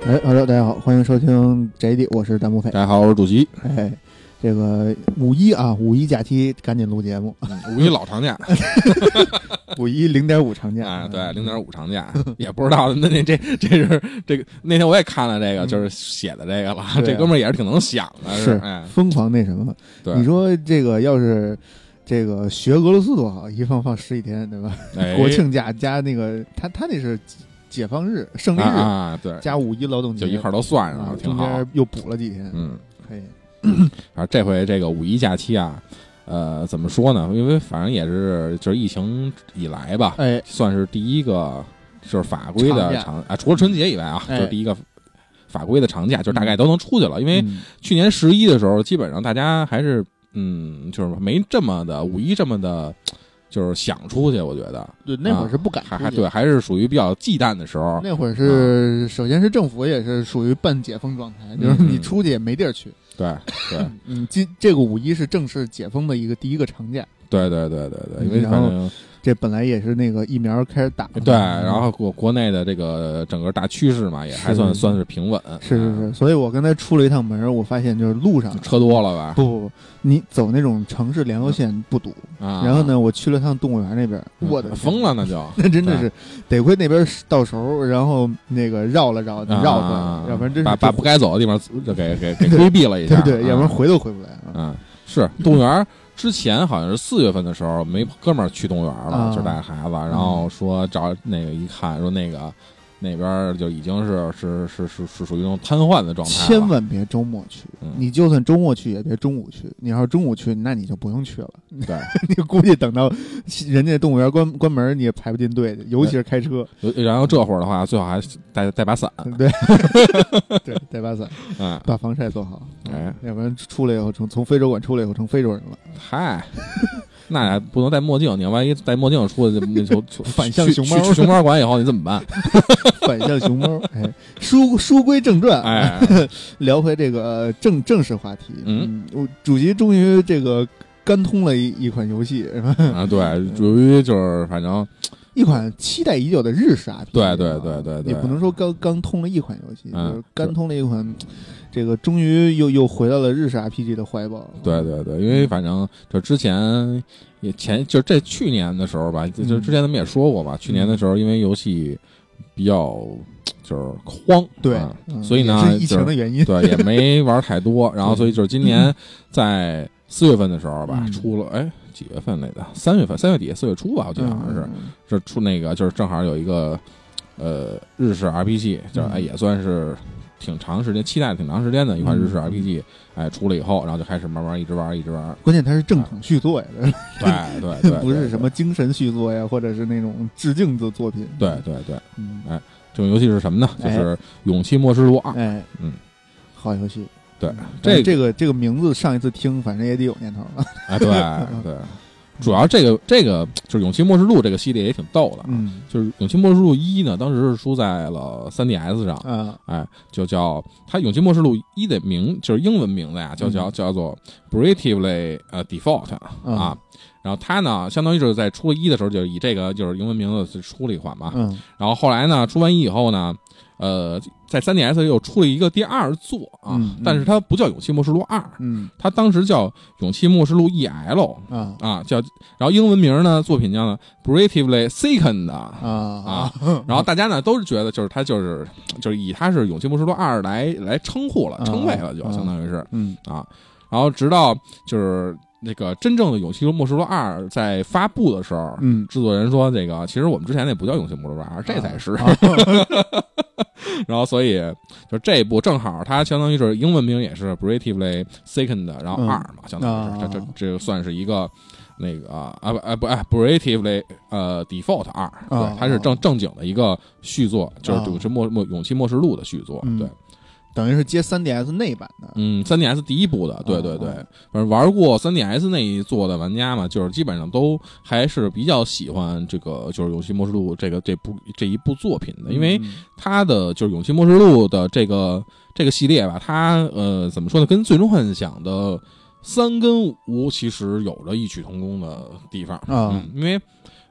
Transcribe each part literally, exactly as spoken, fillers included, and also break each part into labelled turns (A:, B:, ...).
A: 哎哈喽，大家好，欢迎收听 J D， 我是弹幕飞。
B: 大家好，我是主席。
A: 哎，这个五一啊，五一假期赶紧录节目。
B: 嗯、五一老长假，
A: 五一零点五长假。
B: 哎，对，零点五长假，也不知道那那这这是这个那天我也看了这个，就是写的这个了。嗯啊、这哥们儿也是挺能想的，
A: 是
B: 哎，
A: 疯狂那什么。
B: 对，
A: 你说这个要是这个学俄罗斯多好，一放放十几天，对吧？
B: 哎、
A: 国庆假加那个他他那是解放日、胜利日
B: 啊，对，
A: 加五一劳动节，
B: 就一块都算上了，挺好。
A: 中间又补了几天，
B: 嗯，
A: 可以。
B: 啊，这回这个五一假期啊，呃，怎么说呢？因为反正也是就是疫情以来吧，
A: 哎，
B: 算是第一个就是法规的长啊，除了春节以外啊，
A: 哎、
B: 就是第一个法规的长假，就是大概都能出去了。因为去年十一的时候，基本上大家还是嗯，就是没这么的五一这么的。就是想出去，我觉得
A: 对那会儿是不敢出去、
B: 啊，还还对，还是属于比较忌惮的时候。
A: 那会儿是、啊、首先是政府也是属于半解封状态，就是你出去也没地儿去。
B: 对对，
A: 嗯，今这个五一是正式解封的一个第一个长假。
B: 对对对对对，因为反正
A: 这本来也是那个疫苗开始打，
B: 对，然后国国内的这个整个大趋势嘛，也还算算是平稳。
A: 是是是，所以我刚才出了一趟门，我发现就是路上
B: 车多了吧？
A: 不不不，你走那种城市联络线不堵。
B: 啊，
A: 然后呢，我去了趟动物园那边，我的
B: 疯了，那就
A: 那真的是得亏那边到手，然后那个绕了绕，绕回来，
B: 啊、
A: 要不然真是
B: 把把不该走的地方就给给给规避了一下，
A: 对对，要不然回都回不来。
B: 嗯，是动物园之前好像是四月份的时候，没哥们儿去动物园了，
A: 啊、
B: 就带孩子，然后说找那个一看，说那个。那边就已经是是是是是属于那种瘫痪的状态了，
A: 千万别周末去、
B: 嗯，
A: 你就算周末去也别中午去。你要是中午去，那你就不用去了。
B: 对，
A: 你估计等到人家动物园关关门，你也排不进队的，尤其是开车。
B: 然后这会儿的话，最好还带带把伞，
A: 对，对，带把伞，
B: 嗯，
A: 把防晒做好，
B: 哎，
A: 要不然出来以后从从非洲馆出来以后成非洲人了。
B: 嗨。那还不能戴墨镜，你万一戴墨镜出来就就就
A: 反向熊猫，
B: 去去熊猫馆以后你怎么办？
A: 反向熊猫。哎，书书归正传，
B: 哎，
A: 聊回这个正正式话题。
B: 嗯，
A: 我主席终于这个干通了一一款游戏，是吧？
B: 啊，对，属于就是反正
A: 一款期待已久的日式 R P G。
B: 对对对对对，
A: 也不能说刚刚通了一款游戏，
B: 嗯、
A: 就是干通了一款。这个终于又又回到了日式 R P G 的怀抱。
B: 对对对，因为反正就之前也前就这去年的时候吧，就之前咱们也说过吧，嗯、去年的时候因为游戏比较就是慌，
A: 对、
B: 啊
A: 嗯，
B: 所以呢
A: 是疫情的原因，
B: 对，也没玩太多。然后所以就是今年在四月份的时候吧，
A: 嗯、
B: 出了哎几月份来的？三月份，三月底四月初吧，我记得好像是，这、嗯、出那个就是正好有一个呃日式 R P G， 就是哎也算是。挺长时间，期待挺长时间的一款日式 R P G，、嗯、哎，出了以后，然后就开始慢慢一直玩，一直玩。
A: 关键它是正统续作呀，
B: 对对对，
A: 不是什么精神续作呀，或者是那种致敬的作品。
B: 对对对，
A: 嗯，
B: 哎，这种游戏是什么呢？就是《勇气末世录二》。
A: 哎，
B: 嗯，
A: 好游戏。
B: 对，
A: 这这个这个名字上一次听，反正也得有年头了。
B: 哎，对对。主要这个这个就是《勇气末世录》这个系列也挺逗的，
A: 嗯，
B: 就是《勇气末世录一》呢，当时是出在了 三 D S 上，
A: 啊，
B: 哎，就叫它《勇气末世录一》的名就是英文名字呀，叫叫叫做 Bravely 呃 Default 啊、
A: 嗯，
B: 然后它呢，相当于就是在出了一的时候，就以这个就是英文名字出了一款嘛，
A: 嗯，
B: 然后后来呢，出完一以后呢。呃，在 三 D S 又出了一个第二作啊，
A: 嗯嗯、
B: 但是它不叫《勇气末世录二》，
A: 嗯，
B: 它当时叫《勇气末世录 E L》
A: 啊
B: 啊，叫，然后英文名呢，作品叫呢 Bravely Second
A: 啊
B: 啊，然后大家呢都是觉得就是它就是就是以它是《勇气末世录二》来来称呼了，称谓了，就相当于是，
A: 嗯
B: 啊，然后直到就是那个真正的《勇气末世录二》在发布的时候，
A: 嗯，
B: 制作人说这个其实我们之前那不叫《勇气末世录二》，这才是。
A: 啊
B: 然后，所以就这一部正好，它相当于是英文名也是 Bravely Second， 然后二嘛，
A: 嗯、
B: 相当于是、
A: 啊、
B: 这这这算是一个那个啊啊不啊不哎 Bravely 呃 Default 二、啊，对，它是正正经的一个续作，就是《勇气末末勇气末世录》的续作，
A: 嗯、
B: 对。
A: 等于是接 三 D S 内版的，
B: 嗯 ，三 D S 第一部的，对对对，反正玩过 三 D S 那一座的玩家嘛，就是基本上都还是比较喜欢这个，就是《勇气末世录》这个这部这一部作品的，因为它的就是《勇气末世录》的这个这个系列吧，它呃怎么说呢，跟《最终幻想》的三跟五其实有着异曲同工的地方
A: 啊、
B: 嗯，因为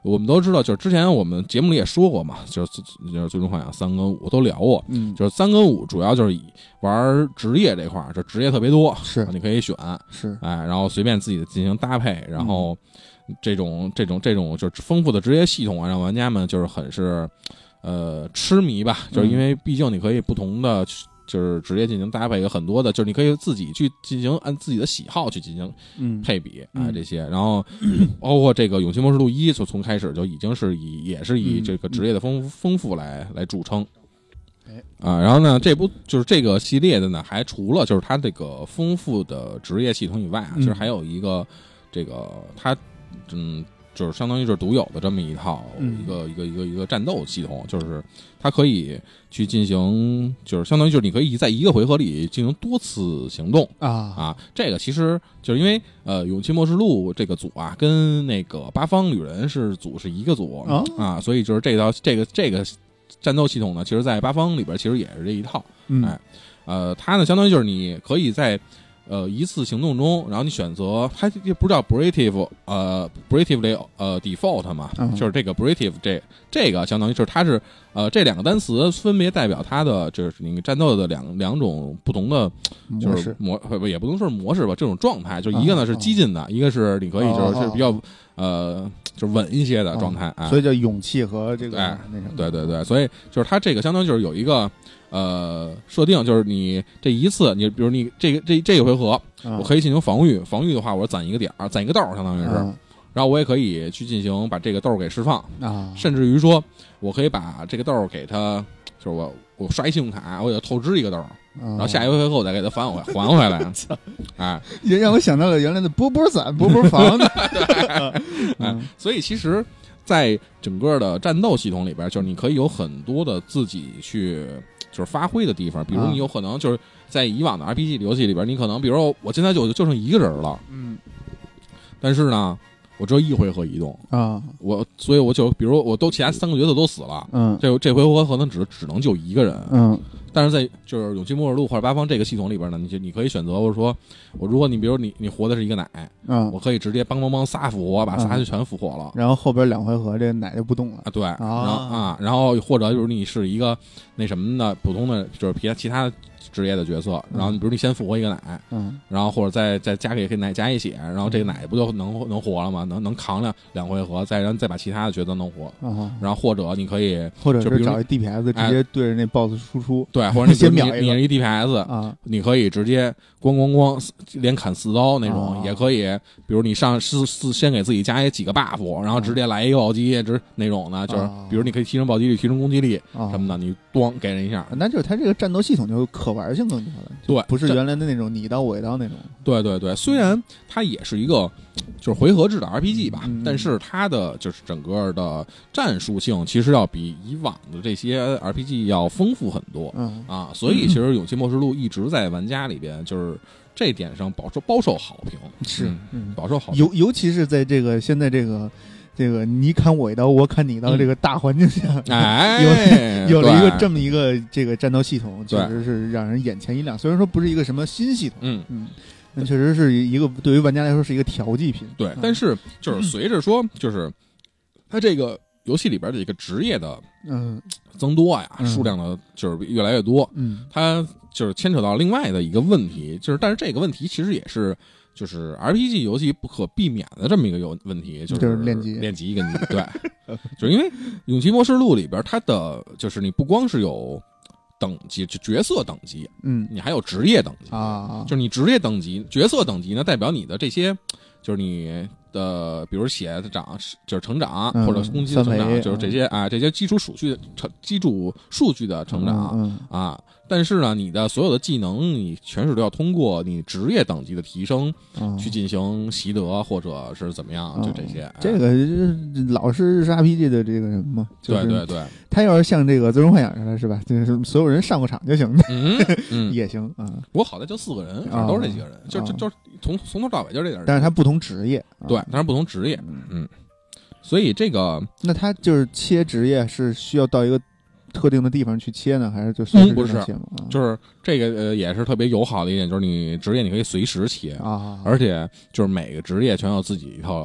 B: 我们都知道，就是之前我们节目里也说过嘛，就是就是最终幻想三跟五都聊过，
A: 嗯，
B: 就是三跟五主要就是以玩职业这块儿，这职业特别多，
A: 是
B: 你可以选，
A: 是，
B: 哎，然后随便自己的进行搭配，然后这种这种这种就是丰富的职业系统啊，让玩家们就是很是呃痴迷吧，就是因为毕竟你可以不同的。就是职业进行搭配，有很多的，就是你可以自己去进行按自己的喜好去进行配比啊、
A: 嗯
B: 呃、这些，然后包括这个《勇气模式录一》就从开始就已经是以也是以这个职业的丰丰富来来著称。啊，然后呢，这部就是这个系列的呢，还除了就是它这个丰富的职业系统以外啊，其实还有一个这个它嗯。就是相当于就是独有的这么一套一个、嗯、一个一个一个战斗系统，就是它可以去进行，就是相当于就是你可以在一个回合里进行多次行动
A: 啊
B: 啊。这个其实就是因为呃，勇气末世录这个组啊，跟那个八方旅人是组是一个组、哦、啊，所以就是这套这个这个战斗系统呢，其实在八方里边其实也是这一套，
A: 嗯、
B: 哎，呃，它呢相当于就是你可以在。呃，一次行动中，然后你选择它也不是叫 Brave 呃 Bravely 呃 Default 嘛、嗯，就是这个 Brave 这这个相当于就是它是呃这两个单词分别代表它的就是你战斗的两两种不同的就是模不也不能说是模式吧，这种状态，就一个呢是激进的，一个是你可以就是是比较呃就是稳一些的状态啊，
A: 所以叫勇气和这个
B: 哎
A: 那什么，
B: 对对对，所以就是它这个相当于就是有一个。呃，设定就是你这一次，你比如你这个这这个回合，
A: 嗯、
B: 我可以进行防御，防御的话，我攒一个点儿，攒一个豆儿，相当于是，
A: 嗯、
B: 然后我也可以去进行把这个豆儿给释放
A: 啊，
B: 甚至于说，我可以把这个豆儿给它，就是我我刷一信用卡，我给它透支一个豆儿，
A: 嗯、
B: 然后下一回合我再给它返回还回来，哎，
A: 也让我想到了原来的波波伞、波波房的，
B: 哎，所以其实。在整个的战斗系统里边，就是你可以有很多的自己去就是发挥的地方，比如你有可能就是在以往的 R P G 游戏里边，你可能比如说我现在就就剩一个人了，
A: 嗯，
B: 但是呢，我只有一回合移动
A: 啊，
B: 我所以我就比如我都其他三个角色都死了，
A: 嗯，
B: 这这回合可能只只能救一个人，
A: 嗯。
B: 但是在就是勇气末日录或者八方这个系统里边呢，你就你可以选择，我说我如果你比如你你活的是一个奶，
A: 嗯，
B: 我可以直接帮帮帮仨复活，把仨就全复活了，
A: 嗯、然后后边两回合这个奶就不动了
B: 啊，对，
A: 啊，
B: 然后啊，然后或者就是你是一个那什么的普通的，就是其他其他职业的角色，然后你比如你先复活一个奶，
A: 嗯，
B: 然后或者再再加给给奶加一血，然后这个奶不就能能活了吗？能能扛两两回合，再然后再把其他的角色能活，
A: 啊，
B: 然后或者你可以
A: 或者是找一 D P S 直接对着那 boss 输出，
B: 对，或者你
A: 先秒一个。
B: 你是一 D P S
A: 啊，
B: 你可以直接咣咣咣连砍四刀那种，
A: 啊、
B: 也可以。比如你上四四先给自己加几个 buff， 然后直接来一个暴击，直那种的，就是比如你可以提升暴击力、提升攻击力什么的，你咣给人一下，
A: 那就是它这个战斗系统就可玩性更多了。
B: 对，
A: 不是原来的那种你一刀我一刀那种。
B: 对对对，虽然它也是一个就是回合制的 R P G 吧，
A: 嗯、
B: 但是它的就是整个的战术性其实要比以往的这些 R P G 要丰富很多。
A: 嗯
B: 啊，所以其实《勇气末世录》一直在玩家里边就是这点上饱受饱受好评，
A: 是
B: 嗯饱受好评。
A: 尤尤其是在这个现在这个这个你砍我一刀，我砍你一刀这个大环境下，
B: 嗯、哎，
A: 有有了一个这么一个这个战斗系统，确实是让人眼前一亮。虽然说不是一个什么新系统，
B: 嗯
A: 嗯，那确实是一个对于玩家来说是一个调剂品。
B: 对，但是就是随着说，就是它这个游戏里边的一个职业的
A: 嗯
B: 增多呀，
A: 嗯、
B: 数量的就是越来越多，
A: 嗯，
B: 它就是牵扯到另外的一个问题，就是但是这个问题其实也是。就是 R P G 游戏不可避免的这么一个有问题，就是
A: 练级，
B: 练级跟级，对，就是因为《勇气末世录》里边它的就是你不光是有等级，就角色等级，
A: 嗯，
B: 你还有职业等级
A: 啊，
B: 就是你职业等级、角色等级呢，代表你的这些，就是你的，比如血的长，就是成长、
A: 嗯、
B: 或者攻击的成长，
A: 嗯、
B: 就是这些啊，这些基础数据成基础数据的成长、
A: 嗯嗯、
B: 啊。但是呢，你的所有的技能，你全是都要通过你职业等级的提升、
A: 嗯、
B: 去进行习得，或者是怎么样，
A: 嗯、
B: 就这些。
A: 这个老是 R P G 的这个人嘛，就是、
B: 对对对，
A: 他要是像这个最终幻想似的，是吧？就是所有人上过场就行的，
B: 嗯嗯，
A: 也行啊。
B: 不过好在就四个人，反正都是这几个人，
A: 啊、
B: 就就就从从头到尾就这点人。
A: 但是他不同职业，
B: 对，但是不同职业，嗯嗯。所以这个，
A: 那他就是切职业是需要到一个特定的地方去切呢，还是就随时
B: 不是
A: 切吗？
B: 嗯、就是这个呃也是特别友好的一点，就是你职业你可以随时切
A: 啊，
B: 而且就是每个职业全有自己一套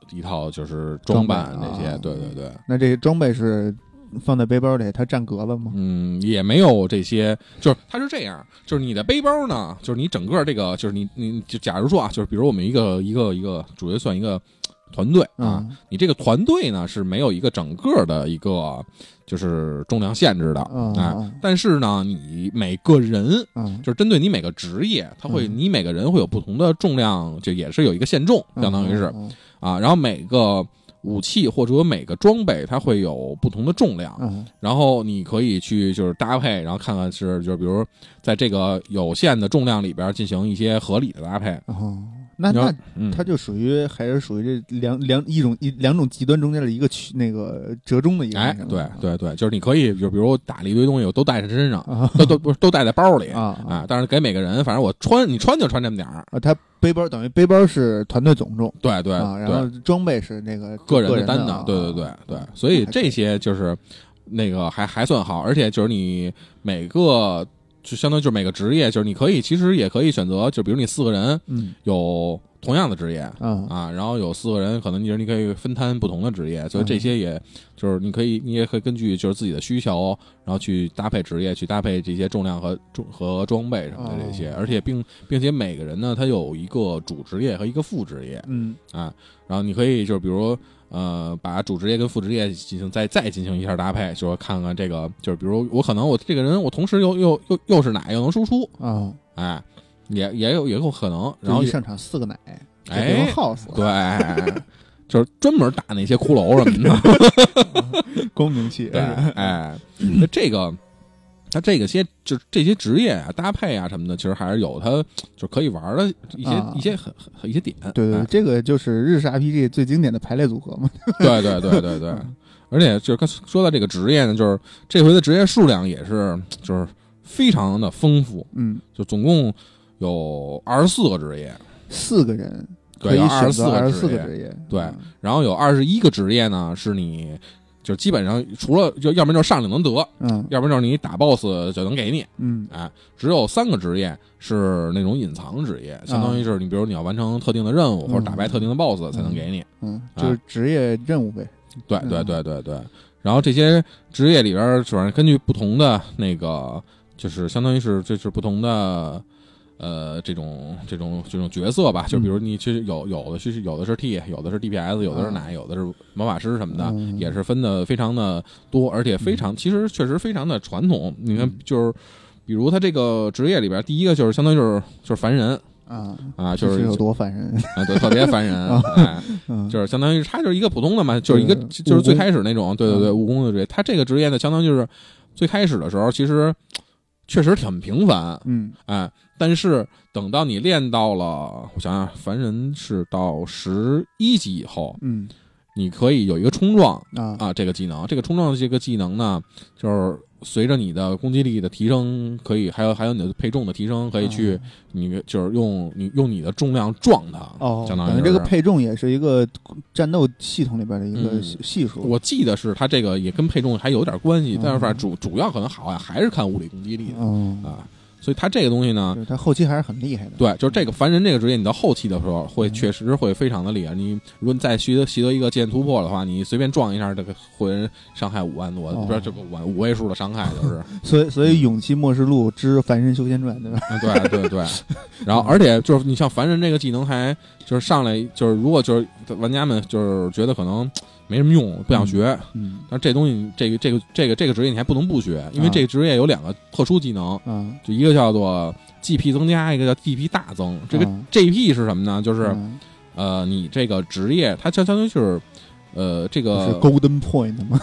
B: 一套就是装扮这些，
A: 啊、
B: 对对对。
A: 那这些装备是放在背包里，它占格子吗？
B: 嗯，也没有这些，就是它是这样，就是你的背包呢，就是你整个这个，就是你你就假如说啊，就是比如我们一个一个一个主角算一个团队啊，
A: 嗯、
B: 你这个团队呢是没有一个整个的一个就是重量限制的，
A: 嗯、
B: 哎，但是呢，你每个人，
A: 嗯，
B: 就是针对你每个职业，它会，你每个人会有不同的重量，就也是有一个限重，相当于是啊，然后每个武器或者每个装备它会有不同的重量，
A: 嗯，然
B: 后你可以去就是搭配，然后看看是就是比如在这个有限的重量里边进行一些合理的搭配。
A: 哦，那那它就属于还是属于这两两一种一两种极端中间的一个区那个折中的一个。
B: 哎，对对对，就是你可以就比如打了一堆东西，我都带在身上，啊、都都不是都带在包里啊啊！但是给每个人，反正我穿你穿就穿这么点儿
A: 啊。他背包等于背包是团队总重，
B: 对对，
A: 啊，然后装备是那个
B: 个人
A: 的
B: 单的，对对对对，所以这些就是那个还还算好，而且就是你每个就相当于就是每个职业，就是你可以其实也可以选择，就比如你四个人，
A: 嗯，
B: 有同样的职业，
A: 嗯
B: 啊，然后有四个人，可能你你可以分摊不同的职业，所以这些也就是你可以你也可以根据就是自己的需求，然后去搭配职业，去搭配这些重量和和装备什么的这些，
A: 哦、
B: 而且并并且每个人呢，他有一个主职业和一个副职业，
A: 嗯
B: 啊，然后你可以就是比如呃把主职业跟副职业进行再再进行一下搭配，就是看看这个就是比如我可能我这个人我同时又又又又是奶又能输出
A: 啊、哦，
B: 哎。也也有也有可能，然后
A: 一上场四个奶，
B: 哎，
A: 耗死，
B: 对，就是专门打那些骷髅什么的，
A: 光明器，
B: 对，哎，那这个，它这个些就是这些职业啊、搭配啊什么的，其实还是有它就可以玩的一些、啊、一些很很一些点。
A: 对对，
B: 哎、
A: 这个就是日式 R P G 最经典的排列组合嘛。
B: 对对对对对，而且就是刚说到这个职业呢，就是这回的职业数量也是就是非常的丰富，
A: 嗯，
B: 就总共。有二十四个职业，
A: 四个人
B: 可以
A: 选择
B: 二十
A: 四个职业，
B: 对，然后有二十一个职业呢，是你就基本上除了就要不然就是上领能得，
A: 嗯，
B: 要不然就是你打 boss 就能给你，
A: 嗯，
B: 哎，只有三个职业是那种隐藏职业，相当于是你比如你要完成特定的任务、嗯、或者打败特定的 boss 才能给你，
A: 嗯，嗯就是职业任务呗，
B: 对对对对对，然后这些职业里边主要根据不同的那个，就是相当于是这是不同的。呃，这种这种这种角色吧，就比如你其实有有的是有的是 T， 有的是 D P S， 有的是奶，有的是魔法师什么的，
A: 嗯、
B: 也是分的非常的多，而且非常、嗯、其实确实非常的传统。你看，就是比如他这个职业里边，第一个就是相当于就是就是凡人
A: 啊
B: 啊，就是
A: 有多烦人
B: 啊，对，特别烦人，哎，就是相当于他就是一个普通的嘛，就是一个就是最开始那种，对对对，务工的职业。他这个职业呢，相当于就是最开始的时候，其实确实挺平凡，
A: 嗯，
B: 哎。但是等到你练到了，我想想，凡人是到十一级以后，
A: 嗯，
B: 你可以有一个冲撞
A: 啊
B: 啊，这个技能，这个冲撞的这个技能呢，就是随着你的攻击力的提升，可以还有还有你的配重的提升，可以去、啊、你就是用你用你的重量撞它，
A: 哦，
B: 相当于
A: 等于这个配重也是一个战斗系统里边的一个系数。
B: 嗯、我记得是它这个也跟配重还有点关系，嗯、但是反正主主要可能好像还是看物理攻击力的、
A: 嗯、
B: 啊。所以他这个东西呢，
A: 他后期还是很厉害的。
B: 对，就是这个凡人这个职业，你到后期的时候会确实会非常的厉害。你如果你再习得习得一个剑突破的话，你随便撞一下，这个会人伤害五万多，
A: 哦、
B: 不是这个五万五位数的伤害，就是。
A: 所以，所以《勇气末世录之凡人修仙传》对吧？
B: 对对对。然后，而且就是你像凡人这个技能，还就是上来就是如果就是玩家们就是觉得可能。没什么用，不想学。
A: 嗯，嗯
B: 但这东西，这个这个这个这个职业你还不能不学，因为这个职业有两个特殊技能，
A: 嗯，
B: 就一个叫做 G P 增加，一个叫 G P 大增。这个 G P 是什么呢？就是、
A: 嗯、
B: 呃，你这个职业它相当于就是呃，这个
A: 是 Golden Point 吗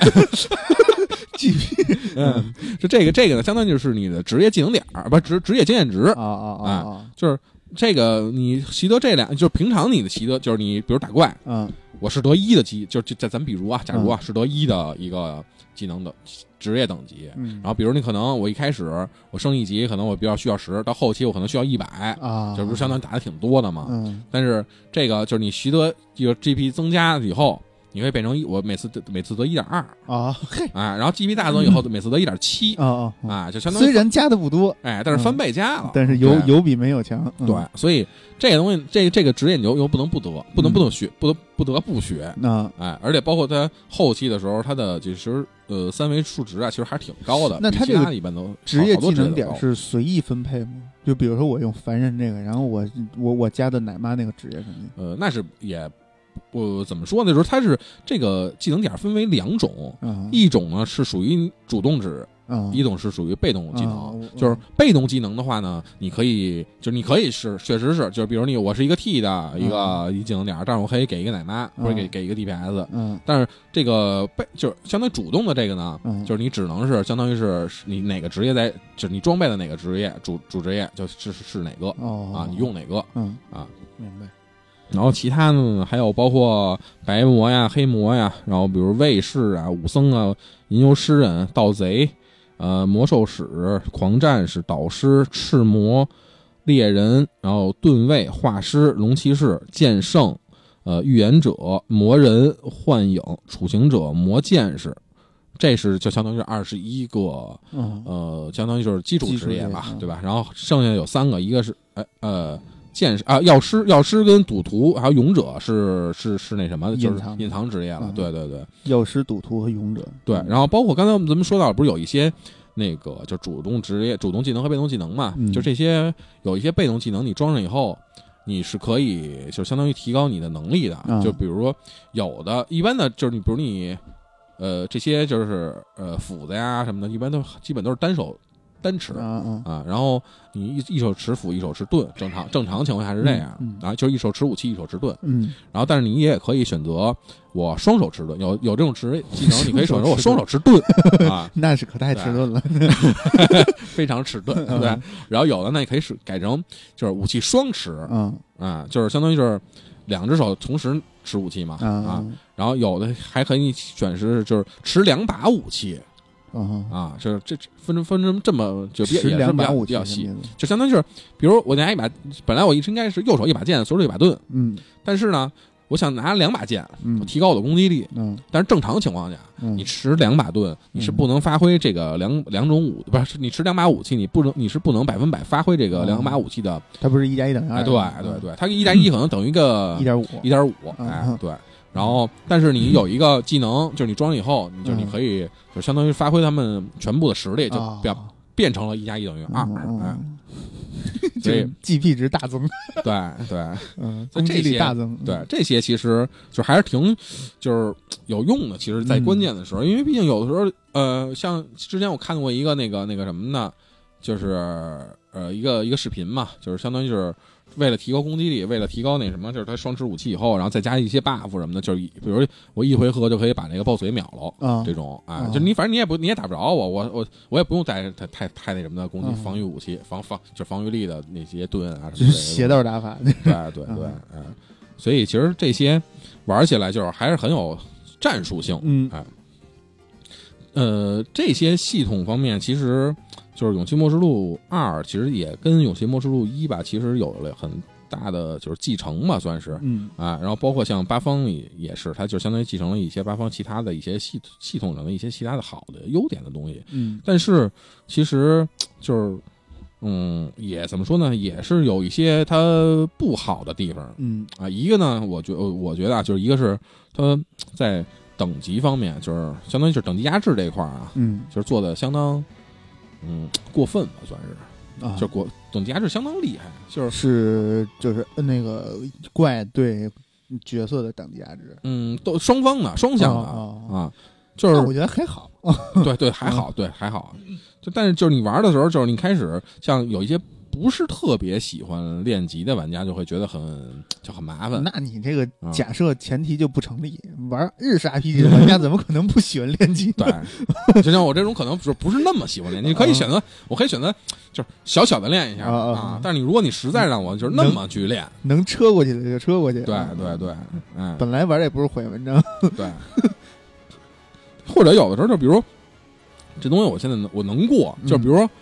A: ？G P，
B: 嗯，就这个这个呢，相当于就是你的职业技能点儿，不职职业经验值
A: 啊啊啊
B: 啊，就是这个你习得这俩，就是平常你的习得就是你比如打怪，
A: 嗯。
B: 我是得一的技，就就在咱比如啊，假如啊、嗯、是得一的一个技能的职业等级，
A: 嗯，
B: 然后比如你可能我一开始我升一级，可能我比较需要十，到后期我可能需要一百
A: 啊，
B: 就是不是相当于打的挺多的嘛，
A: 嗯，
B: 但是这个就是你习得这个 G P 增加以后， 你可以变成我每次每次得一点二
A: 啊，
B: 哎，然后 G P 大增以后每次得一点七
A: 啊
B: 啊，就相当于
A: 虽然加的不多，
B: 哎，但是翻倍加了，
A: 嗯、但是有有比没有强。
B: 对，嗯、所以这个东西，这这个职业你又又不能不得，不能不能学，不得不得不学
A: 啊！
B: 哎，而且包括它后期的时候，它的其实呃三维数值啊，其实还是挺高的。
A: 那它这个
B: 一般都
A: 职业技能点是随意分配吗？就比如说我用凡人这个，然后我我我加的奶妈那个职业上去，
B: 呃，那是也。我怎么说呢？就是它是这个技能点分为两种，
A: 嗯、
B: 一种呢是属于主动值，
A: 嗯、
B: 一种是属于被动技能。
A: 嗯、
B: 就是被动技能的话呢，你可以就是你可以是确实是，就是比如你我是一个 T 的一个、嗯、一技能点，但是我可以给一个奶妈、嗯、或者给给一个 D P S，
A: 嗯，
B: 但是这个被就是相当于主动的这个呢，
A: 嗯、
B: 就是你只能是相当于是你哪个职业在，就是你装备的哪个职业主主职业就是是哪个、
A: 哦、
B: 啊，你用哪个，
A: 嗯
B: 啊，
A: 明白。
B: 然后其他呢，还有包括白魔呀、黑魔呀，然后比如卫士啊、武僧啊、吟游诗人、盗贼、呃魔兽使、狂战士、导师、赤魔、猎人，然后盾卫、画师、龙骑士、剑圣、呃预言者、魔人、幻影、处刑者、魔剑士。这是就相当于二十一个，
A: 嗯、
B: 呃，相当于就是基础职业吧，
A: 嗯、
B: 对吧？然后剩下有三个，一个是呃呃。剑士啊，药师、药师跟赌徒还有勇者是是是那什么，就是隐藏职业了。
A: 嗯、
B: 对对对，
A: 药师、赌徒和勇者。
B: 对，然后包括刚才我们咱们说到，不是有一些那个就主动职业、主动技能和被动技能嘛？
A: 嗯、
B: 就这些有一些被动技能，你装上以后，你是可以就相当于提高你的能力的。
A: 嗯、
B: 就比如说有的一般的，就是你比如你呃这些就是呃斧子呀什么的，一般都基本都是单手。单持
A: 啊、嗯、
B: 啊，然后你一一手持斧，一手持盾，正常正常情况下是这样，
A: 嗯嗯、
B: 啊，就是一手持武器，一手持盾，
A: 嗯，
B: 然后但是你也可以选择我双手持盾，有有这种职技能，你可以选择我双手持盾啊，
A: 那是可太迟钝了，
B: 非常迟钝，对吧？然后有的呢，你可以是改成就是武器双持，
A: 嗯
B: 啊，就是相当于就是两只手同时持武器嘛，
A: 嗯、
B: 啊，然后有的还可以选是就是持两把武器。
A: 嗯
B: 啊，就是这分分成这么就比
A: 两把武器
B: 比较细，就相当于就是，比如我拿一把，本来我一直应该是右手一把剑，左手一把盾，
A: 嗯，
B: 但是呢，我想拿两把剑，
A: 嗯，
B: 提高我的攻击力，
A: 嗯，
B: 但是正常情况下，
A: 嗯、
B: 你持两把盾，你是不能发挥这个两两种武，不是你持两把武器，你不能你是不能百分百发挥这个两把武器的，
A: 它不是一加一等于二，
B: 哎，对对对，它一加一可能等于一个
A: 一点五，
B: 一点五，哎，对。然后，但是你有一个技能，就是你装了以后，你就你可以就相当于发挥他们全部的实力，就变变成了一加一等于二，哎，所以
A: G P 值大增，
B: 对对，
A: 嗯，攻击力大增，
B: 对这些其实就还是挺就是有用的。其实，在关键的时候，因为毕竟有的时候，呃，像之前我看过一个那个那个什么呢，就是呃一个一个视频嘛，就是相当于是。为了提高攻击力，为了提高那什么，就是他双持武器以后，然后再加一些 buff 什么的，就是比如我一回合就可以把那个 boss 给秒了，
A: 啊、
B: 这种啊，
A: 啊
B: 就你反正你也不你也打不着我，我我我也不用带太太太那什么的攻击、嗯、防御武器，防防就是防御力的那些盾啊什么的，
A: 邪道打法，
B: 对对对，嗯，所以其实这些玩起来就是还是很有战术性，
A: 嗯，
B: 哎，呃，这些系统方面其实。就是《勇气末世录二》，其实也跟《勇气末世录一》吧，其实有了很大的就是继承吧，算是，
A: 嗯
B: 啊，然后包括像八方也也是，它就相当于继承了一些八方其他的一些系系统上的一些其他的好的优点的东西，
A: 嗯，
B: 但是其实就是，嗯，也怎么说呢，也是有一些它不好的地方，
A: 嗯
B: 啊，一个呢，我觉我觉得啊，就是一个是它在等级方面，就是相当于是等级压制这一块啊，
A: 嗯，
B: 就是做的相当。嗯，过分吧，算是
A: 啊，
B: 就过等级压制相当厉害，就是
A: 是就是那个怪对角色的等级压制，
B: 嗯，都双方的双向的、
A: 哦哦、
B: 啊，就是
A: 我觉得还好，
B: 对对还好，对还好，就但是就是你玩的时候，就是你开始像有一些不是特别喜欢练级的玩家，就会觉得很就很麻烦。
A: 那你这个假设前提就不成立，嗯、玩日式 R P G 的玩家怎么可能不喜欢练级？
B: 对，就像我这种可能不是那么喜欢练级，你可以选择，我可以选择就是小小的练一下啊。啊但是你如果你实在让我就是那么去练，
A: 能, 能车过去的就车过去。
B: 对对对，嗯，
A: 本来玩也不是毁文章，
B: 对。或者有的时候就比如这东西我现在我能过，就比如说。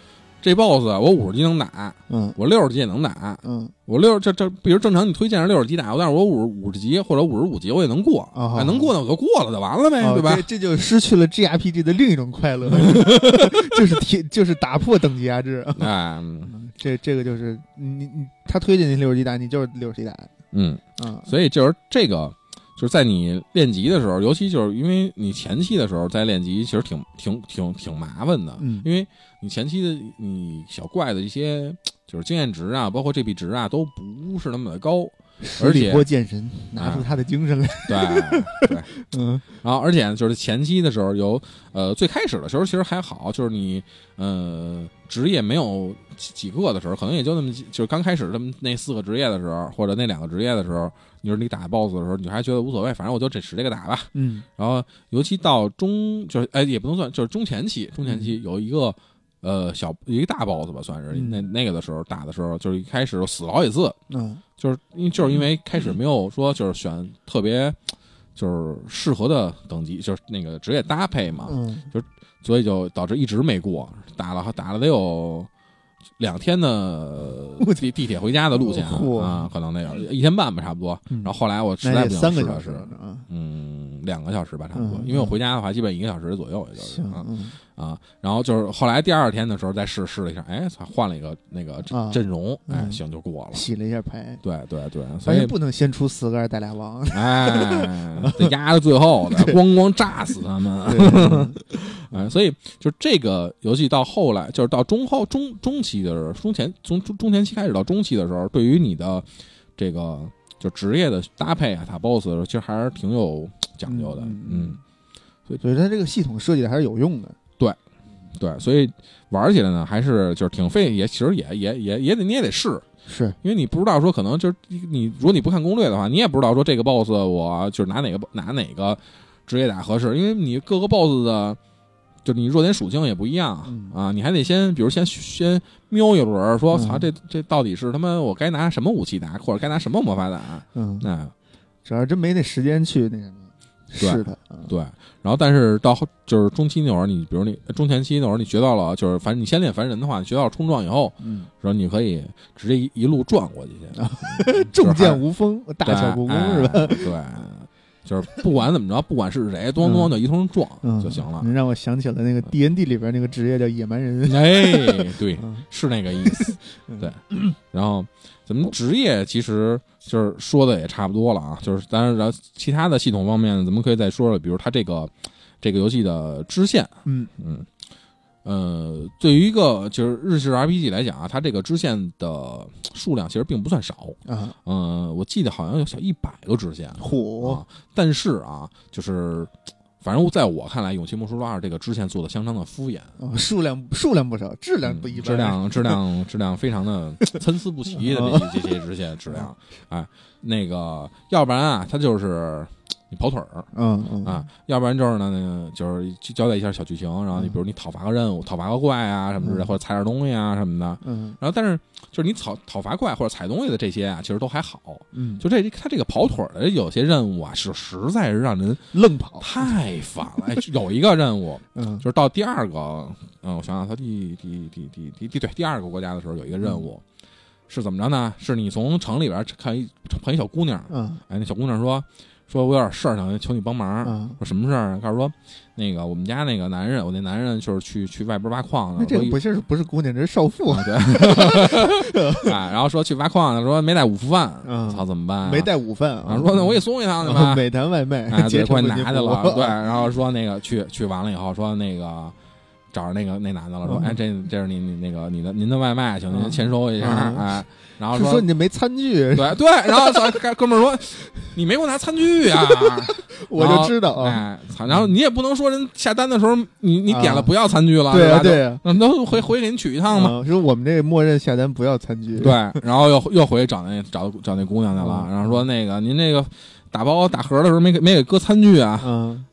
B: 这 boss 我五十级能打，
A: 嗯，
B: 我六十级也能打，
A: 嗯，
B: 我六这这，比如正常你推荐是六十级打，但是我五五十级或者五十五级我也能过，
A: 哦、
B: 哎，能过那我就过了就完了呗，
A: 哦、
B: 对吧？
A: 这这就失去了 G R P G 的另一种快乐，就是提就是打破等级压制。
B: 哎，
A: 嗯、这这个就是你你他推荐你六十级打，你就是六十级打。
B: 嗯
A: 嗯，
B: 所以就是这个。就是在你练级的时候，尤其就是因为你前期的时候在练级，其实挺挺挺挺麻烦的，
A: 嗯，
B: 因为你前期的你小怪的一些就是经验值啊，包括这币值啊，都不是那么的高，而且
A: 或剑神拿出他的精神来，
B: 对对，
A: 嗯，
B: 然后而且就是前期的时候有呃最开始的时候其实还好，就是你呃职业没有几个的时候，可能也就那么就是刚开始这么那四个职业的时候，或者那两个职业的时候。你说你打 boss 的时候，你还觉得无所谓，反正我就这使这个打吧。
A: 嗯，
B: 然后尤其到中就是哎也不能算，就是中前期，中前期有一个、嗯、呃小一个大 boss 吧，算是、嗯、那那个的时候打的时候，就是一开始死了好几次。
A: 嗯，
B: 就是因就是因为开始没有说就是选特别就是适合的等级，就是那个职业搭配嘛，
A: 嗯，
B: 就所以就导致一直没过，打了打了得有。两天的地地铁回家的路线啊，可能那个一天半吧，差不多。然后后来我实在不想
A: 三个小
B: 时，嗯，两个小时吧，差不多。因为我回家的话，基本一个小时左右，也就是啊啊。然后就是后来第二天的时候再试试了一下，哎，换了一个那个阵容，哎，行就过了，
A: 洗了一下牌。
B: 对对对，所以
A: 不能先出四个二带俩王，
B: 哎，得压到最后的，咣咣炸死他们。哎，所以就这个游戏到后来，就是到中后中中期的时候，中前从中中前期开始到中期的时候，对于你的这个就职业的搭配啊，打 boss 的时候，其实还是挺有讲究的。嗯，
A: 嗯所以所以它这个系统设计的还是有用的。
B: 对，对，所以玩起来呢，还是就是挺费，也其实也也也也得你也得试。
A: 是
B: 因为你不知道说可能就是你如果你不看攻略的话，你也不知道说这个 boss 我就是拿哪个拿哪个职业打合适，因为你各个 boss 的。就你弱点属性也不一样、
A: 嗯、
B: 啊，你还得先，比如先先瞄一轮，说操、
A: 嗯、
B: 这这到底是他妈我该拿什么武器打，或者该拿什么魔法打？
A: 嗯，
B: 哎，
A: 主要真没那时间去那什么试它。
B: 对，然后但是到就是中期那会儿，你比如你中前期那会儿，你学到了，就是反正你先练凡人的话，你学到了冲撞以后，
A: 嗯，
B: 然后你可以直接一一路转过去，
A: 啊、重剑无锋，大小不攻是吧？
B: 哎、对。就是不管怎么着，不管是谁，咣咣就一通撞就行了。
A: 你、嗯嗯、让我想起了那个 D N D 里边那个职业叫野蛮人。
B: 哎，对，
A: 嗯、
B: 是那个意思。对，然后咱们职业其实就是说的也差不多了啊，就是当然，然后其他的系统方面，咱们可以再说说，比如它这个这个游戏的支线，
A: 嗯
B: 嗯。呃，对于一个就是日式 R P G 来讲啊，它这个支线的数量其实并不算少
A: 啊。
B: 嗯、呃，我记得好像有小一百个支线，
A: 嚯、
B: 啊！但是啊，就是反正在我看来，《勇气魔术师二》这个支线做的相当的敷衍，
A: 哦、数量数量不少，质量不一般，
B: 嗯、质量质量质量非常的参差不齐的这些这些支线质量，哎，那个要不然啊，它就是。你跑腿儿，
A: 嗯嗯
B: 啊，要不然就是呢，那个就是交代一下小剧情，然后你比如你讨伐个任务，讨伐个怪啊什么之类，或者采点东西啊什么的，
A: 嗯，
B: 然后但是就是你讨讨伐怪或者采东西的这些啊，其实都还好，
A: 嗯，
B: 就这他这个跑腿的有些任务啊，是实在是让人
A: 愣跑，
B: 太烦了。哎，有一个任务，
A: 嗯，
B: 就是到第二个，嗯，我想想，他第第第第第第对第二个国家的时候有一个任务。嗯，是怎么着呢？是你从城里边看一碰一小姑娘，
A: 嗯，
B: 哎，那小姑娘说。说我有点事儿想求你帮忙，
A: 嗯、
B: 说什么事儿？告诉说，那个我们家那个男人，我那男人就是去去外边挖矿的。
A: 那这个不是不是姑娘，这是少妇。
B: 啊、对，啊，然后说去挖矿的，说没带午饭，操、嗯，怎么办、啊？
A: 没带午饭
B: 啊？说那我给送一趟去吧。
A: 美团外卖，
B: 哎，对，快拿去了。对，然后说那个去去完了以后，说那个。找着那个那男的了，说：“哎，这这是你你那个你的您的外卖，请您签收一下。嗯”哎，然后
A: 说说你这没餐具，
B: 对对，然后哥们儿说：“你没给我拿餐具呀！”
A: 我就知道，
B: 哎，然后你也不能说人下单的时候你你点了不要餐具了，
A: 对啊对啊，
B: 那都回回给你取一趟嘛。
A: 说我们这默认下单不要餐具，
B: 对，然后又又回去找那找找那姑娘去了，然后说那个您那个。打包打盒的时候没给没给搁餐具啊，
A: 嗯，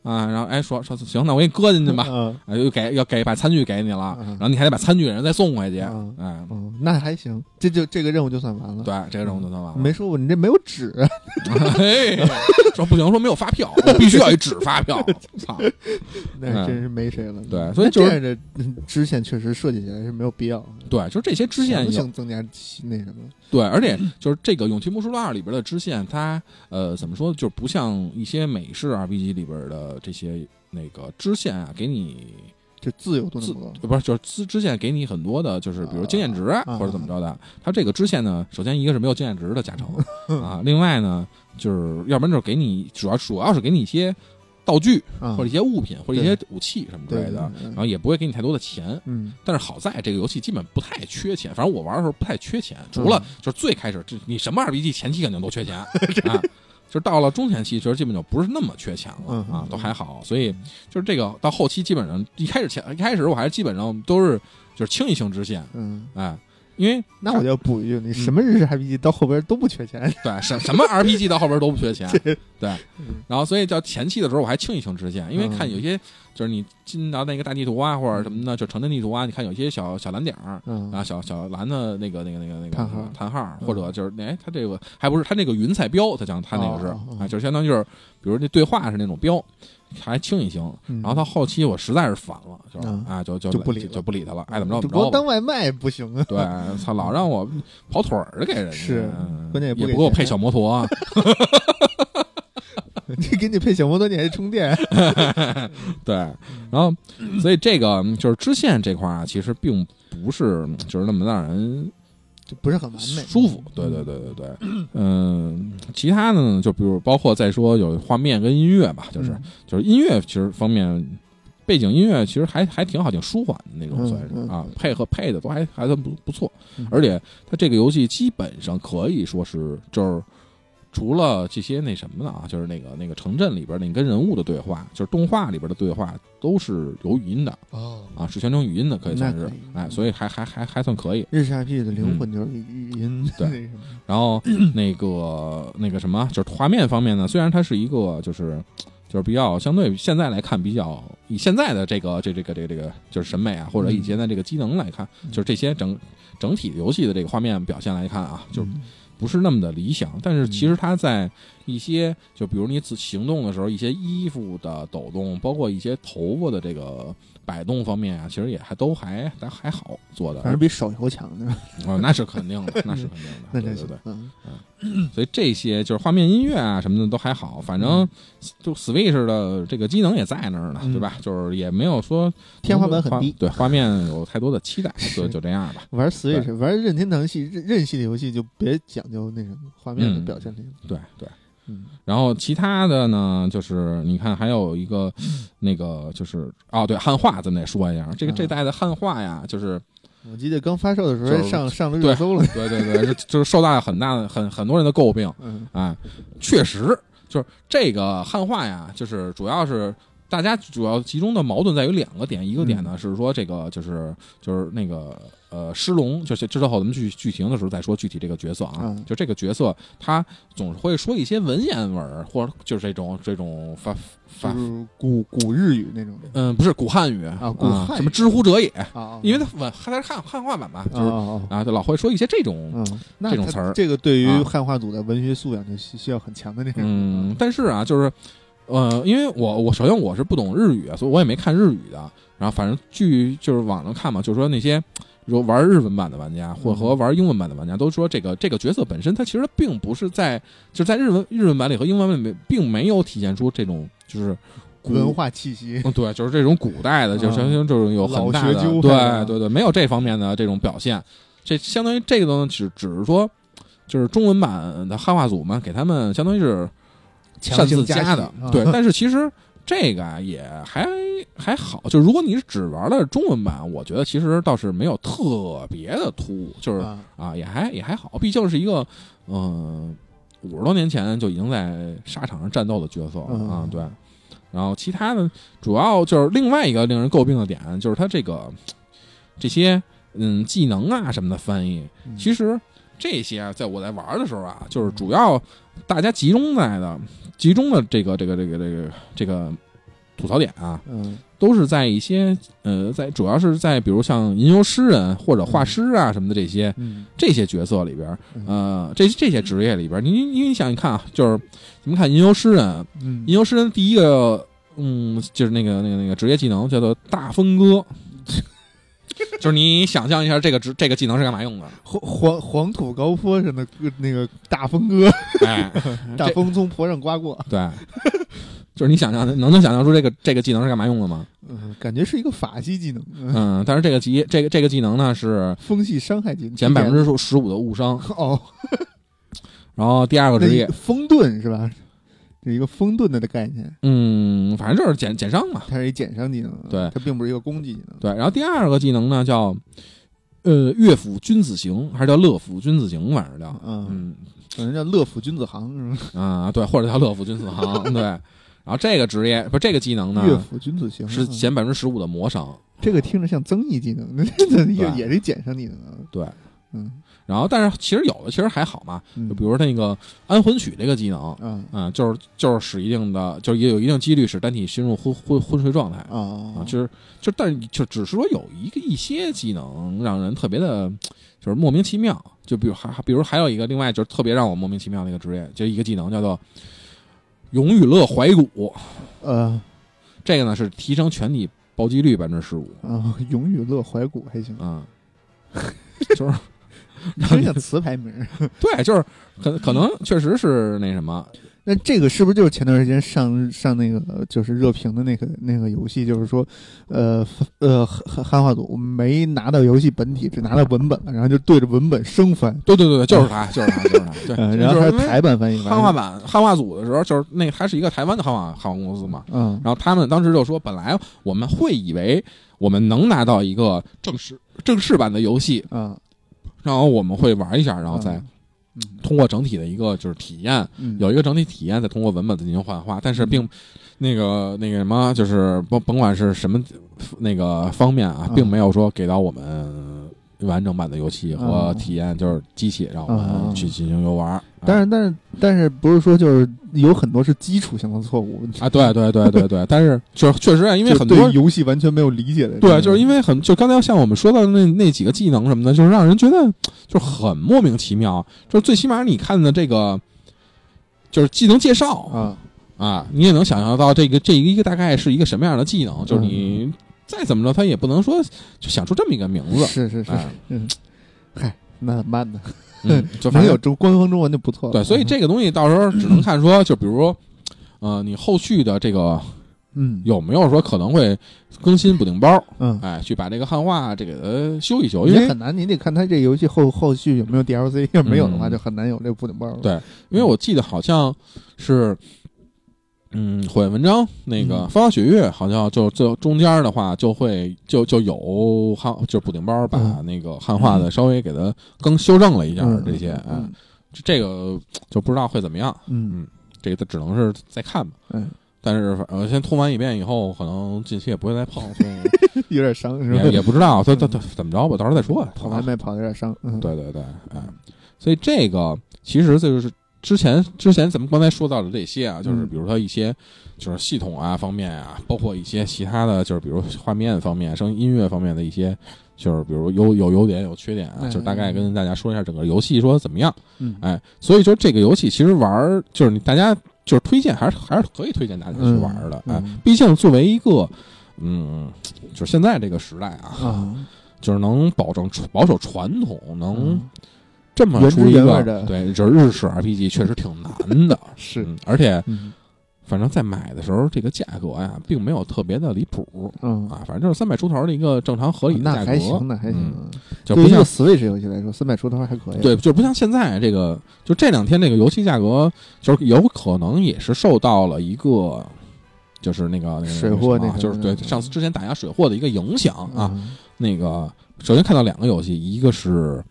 B: 啊，然后哎说说行，那我给你搁进去吧，
A: 嗯、
B: 啊，又给要给把餐具给你了，嗯、然后你还得把餐具给人再送回去，
A: 嗯、
B: 哎、
A: 嗯，那还行，这就这个任务就算完了。
B: 对，这个任务就算完了。
A: 没说过你这没有纸，
B: 哎，说不行，说没有发票，我必须要一纸发票。操，
A: 那真是没谁了。
B: 嗯、对，所以就是
A: 这样的支线确实设计起来是没有必要。
B: 对，就是这些支线
A: 性增加那什么。
B: 对，而且就是这个《勇气魔术二》里边的支线，它呃怎么说，就是不像一些美式 R P G 里边的这些那个支线啊，给你
A: 就自由度那么高，
B: 不是就是支支线给你很多的，就是比如经验值啊，
A: 啊
B: 或者怎么着的。它这个支线呢，首先一个是没有经验值的加成啊，另外呢，就是要不然就是给你主要主要是给你一些道具、
A: 啊、
B: 或者一些物品或者一些武器什么之类的，然后也不会给你太多的钱。
A: 嗯，
B: 但是好在这个游戏基本不太缺钱，反正我玩的时候不太缺钱，除了就是最开始，这你什么 R P G 前期肯定都缺钱啊。就是到了中前期，其实基本就不是那么缺钱了、
A: 嗯、
B: 啊，都还好。所以就是这个到后期，基本上一开始前一开始我还是基本上都是就是清一清支线，
A: 嗯，
B: 哎，因为
A: 那我就要补一句，你什么日式 R P G 到后边都不缺钱，
B: 对，什什么 R P G 到后边都不缺钱，对。然后所以叫前期的时候我还清一清支线，因为看有些就是你进到那个大地图啊或者什么的，就城镇地图啊，你看有些小小蓝点儿，
A: 嗯，
B: 啊小小蓝的那个那个那个那个
A: 叹号
B: 叹号，或者就是哎它这个还不是它那个云彩标，它讲它那个是、
A: 哦哦、
B: 啊，就是相当于就是比如那对话是那种标。还清一清，然后到后期我实在是烦了，就、嗯、啊就就
A: 就不理
B: 就不理他了，爱怎么着怎么着。
A: 光当外卖不行啊！
B: 对，操，老让我跑腿儿给人家，
A: 是，关键也不
B: 也不给我配小摩托、啊。
A: 你给你配小摩托，你还充电。
B: 对，然后所以这个就是支线这块啊，其实并不是就是那么让人。
A: 就不是很完美，
B: 舒服，对对对对对，嗯，其他的呢，就比如包括再说有画面跟音乐吧，就是、嗯、就是音乐其实方面，背景音乐其实还还挺好，挺舒缓的那种，算是、
A: 嗯嗯、
B: 啊，配合配的都还还算不不错，
A: 嗯、
B: 而且它这个游戏基本上可以说是就是。除了这些那什么的啊，就是那个那个城镇里边，你跟人物的对话，就是动画里边的对话，都是有语音的
A: 哦，
B: 啊，是全程语音的，可以算是，哎，所以还还还还算可以。
A: 日式 R P G 的灵魂就是语音，
B: 嗯、对。然后那个那个什么，就是画面方面呢，虽然它是一个就是就是比较相对现在来看比较以现在的这个这这个这个这个就是审美啊，或者以现在这个机能来看，
A: 嗯、
B: 就是这些整整体游戏的这个画面表现来看啊，就。不是那么的理想，但是其实它在一些就比如你行动的时候，一些衣服的抖动，包括一些头发的这个摆动方面啊，其实也还都还还还好做的，
A: 反正比手游强的。
B: 哦，那是肯定的，那是肯定的，
A: 那
B: 对对对，
A: 嗯
B: 嗯，所以这些就是画面、音乐啊什么的都还好，反正就 Switch 的这个机能也在那儿呢，
A: 嗯、
B: 对吧？就是也没有说
A: 天花板很低，
B: 对画面有太多的期待，就就这样吧。
A: 玩 Switch 玩任天堂系任任系的游戏就别讲究那什么画面的表现力、
B: 嗯，对对。
A: 嗯，
B: 然后其他的呢，就是你看还有一个那个就是哦，对，汉化咱们得说一下，这个这代的汉化呀，就是
A: 我记得刚发售的时候、就是、上上了
B: 热
A: 搜了，
B: 对对对，就是受到很大的很很多人的诟病，
A: 嗯
B: 啊，确实就是这个汉化呀，就是主要是。大家主要集中的矛盾在于两个点，一个点呢、嗯、是说这个就是就是那个呃狮龙，就是之后咱们剧剧情的时候再说具体这个角色啊，
A: 嗯、
B: 就这个角色他总是会说一些文言文，或者就是这种这种发发
A: 就是古古日语那种，
B: 嗯，不是古汉语
A: 啊，古汉语、
B: 啊、什么知乎者也
A: 啊，
B: 因为他文他是汉汉化版吧，就是
A: 啊,
B: 啊，就老会说一些这种、
A: 嗯、
B: 这种词儿，
A: 这个对于汉化组的文学素养就需要很强的那种，
B: 嗯，但是啊，就是。呃，因为我我首先我是不懂日语，所以我也没看日语的。然后反正据就是网上看嘛，就是说那些说玩日文版的玩家或和玩英文版的玩家都说，这个这个角色本身它其实并不是在就在日文日文版里和英文版里并没有体现出这种就是
A: 文化气息。
B: 嗯，对，就是这种古代的，就是就是有很大的对对对，没有这方面的这种表现。这相当于这个东西只只是说，就是中文版的汉化组嘛，给他们相当于是。擅自加的，对，但是其实这个啊也还还好，就如果你是只玩了中文版，我觉得其实倒是没有特别的突兀，就是啊, 啊也还也还好，毕竟是一个嗯五十多年前就已经在沙场上战斗的角色了啊，对。然后其他的主要就是另外一个令人诟病的点，就是它这个这些嗯技能啊什么的翻译，其实这些啊，在我在玩的时候啊，就是主要大家集中在的。集中的这个这个这个这个这个吐槽点啊，
A: 嗯，
B: 都是在一些呃，在主要是在比如像吟游诗人或者画师啊什么的这些、
A: 嗯、
B: 这些角色里边，呃，这这些职业里边，你因为你想你看啊，就是你们看吟游诗人，
A: 嗯，
B: 吟游诗人第一个，嗯，就是那个那个那个职业技能叫做大风歌。就是你想象一下，这个职这个技能是干嘛用的？
A: 黄黄黄土高坡上的那个大风歌，
B: 哎，
A: 大风从坡上刮过。
B: 对，就是你想象能能想象出这个这个技能是干嘛用的吗？
A: 嗯，感觉是一个法系技能。
B: 嗯，但是这个技这个这个技能呢是
A: 风系伤害技能，
B: 减百分之十五的误伤。
A: 哦，
B: 然后第二个职业
A: 风盾是吧？是一个风盾的的概念，
B: 嗯，反正就是减减伤嘛，
A: 它是一减伤技能，
B: 对，
A: 它并不是一个攻击技能，
B: 对。然后第二个技能呢叫，呃，乐府君子行，还是叫乐府君子行，反正叫，
A: 嗯，
B: 嗯，
A: 反正叫乐府君子行是吧？
B: 啊，对，或者叫乐府君子行，对。然后这个职业不，这个技能呢，
A: 乐府君子行
B: 是减百分之十五的磨伤，
A: 这个听着像增益技能，这也也是减伤技能，
B: 对，
A: 嗯。
B: 然后，但是其实有的其实还好嘛，就比如那个安魂曲这个技能，
A: 嗯
B: 啊，就是就是使一定的，就是也有一定几率使单体进入昏昏昏睡状态
A: 啊，
B: 啊，就是就但是就只是说有一个一些技能让人特别的，就是莫名其妙，就比如还比如还有一个另外就是特别让我莫名其妙的一个职业，就一个技能叫做永宇乐怀古，
A: 呃，
B: 这个呢是提升全体暴击率百分之十五
A: 啊，永宇乐怀古还行
B: 啊，就是。
A: 真像词牌名
B: 对，就是可可能确实是那什么。
A: 那这个是不是就是前段时间上上那个就是热评的那个那个游戏？就是说，呃呃，汉汉化组没拿到游戏本体，只拿到文本了，然后就对着文本生翻。
B: 对对对，就是他，就是他，就是他。对，
A: 嗯、然后他是台版翻译。
B: 汉化版汉化组的时候，就是那个还是一个台湾的汉化汉化公司嘛。
A: 嗯。
B: 然后他们当时就说，本来我们会以为我们能拿到一个正式正式版的游戏。
A: 嗯。
B: 然后我们会玩一下，然后再通过整体的一个就是体验，
A: 嗯、
B: 有一个整体体验，再通过文本进行幻化。但是并、嗯、那个那个什么，就是甭甭管是什么那个方面啊，
A: 嗯、
B: 并没有说给到我们完整版的游戏和体验，就是机器让我们去进行游玩。
A: 嗯但是，但是，但是，不是说就是有很多是基础性的错误
B: 啊？对对对对对，但是就是确实啊，因为很多
A: 对游戏完全没有理解的，
B: 对，就是因为很就刚才像我们说到的那那几个技能什么的，就是让人觉得就是很莫名其妙。就是最起码你看的这个就是技能介绍
A: 啊
B: 啊，你也能想象到这个这一个大概是一个什么样的技能，就是你再怎么着，他也不能说就想出这么一个名字。
A: 是是是，嗯，嗨，那怎么办呢？
B: 嗯，就
A: 反正有中官方中文就不错了。
B: 对，所以这个东西到时候只能看说，就比如说，呃，你后续的这个，
A: 嗯，
B: 有没有说可能会更新补丁包？
A: 嗯，
B: 哎，去把这个汉化这个修一修，因为
A: 很难，你得看它这个游戏后后续有没有 D L C， 要没有的话就很难有这个补丁包了。
B: 对，因为我记得好像是。嗯，火焰文章那个《风花雪月》好像就就中间的话就会就就有汉就补丁包把那个汉化的稍微给它更修正了一下这些，
A: 嗯，
B: 嗯这个就不知道会怎么样，
A: 嗯
B: 嗯，这个只能是再看吧，
A: 嗯，
B: 但是呃先通完一遍以后，可能近期也不会再碰，所以
A: 有点伤是吧？
B: 也也不知道他他他怎么着吧，到时候再说。
A: 跑外卖跑的有点伤，嗯，
B: 对对对，哎，所以这个其实就是。之前之前咱们刚才说到的这些啊，就是比如说一些就是系统啊方面啊，包括一些其他的，就是比如画面方面、声音乐方面的一些，就是比如有有优点有缺点啊，就是大概跟大家说一下整个游戏说怎么样。
A: 嗯，
B: 哎，所以说这个游戏其实玩就是你大家就是推荐还是还是可以推荐大家去玩的，哎，毕竟作为一个嗯，就是现在这个时代啊，就是能保证保守传统，能。这么出一个对，就是日式 R P G 确实挺难的，
A: 是、
B: 嗯，而且、嗯、反正在买的时候，这个价格呀，并没有特别的离谱，
A: 嗯
B: 啊，反正就是三百出头的一个正常合理的价格，
A: 那还行，那还行，
B: 嗯、就不像
A: Switch 游戏来说，三百出头还可以，
B: 对，就不像现在这个，就这两天这个游戏价格，就是有可能也是受到了一个，就是那个那个
A: 水货那个，
B: 就是对上次之前打压水货的一个影响啊，嗯、那个首先看到两个游戏，一个是。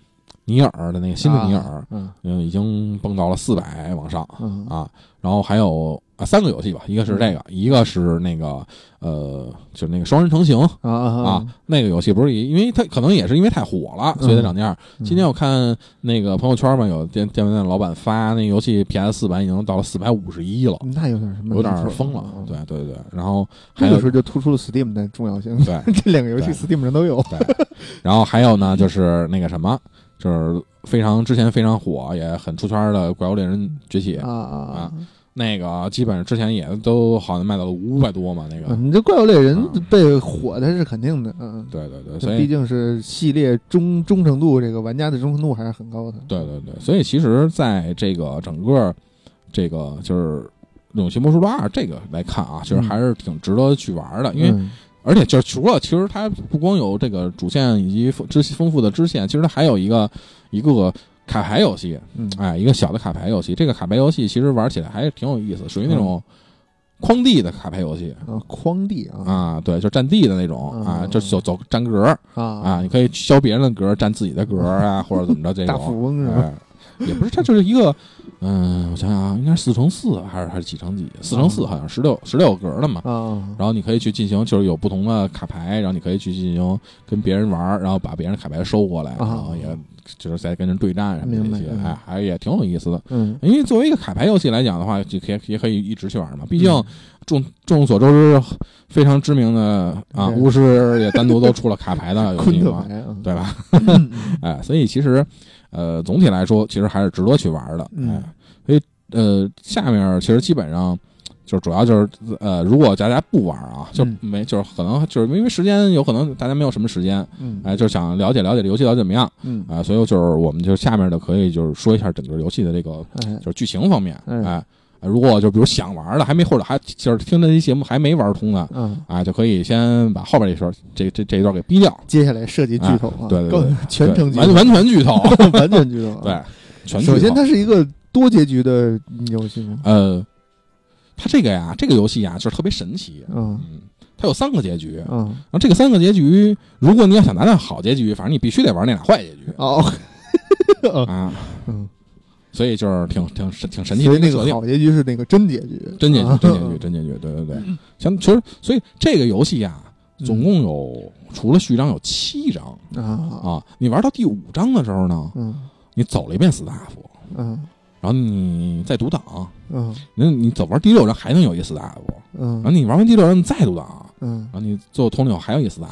B: 尼尔的那个新的尼尔，
A: 嗯
B: 嗯，已经蹦到了四百往上
A: 嗯
B: 啊。然后还有啊三个游戏吧，一个是这个，一个是那个呃，就是那个双人成行
A: 啊啊
B: 啊，那个游戏不是因为它可能也是因为太火了，所以它涨价。
A: 嗯、
B: 今天我看那个朋友圈嘛，有电电玩店的老板发那个游戏 P S 四版已经到了四百五十一了，
A: 那有点什么，
B: 有点疯了。对对对，然后还
A: 有这个时候就突出了 Steam 的重要性。
B: 对，
A: 这两个游戏 Steam 上都有。
B: 对，然后还有呢，就是那个什么，就是非常之前非常火也很出圈的《怪物猎人崛起》
A: 啊啊啊。
B: 那个基本上之前也都好像卖到了五百多嘛，那个、
A: 嗯、你这怪物猎人被火的是肯定的，嗯，
B: 对对对，所以
A: 毕竟是系列忠忠诚度，这个玩家的忠诚度还是很高的。
B: 对对对，所以其实在这个整个这个就是《勇气魔术二》这个来看啊，其实还是挺值得去玩的，嗯、因为、嗯、而且就是除了其实它不光有这个主线以及支丰富的支线，其实它还有一个一个。卡牌游戏，
A: 嗯，
B: 哎，一个小的卡牌游戏。这个卡牌游戏其实玩起来还是挺有意思，属于那种框地的卡牌游戏
A: 啊，框地啊，
B: 啊，对，就占地的那种、嗯、啊，就走走占格啊啊，你可以消别人的格，占自己的格啊，或者怎么着这种。
A: 大富翁是吧？
B: 哎也不是，它就是一个，嗯，我想想啊，应该是四乘四还是还是几乘几？四乘四好像十六十六格的嘛。
A: 啊，
B: 然后你可以去进行，就是有不同的卡牌，然后你可以去进行跟别人玩，然后把别人的卡牌收过来，然后也就是再跟人对战什么的这些，哎，还也挺有意思的。
A: 嗯，
B: 因为作为一个卡牌游戏来讲的话，就可以也可以一直去玩嘛。毕竟众众所周知，非常知名的啊，巫师也单独都出了卡牌的游戏嘛，对吧？哎，所以其实。呃，总体来说，其实还是值得去玩的，哎，所以呃，下面其实基本上就是主要就是呃，如果大家不玩啊，就没就是可能就是因为时间有可能大家没有什么时间，
A: 嗯，
B: 哎，就是想了解了解这游戏到底怎么样，
A: 嗯，
B: 啊，所以就是我们就下面的可以就是说一下整个游戏的这个就是剧情方面，哎。如果就比如想玩的还没或者还就是听这期节目还没玩通的，
A: 嗯
B: 啊，就可以先把后边这段这这这一段给逼掉。
A: 接下来涉及剧透啊，
B: 对对对，
A: 全程
B: 完完全剧透，
A: 完全剧透。
B: 对，全剧透。
A: 首先，它是一个多结局的游戏吗？
B: 呃，它这个呀，这个游戏呀，就是特别神奇。
A: 嗯
B: 嗯，它有三个结局。
A: 嗯，
B: 然后这个三个结局，如果你要想拿到好结局，反正你必须得玩那俩坏结局。
A: 哦，
B: 啊，
A: 嗯。
B: 所以就是挺挺挺神奇的。
A: 所以那个好结局是那个真结局，
B: 真结局，真结局，真结局，对对对。像其实，所以这个游戏呀，总共有、嗯、除了序章有七章
A: 啊
B: 啊。你玩到第五章的时候呢，
A: 嗯，
B: 你走了一遍 staff，
A: 嗯，
B: 然后你再读档，
A: 嗯，
B: 那你走玩第六章还能有一 staff，
A: 嗯，
B: 然后你玩完第六章你再读档，
A: 嗯，
B: 然后你最后通灵还有一 staff。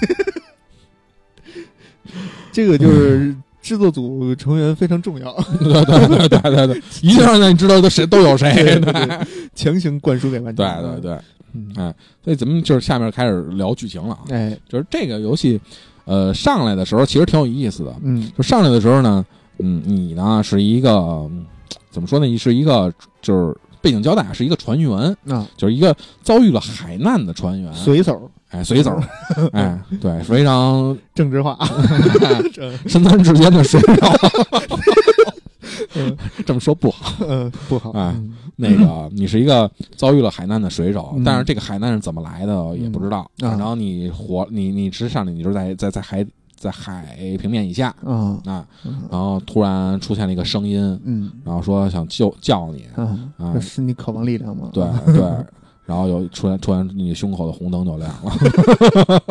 A: 这个就是。制作组成员非常重要，
B: 对对对对对对，一定让你知道的谁都有谁，
A: 对对对，强行灌输给玩
B: 家。对对对，嗯，哎，所以咱们就是下面开始聊剧情了啊。
A: 哎，
B: 就是这个游戏，呃，上来的时候其实挺有意思的。
A: 嗯，
B: 就上来的时候呢，嗯，你呢是一个怎么说呢？是一个就是背景交代是一个船员
A: 啊，
B: 就是一个遭遇了海难的船员，
A: 水手。
B: 哎，水手，哎，对，非常
A: 政治化，
B: 身残志坚的水手，这么说不好，
A: 嗯，不好，
B: 哎，那个你是一个遭遇了海难的水手，但是这个海难是怎么来的也不知道，然后你活，你你实际上你就是在在在海在海平面以下，
A: 啊
B: 啊，然后突然出现了一个声音，
A: 嗯，
B: 然后说想救叫你，
A: 啊，是你渴望力量吗？
B: 对对。然后有出现突然你胸口的红灯就亮了，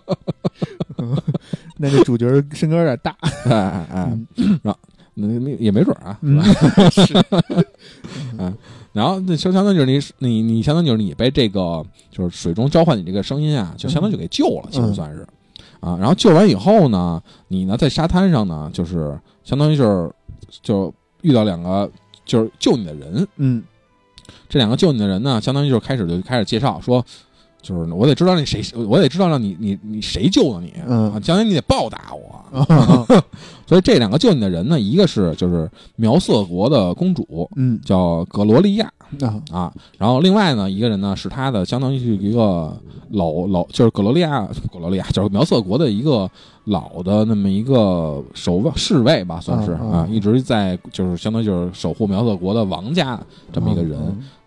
A: 那这主角身高有点大，
B: 哎哎哎，然后那那也没准啊，
A: 嗯，
B: 是，嗯，然后那相当于就是你你你相当于就是你被这个就是水中召唤你这个声音啊，就相当于就给救了，其实算是啊。然后救完以后呢，你呢在沙滩上呢，就是相当于就是就遇到两个就是救你的人，
A: 嗯。
B: 这两个救你的人呢，相当于就是开始就开始介绍说，就是我得知道那谁，我得知道让你你你谁救了你，
A: 嗯，
B: 相当于你得报答我。所以这两个救你的人呢，一个是就是苗色国的公主，
A: 嗯，
B: 叫葛罗利亚
A: 啊
B: 啊，然后另外呢一个人呢是他的相当于是一个老老就是葛罗利亚葛罗利亚就是苗色国的一个老的那么一个守卫侍卫吧，算是啊，啊，一直在就是相当于就是守护苗色国的王家这么一个人。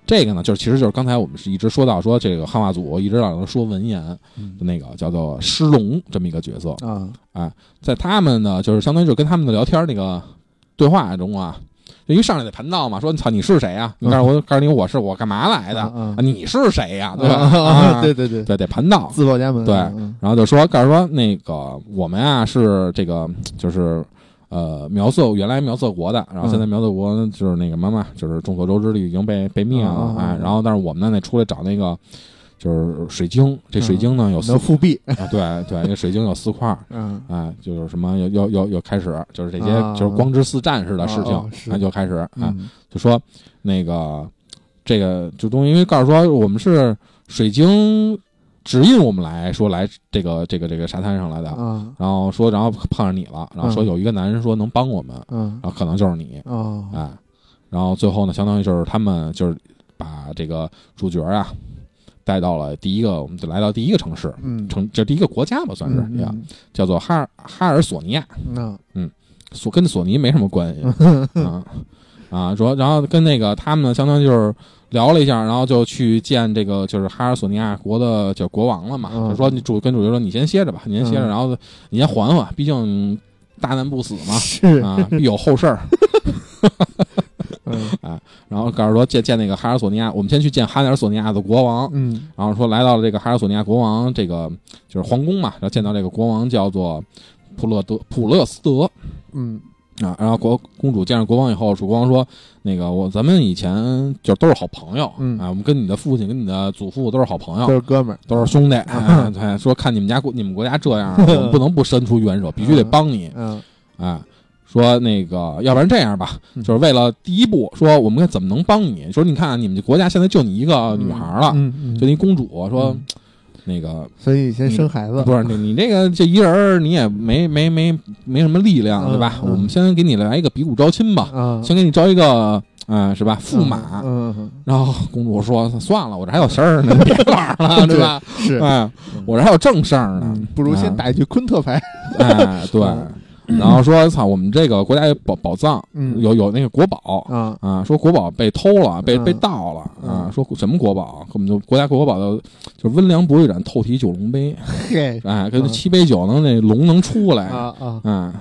B: 这个呢，就是其实就是刚才我们是一直说到说这个汉化组一直让人说文言的那个叫做施龙这么一个角色啊，哎，在他们呢就是相当于就跟他们的聊天那个对话中啊，就一上来得盘道嘛，说操你是谁呀、啊？你告诉我，告诉你我是我干嘛来的？啊、你是谁呀、啊？对吧？
A: 啊、对对对
B: 对，得盘道，
A: 自报家门。
B: 对，
A: 嗯、
B: 然后就说告诉说那个我们啊是这个就是。呃，苗色原来苗色国的，然后现在苗色国就是那个妈妈，就是众所周知的已经被被灭了，哎，然后但是我们呢，那出来找那个就是水晶，这水晶呢有四
A: 复辟
B: 啊，对对，那个水晶有四块，
A: 嗯，
B: 哎，就是什么又又又又开始就是这些就是光之四战士的事情，那就开始啊，就说那个这个就东西，因为告诉说我们是水晶。指引我们来说来这个这个这个沙滩上来的，
A: 嗯，
B: 然后说然后碰上你了，然后说有一个男人说能帮我们，
A: 嗯，
B: 然后可能就是你，
A: 哦，
B: 哎，然后最后呢，相当于就是他们就是把这个主角啊带到了第一个，我们就来到第一个城市，
A: 嗯，
B: 城这第一个国家吧，算是呀、嗯，叫做哈尔哈尔索尼亚，
A: 嗯
B: 嗯，索跟索尼没什么关系啊啊，主要然后跟那个他们呢，相当于就是。聊了一下，然后就去见这个就是哈尔索尼亚国的叫国王了嘛，
A: 嗯、
B: 就说你主跟主角说你先歇着吧，你先歇着，
A: 嗯、
B: 然后你先缓缓，毕竟大难不死嘛，
A: 是
B: 啊，必有后事儿。
A: 嗯
B: 啊，然后告诉说见见那个哈尔索尼亚，我们先去见哈尔索尼亚的国王，
A: 嗯，
B: 然后说来到了这个哈尔索尼亚国王这个就是皇宫嘛，然后见到这个国王叫做普勒德普勒斯德，
A: 嗯。
B: 啊，然后国公主见上国王以后，主国王说：“那个我咱们以前就都是好朋友，
A: 嗯
B: 啊，我们跟你的父亲、跟你的祖父都是好朋友，
A: 都是哥们儿，
B: 都是兄弟。哎”对，说看你们家国、你们国家这样，我们不能不伸出援手，必须得帮你。
A: 嗯，
B: 啊，说那个，要不然这样吧，就是为了第一步，说我们该怎么能帮你？说你看你们国家现在就你一个女孩了，
A: 嗯嗯、
B: 就一公主，说。嗯那个，
A: 所以先生孩子，
B: 不是你，你这个这一人你也没没没没什么力量，对吧？
A: 嗯嗯、
B: 我们先给你来一个比武招亲吧，
A: 嗯、
B: 先给你招一个，嗯、呃，是吧？驸马。
A: 嗯，嗯
B: 然后公主说：“算了，我这还有事儿呢，别玩了，对吧？
A: 是，
B: 哎，我这还有正事儿呢、
A: 嗯，不如先打一局昆特牌。
B: 哎，对。然后说操，我们这个国家有宝宝藏，
A: 嗯，
B: 有有那个国宝
A: 啊
B: 啊，说国宝被偷了，被、嗯、被盗了啊，说什么国宝？我们就国家国宝的，就是温良博玉盏透体九龙杯，
A: 嘿，
B: 哎，跟七杯酒能那龙能出来
A: 啊啊，
B: 嗯，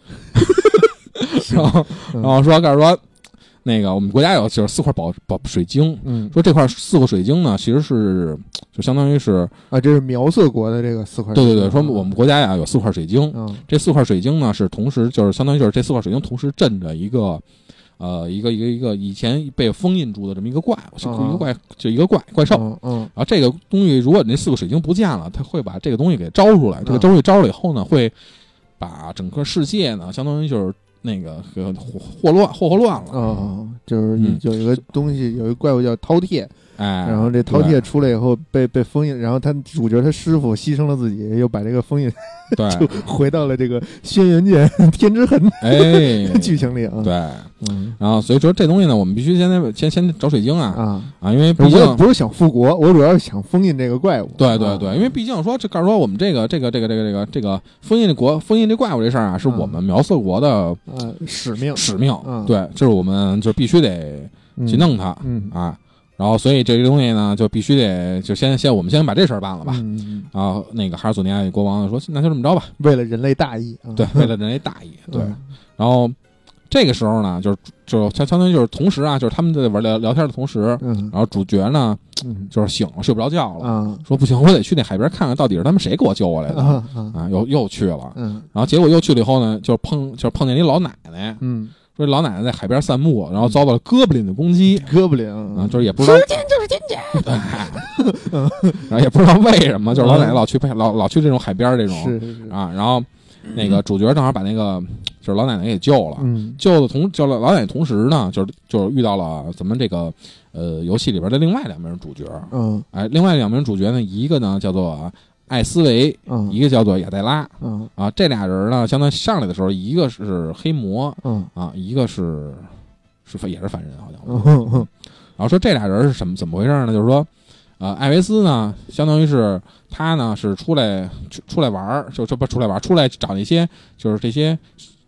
B: 然后然后说告诉说。那个我们国家有就是四块宝宝水晶，
A: 嗯，
B: 说这块四个水晶呢，其实是就相当于是
A: 啊，这是苗色国的这个四块水晶，
B: 对对对，说我们国家呀有四块水晶，
A: 嗯，
B: 这四块水晶呢是同时就是相当于就是这四块水晶同时镇着一个呃一个一个一个以前被封印住的这么一个怪，就一个怪就一个怪怪兽，
A: 嗯，嗯，
B: 然后这个东西如果你这四个水晶不见了，它会把这个东西给招出来，这个东西招了以后呢，会把整个世界呢相当于就是。那个霍乱霍霍乱了，
A: 哦，就是有一个东西，有一个怪物叫饕餮，
B: 哎，
A: 然后这饕餮出来以后被被封印，然后他主角他师傅牺牲了自己，又把这个封印，
B: 对，
A: 就回到了这个轩辕剑天之痕
B: 哎
A: 剧情里啊，
B: 对，
A: 嗯，
B: 然后所以说这东西呢，我们必须先先先找水晶啊
A: 啊
B: 啊，因为毕竟
A: 我不是想复国，我主要是想封印这个怪物，
B: 对对对，因为毕竟说这告诉说我们这个这个这个这个这个这个封印这国封印这怪物这事儿啊，是我们苗色国的
A: 呃使命
B: 使命，
A: 嗯，
B: 对，就是我们就必须得去弄它，
A: 嗯
B: 啊。然后，所以这个东西呢，就必须得就先先我们先把这事儿办了吧。
A: 嗯，
B: 然后那个哈尔索尼亚国王说：“那就这么着吧，
A: 为了人类大义。啊”
B: 对，为了人类大义。对。
A: 嗯、
B: 然后这个时候呢，就是就相相当于就是同时啊，就是他们在玩聊聊天的同时，
A: 嗯，
B: 然后主角呢，
A: 嗯，
B: 就是醒了，睡不着觉了，
A: 啊，
B: 说不行，我得去那海边看看到底是他们谁给我救过来的
A: 啊，
B: 啊，又又去了，
A: 嗯，
B: 然后结果又去了以后呢，就碰就是碰见一老奶奶，
A: 嗯。
B: 说老奶奶在海边散步，然后遭到了哥布林的攻击。
A: 哥布林
B: 啊，就是也不知道，
A: 时间就是金钱。
B: 对，然后也不知道为什么，就是老奶奶老去老老去这种海边这种
A: 是是是
B: 啊，然后那个主角正好把那个就是老奶奶给救了，
A: 嗯，
B: 救的同救了老奶奶同时呢，就是就是遇到了咱们这个呃游戏里边的另外两名主角，
A: 嗯，
B: 哎，另外两名主角呢，一个呢叫做艾斯维，
A: 嗯，
B: 一个叫做亚黛拉，
A: 嗯
B: 啊，这俩人呢，相当于上来的时候，一个是黑魔，
A: 嗯
B: 啊，一个是是也是凡人，好像，
A: 嗯嗯、
B: 然后说这俩人是什么怎么回事呢？就是说，呃，艾维斯呢，相当于是他呢是出来出来玩，就这不出来玩，出来找那些就是这些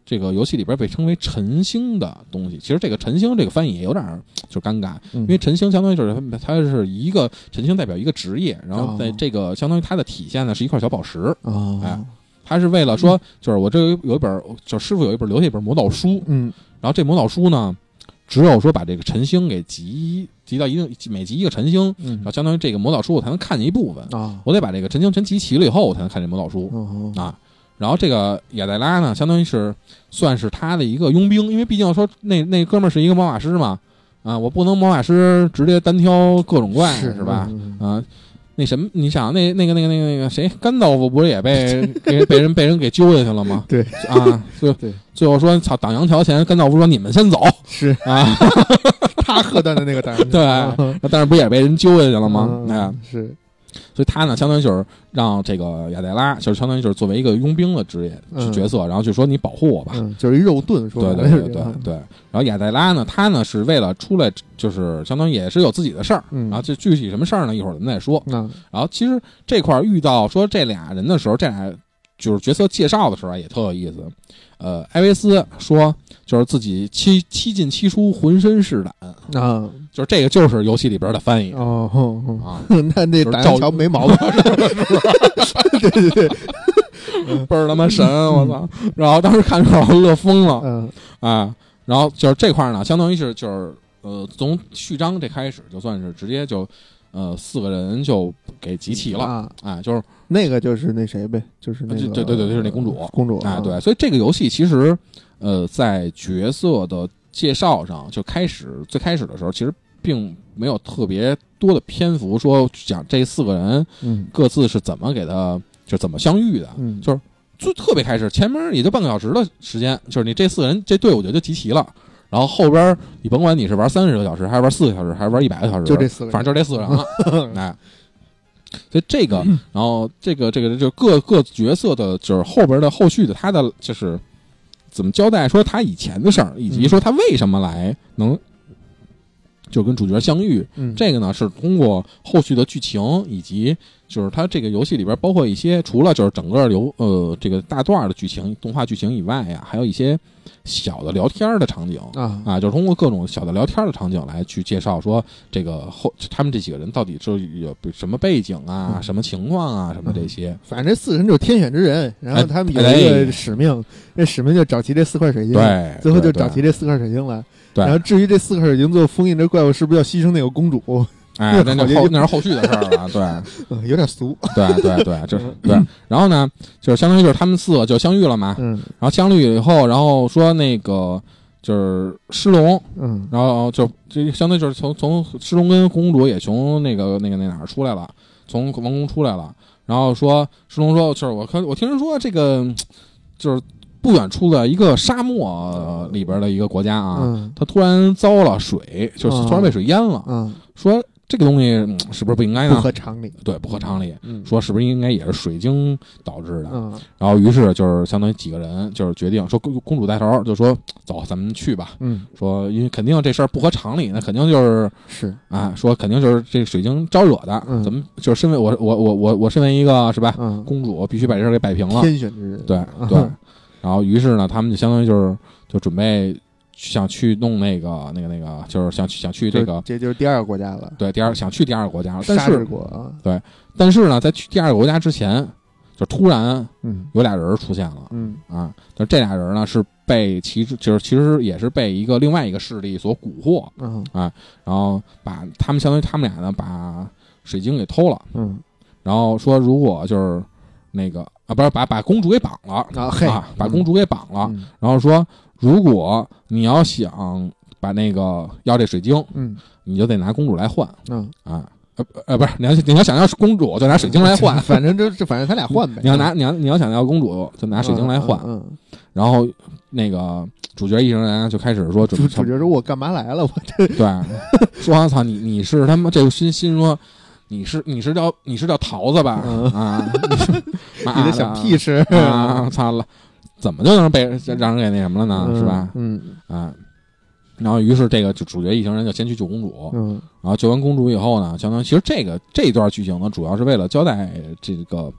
B: 这个游戏里边被称为晨星的东西。其实这个晨星这个翻译也有点就尴尬，
A: 嗯、
B: 因为晨星相当于就是它是一个晨星代表一个职业，然后在这个相当于它的体现呢是一块小宝石。
A: 哦，
B: 哎，它是为了说，就是我这有一本，就师傅有一本留下一本魔导书，
A: 嗯，
B: 然后这魔导书呢，只有说把这个晨星给集集到一定每集一个晨星，
A: 嗯，
B: 然后相当于这个魔导书我才能看见一部分
A: 啊、哦，
B: 我得把这个晨星全集齐了以后，我才能看见魔导书、
A: 哦、
B: 啊。然后这个亚黛拉呢，相当于是算是他的一个佣兵，因为毕竟说那那哥们儿是一个魔法师嘛，啊，我不能魔法师直接单挑各种怪是, 是吧？嗯、啊，那什么，你想那那个那个那个那个谁，甘道夫不是也被给被人被人给揪下去了吗？
A: 对
B: 啊，最
A: 对
B: 最后说操挡杨桥前，甘道夫说你们先走，
A: 是
B: 啊，
A: 他喝断的那个挡杨桥，
B: 对，但是不也被人揪下去了吗？
A: 嗯、
B: 哎，
A: 是。
B: 所以他呢，相当于就是让这个亚黛拉，就是相当于就是作为一个佣兵的职业、嗯、角色，然后就说你保护我吧，
A: 嗯、就是一肉盾，说
B: 对对对对对。然后亚黛拉呢，他呢是为了出来，就是相当于也是有自己的事儿、嗯，然后就具体什么事儿呢，一会儿咱们再说。
A: 嗯，
B: 然后其实这块遇到说这俩人的时候，这俩就是角色介绍的时候也特有意思。呃，艾维斯说就是自己七七进七出，浑身是胆
A: 啊，
B: 就是这个就是游戏里边的翻译
A: 哦哦哦
B: 啊，
A: 那那打杨桥没毛病，是不是？对对对，
B: 倍儿他妈神，我操！然后当时看着我乐疯了，
A: 嗯
B: 啊，然后就是这块呢，相当于是就是呃，从序章这开始就算是直接就呃四个人就给集齐了啊，啊，就是
A: 那个就是那谁呗，就是那个
B: 对对对，就是那公主
A: 公主
B: 啊，对，所以这个游戏其实呃在角色的介绍上就开始最开始的时候，其实并没有特别多的篇幅说讲这四个人各自是怎么给他就怎么相遇的，
A: 嗯，
B: 就是就特别开始前面也就半个小时的时间，就是你这四个人这队伍就就集齐了。然后后边你甭管你是玩三十个小时，还是玩四个小时，还是玩一百个小时，
A: 就这四个人，
B: 反正就这四个人了。哎，所以这个，然后这个这个就各各角色的，就是后边的后续的他的就是怎么交代说他以前的事儿，以及说他为什么来能就跟主角相遇。
A: 嗯，
B: 这个呢是通过后续的剧情以及就是它这个游戏里边包括一些除了就是整个游呃这个大段的剧情动画剧情以外呀，还有一些小的聊天的场景
A: 啊
B: 啊，就是通过各种小的聊天的场景来去介绍说这个后他们这几个人到底是有什么背景啊、嗯、什么情况啊什么这些。
A: 嗯、反正这四个人就是天选之人，然后他们有一个使命，哎、这使命就找齐这四块水晶，
B: 对，
A: 最后就找齐这四块水晶来。
B: 对，
A: 然后至于这四块水晶最后封印这怪物是不是要牺牲那个公主？
B: 哎，那那后那是后续的事儿了，对，
A: 嗯，有点俗，
B: 对对对，就是对。然后呢，就是相当于就是他们四个就相遇了嘛，
A: 嗯，
B: 然后相遇以后，然后说那个就是狮龙，
A: 嗯，
B: 然后就这相当于就是从从狮龙跟公主也从那个那个那哪儿出来了，从王宫出来了，然后说狮龙说就是我看我听人说这个就是不远处的一个沙漠里边的一个国家啊，
A: 嗯，
B: 它突然遭了水，就是突然被水淹了，
A: 嗯，
B: 说。这个东西、嗯、是不是不应该呢？
A: 不合常理，
B: 对，不合常理。
A: 嗯，
B: 说是不是应该也是水晶导致的？
A: 嗯，
B: 然后于是就是相当于几个人就是决定说，公公主带头就说走，咱们去吧。
A: 嗯，
B: 说因为肯定这事儿不合常理，那肯定就是
A: 是
B: 啊，说肯定就是这水晶招惹的。
A: 嗯，
B: 咱们就是身为我我我我我身为一个是吧？
A: 嗯，
B: 公主必须把这事儿给摆平了。
A: 天选之人。
B: 对对。然后于是呢，他们就相当于就是就准备。想去弄那个那个那个，就是想去想去这个，
A: 这就是第二个国家了。
B: 对，第二想去第二个国家了，但是
A: 国啊，
B: 对，但是呢，在去第二个国家之前，就突然，
A: 嗯，
B: 有俩人出现了，
A: 嗯
B: 啊，但这俩人呢是被其实就是其实也是被一个另外一个势力所蛊惑，
A: 嗯
B: 啊，然后把他们相当于他们俩呢把水晶给偷了，
A: 嗯，
B: 然后说如果就是那个啊，不是把把公主给绑了
A: 啊，嘿
B: 啊，把公主给绑了，
A: 嗯、
B: 然后说。如果你要想把那个要这水晶，
A: 嗯，
B: 你就得拿公主来换，
A: 嗯
B: 啊，呃呃，不是，你要你要想要公主就拿水晶来换，
A: 反正就反正他俩换呗。
B: 你要拿你要你要想要公主就拿水晶来换，
A: 嗯，嗯
B: 然后那个主角一行人就开始说，主
A: 主角说我干嘛来了？我这
B: 对，说操你你是他妈这个心心说。你是你是叫你是叫桃子吧？
A: 嗯、
B: 啊，
A: 你的小屁吃
B: 啊！操了。怎么就能被让人给那什么了呢？
A: 嗯、
B: 是吧？
A: 嗯
B: 啊，然后于是这个就主角一行人就先去救公主，
A: 嗯，
B: 然后救完公主以后呢，相当于其实这个这一段剧情呢，主要是为了交代这个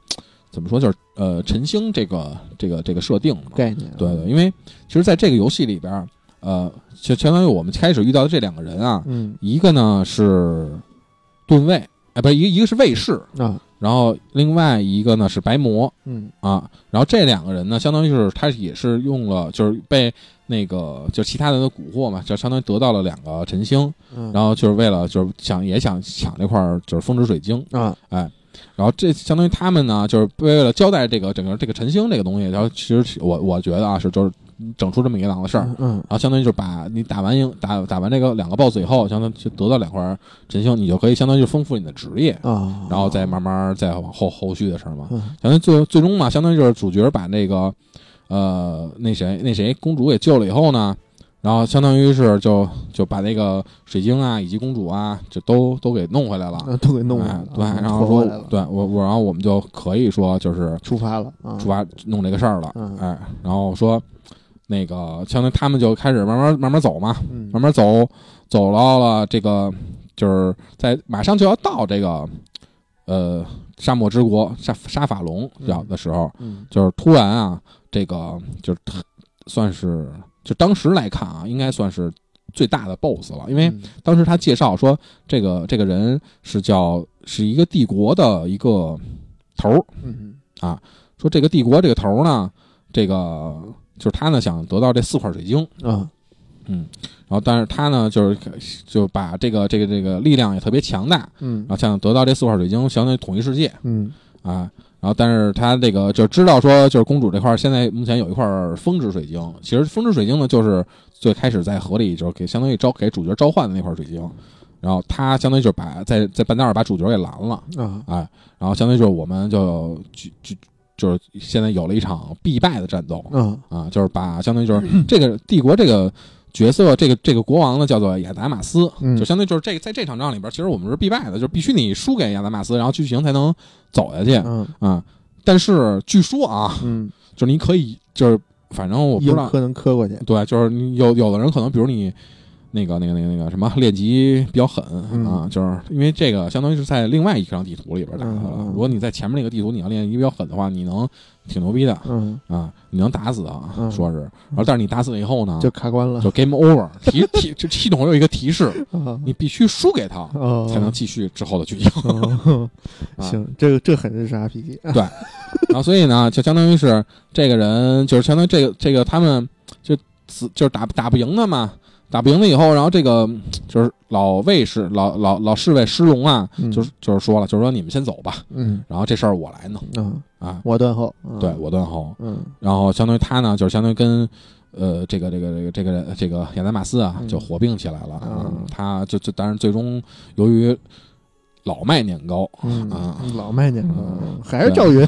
B: 怎么说，就是呃晨星这个这个这个设定嘛
A: 概念。
B: 对对，因为其实在这个游戏里边，呃，就相当于我们开始遇到的这两个人啊，
A: 嗯，
B: 一个呢是盾卫，哎，不是一个一个是卫士
A: 啊，
B: 然后另外一个呢是白魔，
A: 嗯
B: 啊，然后这两个人呢，相当于是他也是用了，就是被那个就其他人的蛊惑嘛，就相当于得到了两个晨星，
A: 嗯，
B: 然后就是为了就是想也想抢这块就是风之水晶
A: 啊，
B: 哎。然后这相当于他们呢，就是为了交代这个整个这个晨星这个东西，然后其实我我觉得啊是就是整出这么一个档子事儿，
A: 嗯，
B: 然后相当于就是把你打完赢打打完这个两个 boss 以后，相当于就得到两块晨星，你就可以相当于就丰富你的职业
A: 啊，
B: 然后再慢慢再往后后续的事儿嘛，
A: 嗯
B: 相当于最最终嘛，相当于就是主角把那个呃那谁那谁公主给救了以后呢。然后相当于是就就把那个水晶啊以及公主啊就都都给弄回来了，
A: 啊、都给弄回来了，
B: 哎、对，
A: 啊、
B: 然后说对我我然后我们就可以说就是
A: 出发了，啊、
B: 出发弄这个事儿了，
A: 嗯、
B: 哎，然后说那个相当于他们就开始慢慢慢慢走嘛，
A: 嗯、
B: 慢慢走走到了这个就是在马上就要到这个呃沙漠之国沙沙法隆叫的时候，
A: 嗯，
B: 就是突然啊这个就是算是。就当时来看啊，应该算是最大的 boss 了，因为当时他介绍说，这个这个人是叫是一个帝国的一个头，
A: 嗯
B: 啊，说这个帝国这个头呢，这个就是他呢想得到这四块水晶
A: 啊，
B: 嗯，然后但是他呢就是就把这个这个这个力量也特别强大，
A: 嗯，
B: 然后想得到这四块水晶，相当于统一世界，
A: 嗯
B: 啊。然后，但是他这个就知道说，就是公主这块现在目前有一块风之水晶。其实风之水晶呢，就是最开始在河里就是给相当于召给主角召唤的那块水晶。然后他相当于就把在在半道上把主角给拦了
A: 啊，
B: 哎，然后相当于就是我们就就就就是现在有了一场必败的战斗
A: 啊
B: 啊，就是把相当于就是这个帝国这个。角色这个这个国王呢叫做亚达马斯，
A: 嗯、
B: 就相当于就是这个在这场仗里边，其实我们是必败的，就是必须你输给亚达马斯，然后剧情才能走下去。
A: 嗯
B: 啊，但是据说啊，
A: 嗯，
B: 就是你可以就是反正我不知道，
A: 可能磕过去。
B: 对，就是你有有的人可能，比如你那个那个那个那个什么练级比较狠、
A: 嗯、
B: 啊，就是因为这个相当于是在另外一张地图里边打的了。
A: 嗯嗯、
B: 如果你在前面那个地图你要练级比较狠的话，你能。挺牛逼的，
A: 嗯
B: 啊，你能打死他，
A: 嗯、
B: 说是，然后但是你打死了以后呢，
A: 就卡关了，
B: 就 game over， 提提就系统有一个提示，
A: 啊、
B: 你必须输给他、
A: 哦、
B: 才能继续之后的剧情。
A: 哦啊、行，这个这很日式 R P G，
B: 对，然后所以呢，就相当于是这个人，就是相当于这个这个他们就死就是打打不赢他嘛。打不赢了以后，然后这个就是老卫士、老老老侍卫施龙啊，
A: 嗯、
B: 就是就是说了，就是说你们先走吧，
A: 嗯，
B: 然后这事儿我来弄，
A: 嗯
B: 啊，
A: 我断后，
B: 嗯、对我断后，
A: 嗯，
B: 然后相当于他呢，就是相当于跟呃这个这个这个这个人这个亚达马斯啊，
A: 嗯、
B: 就合并起来了，
A: 嗯，
B: 嗯他就就当然最终由于老迈年高，
A: 嗯
B: 啊，
A: 老迈年高，
B: 嗯、
A: 还是赵云，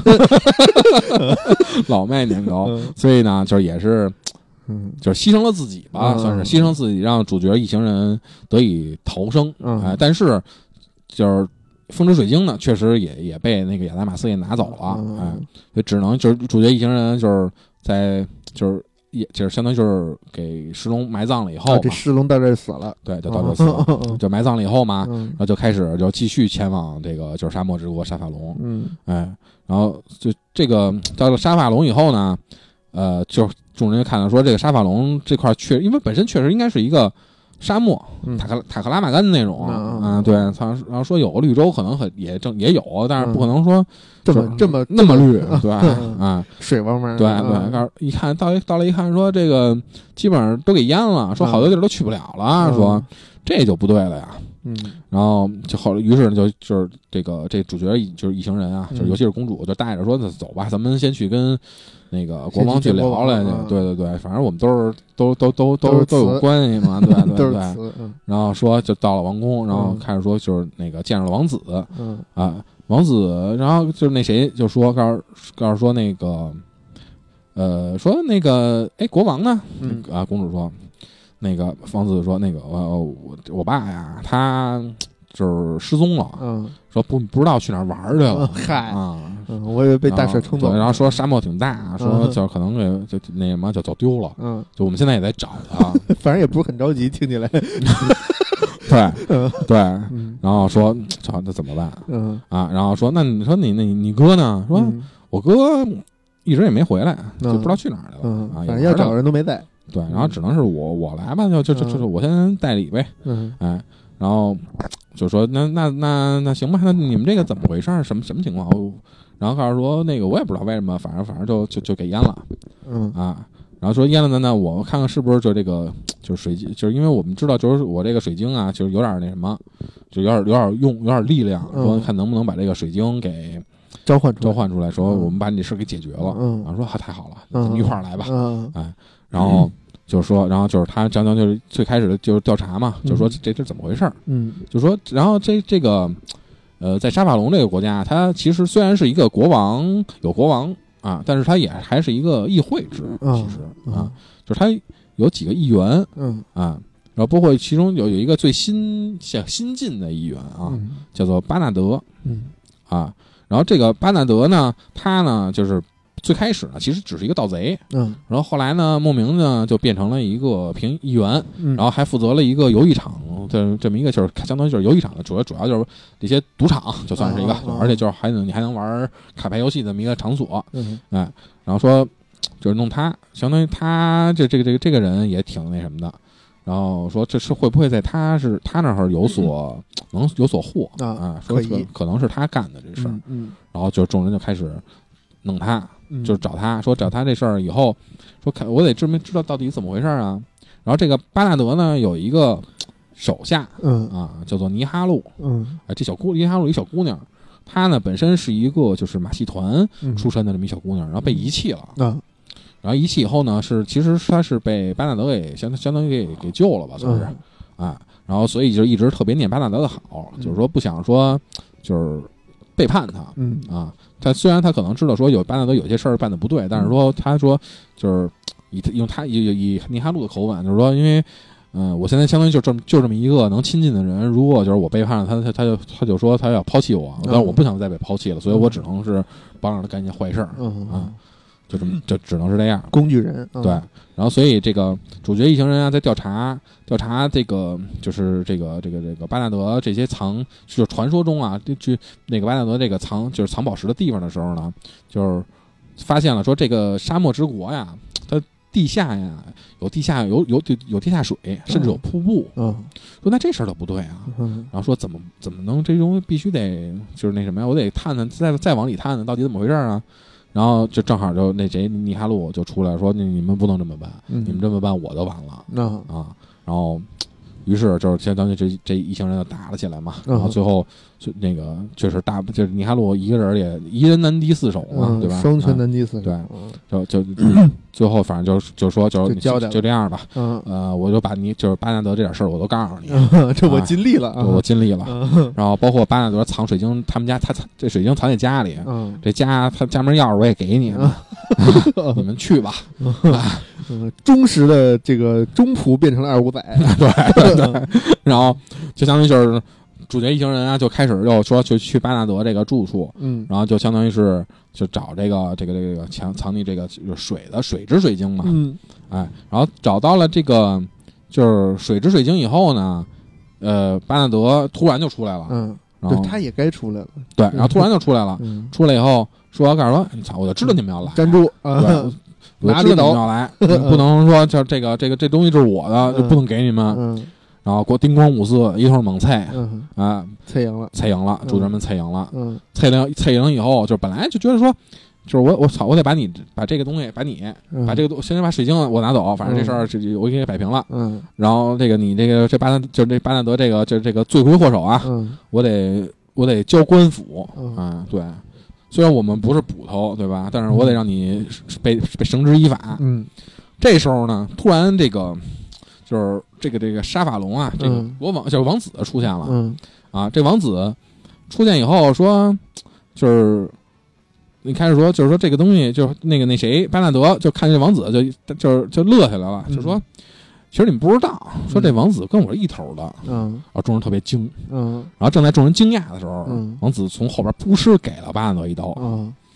B: 老迈年高，
A: 嗯、
B: 所以呢，就是也是。
A: 嗯，
B: 就是牺牲了自己吧，
A: 嗯、
B: 算是牺牲自己，让主角一行人得以逃生。
A: 嗯，
B: 哎，但是就是风之水晶呢，确实也也被那个亚达马斯给拿走了。
A: 嗯、
B: 哎，就只能就是主角一行人就是在就是也就是相当于就是给石龙埋葬了以后、
A: 啊，这石龙到这儿死了，
B: 对，就到这儿死了，
A: 嗯、
B: 就埋葬了以后嘛，
A: 嗯、
B: 然后就开始就继续前往这个就是沙漠之国沙法隆。
A: 嗯，
B: 哎，然后就这个到了沙法隆以后呢，呃，就。众人就看到说，这个沙法隆这块确，因为本身确实应该是一个沙漠，
A: 嗯、
B: 塔克塔克拉玛干的那种，
A: 嗯、
B: 啊，对，然后说有个绿洲，可能很也正也有，但是不可能说
A: 这么这么
B: 那么绿，对啊，
A: 水汪汪，
B: 对对，一看到到了一看说这个基本上都给淹了，说好多地儿都去不了了，说这就不对了呀。
A: 嗯，
B: 然后就后来，于是就就是这个这主角就是一行人啊，就是尤其是公主，就带着说走吧，咱们先去跟那个国王去聊来去。对对对，反正我们都是都都都都都有关系嘛，对对对。然后说就到了王宫，然后开始说就是那个见着了王子，
A: 嗯
B: 啊，王子，然后就是那谁就说告诉告诉说那个，呃，说那个哎国王呢？
A: 嗯
B: 啊，公主说。那个王子说：“那个我我我爸呀，他就是失踪了，
A: 嗯，
B: 说不不知道去哪儿玩去了，
A: 嗨、
B: 嗯、啊，
A: 嗯，我以为被大水冲走了，
B: 然后说沙漠挺大，说就可能给就那什么就走丢了，
A: 嗯，
B: 就我们现在也在找他，
A: 反正也不是很着急，听起来，
B: 对对，
A: 嗯、
B: 然后说这那怎么办？
A: 嗯
B: 啊，然后说那你说你那你哥呢？说。嗯” 我哥一直也没回来，就不知道去哪儿去了、
A: 嗯、
B: 啊，
A: 反正要找人都没在。
B: 对，然后只能是我我来吧，就就就就是我先代理呗，
A: 嗯，
B: 哎，然后就说那那那那行吧，那你们这个怎么回事？什么什么情况？我然后告诉说那个我也不知道为什么，反正反正就就就给淹了，
A: 嗯
B: 啊，然后说淹了呢，那我看看是不是就这个就是水晶，就是因为我们知道就是我这个水晶啊，就是有点那什么，就有点有点用有点力量，说看能不能把这个水晶给。
A: 召唤
B: 召唤出来，说我们把你这事给解决了。
A: 嗯，
B: 然后说啊，太好了，
A: 咱
B: 们一块儿来吧。
A: 嗯，
B: 哎，然后就是说，然后就是他将将就是最开始的就是调查嘛，
A: 嗯、
B: 就说这这怎么回事？
A: 嗯，
B: 就说然后这这个呃，在沙法隆这个国家，它其实虽然是一个国王有国王啊，但是它也还是一个议会制，
A: 嗯、
B: 其实啊，就是它有几个议员，
A: 嗯
B: 啊。然后包括其中有有一个最新像新进的议员啊，
A: 嗯、
B: 叫做巴纳德，
A: 嗯
B: 啊。然后这个巴纳德呢，他呢就是最开始呢其实只是一个盗贼，
A: 嗯，
B: 然后后来呢莫名呢就变成了一个评议员，
A: 嗯，
B: 然后还负责了一个游艺场的这么一个就是相当于就是游艺场的主要主要就是这些赌场，就算是一个，
A: 啊、
B: 而且就是还能你还能玩卡牌游戏这么一个场所，
A: 嗯，
B: 哎，然后说就是弄他，相当于他这这个这个这个人也挺那什么的。然后说这是会不会在他是他那儿有所、嗯、能有所获
A: 啊？
B: 啊说可可能是他干的这事儿、
A: 嗯嗯，
B: 然后就众人就开始弄他，
A: 嗯、
B: 就是找他说找他这事儿以后，说看我得知没知道到底怎么回事啊。然后这个巴纳德呢有一个手下，
A: 嗯
B: 啊叫做尼哈路，
A: 嗯，
B: 啊这小姑尼哈路一小姑娘，她呢本身是一个就是马戏团出身的这么一小姑娘，然后被遗弃了啊。
A: 嗯
B: 然后遗弃以后呢，是其实他是被巴纳德给相相当于给给救了吧，算是、嗯、啊。然后所以就一直特别念巴纳德的好，嗯、就是说不想说就是背叛他，
A: 嗯
B: 啊。他虽然他可能知道说有巴纳德有些事儿办的不对，但是说他说就是以用他以以尼哈路的口吻，就是说因为嗯、呃，我现在相当于就这么就这么一个能亲近的人，如果就是我背叛了他，他他就他就说他要抛弃我，但是我不想再被抛弃了，所以我只能是帮着他干一件坏事儿、
A: 嗯、
B: 啊。就这么就只能是这样，
A: 工具人、嗯、
B: 对。然后所以这个主角一行人啊，在调查调查这个就是这个这个这个巴纳德这些藏就是传说中啊，就那个巴纳德这个藏就是藏宝石的地方的时候呢，就是发现了说这个沙漠之国呀，它地下呀有地下有有有地下水，甚至有瀑布。
A: 嗯，
B: 说那这事儿都不对啊。
A: 嗯，
B: 然后说怎么怎么能这东西必须得就是那什么呀？我得探探再再往里探探到底怎么回事啊？然后就正好就那谁尼哈路就出来说，你们不能这么办、嗯，你们这么办我就完了、
A: 嗯、
B: 啊。然后于是就是相当于这这一行人就打了起来嘛。
A: 嗯、
B: 然后最后就那个确实大就是尼哈路一个人也一人难敌四手嘛，
A: 嗯、
B: 对吧？
A: 双拳难敌四手。
B: 对，
A: 嗯、
B: 就就最后反正就就说就
A: 就交代
B: 就这样吧。
A: 嗯
B: 呃，我就把你就是巴纳德这点事儿我都告诉你，
A: 嗯、这我尽力了啊，
B: 我尽力了。
A: 嗯、
B: 然后包括巴纳德藏水晶，他们家他这水晶藏在家里，
A: 嗯，
B: 这家他家门钥匙我也给你，
A: 嗯、
B: 你们去吧。
A: 嗯，忠实的这个中仆变成了二五仔，
B: 对对对，然后就相当于就是主角一行人啊，就开始又说就去巴纳德这个住处，
A: 嗯，
B: 然后就相当于是就藏这个这个这个藏藏匿这个水的水之水晶嘛，
A: 嗯，
B: 哎，然后找到了这个就是水之水晶以后呢，呃，巴纳德突然就出来了，
A: 嗯，
B: 然后
A: 他也该出来了，
B: 对，然后突然就出来了，
A: 嗯、
B: 出来以后说，告诉说，你操，我就知道你们要来，
A: 站住啊！
B: 对我知道你们要来，不能说就这个这个这东西就是我的，就不能给你们。
A: 嗯，
B: 然后给我叮咣五四一通猛菜，
A: 嗯
B: 啊，
A: 菜赢了，
B: 菜赢了，主角们菜赢了，
A: 嗯，
B: 菜赢菜赢以后，就本来就觉得说，就是我我操，我得把你把这个东西，把你、
A: 嗯、
B: 把这个先把水晶我拿走，反正这事儿这我给你摆平了，
A: 嗯，
B: 然后这个你这个这巴纳就是这巴纳德这个就是这个罪魁祸首啊，
A: 嗯，
B: 我得我得交官府，
A: 嗯、
B: 啊，对。虽然我们不是捕头，对吧？但是我得让你被被绳之以法。
A: 嗯，
B: 这时候呢，突然这个就是这个这个沙法隆啊，这个国王、嗯、就是王子出现了。
A: 嗯，
B: 啊，这王子出现以后说，就是你开始说，就是说这个东西，就是那个那谁巴纳德就看见王子就就是就乐下来了，
A: 嗯、
B: 就说。其实你们不知道，说这王子跟我是一头的，
A: 嗯，
B: 然后众人特别惊，
A: 嗯，
B: 然后正在众人惊讶的时候，
A: 嗯，
B: 王子从后边扑哧给了巴纳德一刀，
A: 嗯，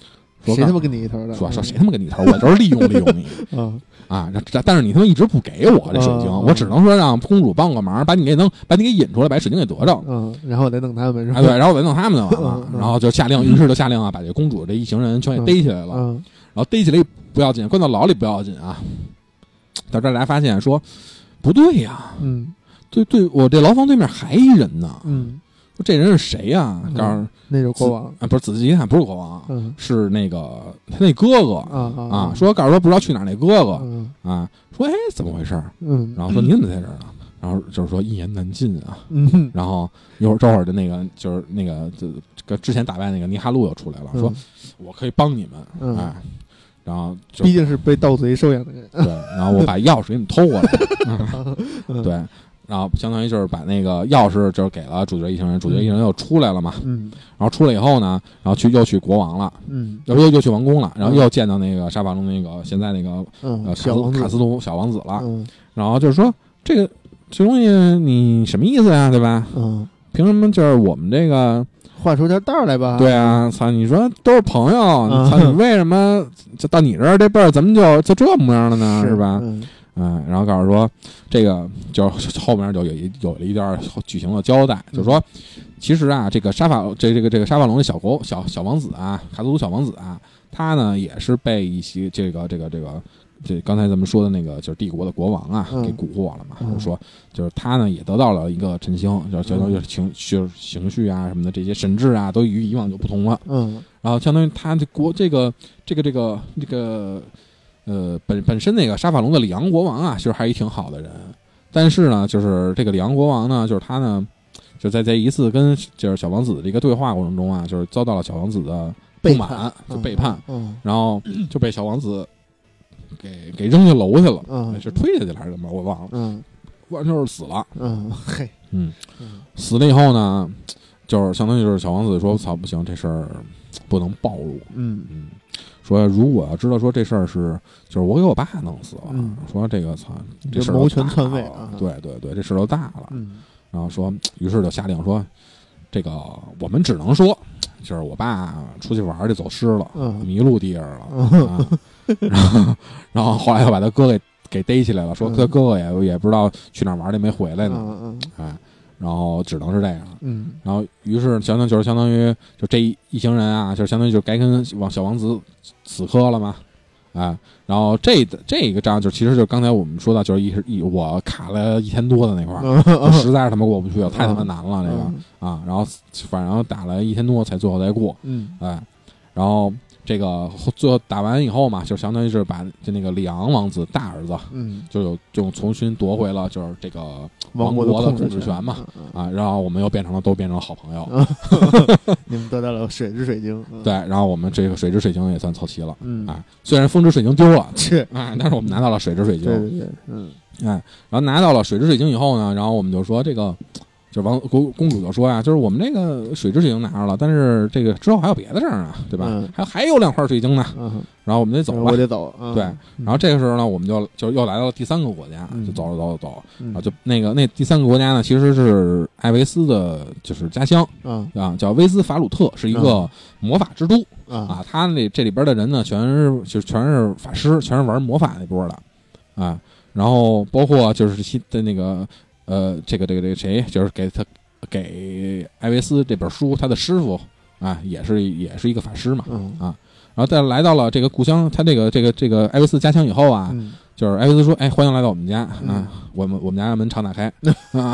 B: 说
A: 谁他妈跟你一头的？
B: 说说谁他妈跟你一头？我就是利用利用你
A: 嗯
B: 啊！但是你他妈一直不给我这水晶，
A: 嗯、
B: 我只能说让公主帮个忙，把你给能把你给引出来，把水晶给得着。
A: 嗯，然后我再弄他们是吧？
B: 啊，对，然后我再弄他们就完了。
A: 嗯、
B: 然后就下令，于是就下令啊，把这公主这一行人全给逮起来了。
A: 嗯，
B: 然后逮起来不要紧，关到牢里不要紧啊。到这儿来发现说不对呀，
A: 嗯，
B: 对对，我这牢房对面还一人呢。
A: 嗯。
B: 说这人是谁呀、啊？告诉、嗯、
A: 那是国王
B: 啊，不是仔细一看不是国王，
A: 嗯，
B: 是那个他那哥哥
A: 啊啊
B: 啊。说告诉说不知道去哪儿那哥哥、
A: 嗯、
B: 啊，说哎怎么回事？
A: 嗯，
B: 然后说你怎么在这儿呢？然后就是说一言难尽啊。
A: 嗯，
B: 然后一会儿这会儿的那个就是那个这个之前打败那个尼哈路又出来了，
A: 嗯、
B: 说我可以帮你们，
A: 嗯、
B: 哎，然后
A: 毕竟是被盗贼收养的人，
B: 对，然后我把钥匙给你偷过来，嗯、对。然后相当于就是把那个钥匙就是给了主角一行人，主角一行人又出来了嘛，
A: 嗯，
B: 然后出来以后呢，然后去又去国王了，
A: 嗯，
B: 又又又去王宫了，然后又见到那个沙发中那个现在那个、
A: 嗯、
B: 呃
A: 小王子
B: 卡斯图小王子了，
A: 嗯，
B: 然后就是说这个这东西你什么意思呀，对吧？
A: 嗯，
B: 凭什么就是我们这个
A: 画出条道来吧？
B: 对啊，操！你说都是朋友，
A: 嗯、
B: 操！你为什么就到你这儿这辈儿怎么就就这模样了呢？
A: 是,
B: 是吧？
A: 嗯。
B: 嗯，然后告诉说，这个就后面就有一有了一段剧情的交代，就是说，其实啊，这个沙法这这个这个沙法龙的小国小小王子啊，卡图图小王子啊，他呢也是被一些这个这个这个这刚才咱们说的那个就是帝国的国王啊、嗯、给蛊惑了嘛，就是说，就是他呢也得到了一个晨星，就是相当于情绪情绪啊什么的这些神智啊都与以往就不同了，
A: 嗯，
B: 然后相当于他这国这个这个这个这个。呃，本本身那个沙法龙的里昂国王啊，其实还是一挺好的人，但是呢，就是这个里昂国王呢，就是他呢，就在这一次跟就是小王子的这个对话过程中啊，就是遭到了小王子的不满，就背叛，
A: 嗯，嗯
B: 然后就被小王子给给扔下楼去了，
A: 嗯，
B: 是推下去了还是怎么，我忘了，
A: 嗯，
B: 完就是死了，
A: 嗯，嘿，
B: 嗯，死了以后呢，就是相当于就是小王子说，操，不行，这事儿不能暴露，
A: 嗯
B: 嗯。说如果要知道说这事儿是就是我给我爸弄死了，
A: 嗯、
B: 说这个操这事儿
A: 谋权篡位啊，
B: 对对对，这事儿都大了。
A: 嗯，
B: 然后说，于是就下令说，这个我们只能说，就是我爸出去玩去走失了，
A: 嗯、
B: 迷路地儿了、
A: 嗯
B: 啊，然后然后后来又把他哥给给逮起来了，说他哥哥也也不知道去哪儿玩去没回来呢，
A: 嗯、
B: 哎。然后只能是这样，
A: 嗯，
B: 然后于是相当就是相当于就这一一行人啊，就相当于就该跟往小王子死磕了嘛，哎，然后这这一个仗就其实就是刚才我们说到就是一一我卡了一天多的那块儿，
A: 嗯、
B: 实在是他妈过不去了，太他妈难了、嗯、这个、
A: 嗯、
B: 啊，然后反正打了一天多才最后才过，
A: 嗯，
B: 哎，然后。这个最后打完以后嘛，就相当于是把就那个里昂王子大儿子，
A: 嗯，
B: 就有就重新夺回了，就是这个王
A: 国
B: 的控制权嘛，
A: 嗯、
B: 啊，然后我们又变成了都变成了好朋友，
A: 嗯、你们得到了水之水晶，
B: 对，然后我们这个水之水晶也算凑齐了，
A: 嗯，
B: 啊，虽然风之水晶丢了，
A: 是
B: 啊，但是我们拿到了水之水晶，
A: 对对对，嗯，
B: 哎，然后拿到了水之水晶以后呢，然后我们就说这个。就是王公公主就说呀、啊，就是我们这个水之水晶拿着了，但是这个之后还有别的事儿啊，对吧？
A: 嗯、
B: 还还有两块水晶呢，
A: 嗯、
B: 然后我们得走吧，
A: 我得走。嗯、
B: 对，然后这个时候呢，我们就就又来到了第三个国家，
A: 嗯、
B: 就走着走着走，
A: 嗯、
B: 然后就那个那第三个国家呢，其实是艾维斯的，就是家乡，
A: 嗯、
B: 啊，叫威斯法鲁特，是一个魔法之都、
A: 嗯、
B: 啊。他那这里边的人呢，全是就全是法师，全是玩魔法那波的啊。然后包括就是新的那个呃，这个这个这个谁，就是给他。给艾维斯这本书，他的师傅啊，也是也是一个法师嘛，
A: 嗯、
B: 啊，然后再来到了这个故乡，他这个这个这个艾维斯家乡以后啊，
A: 嗯、
B: 就是艾维斯说，哎，欢迎来到我们家、
A: 嗯、
B: 啊，我们我们家的门常打开啊，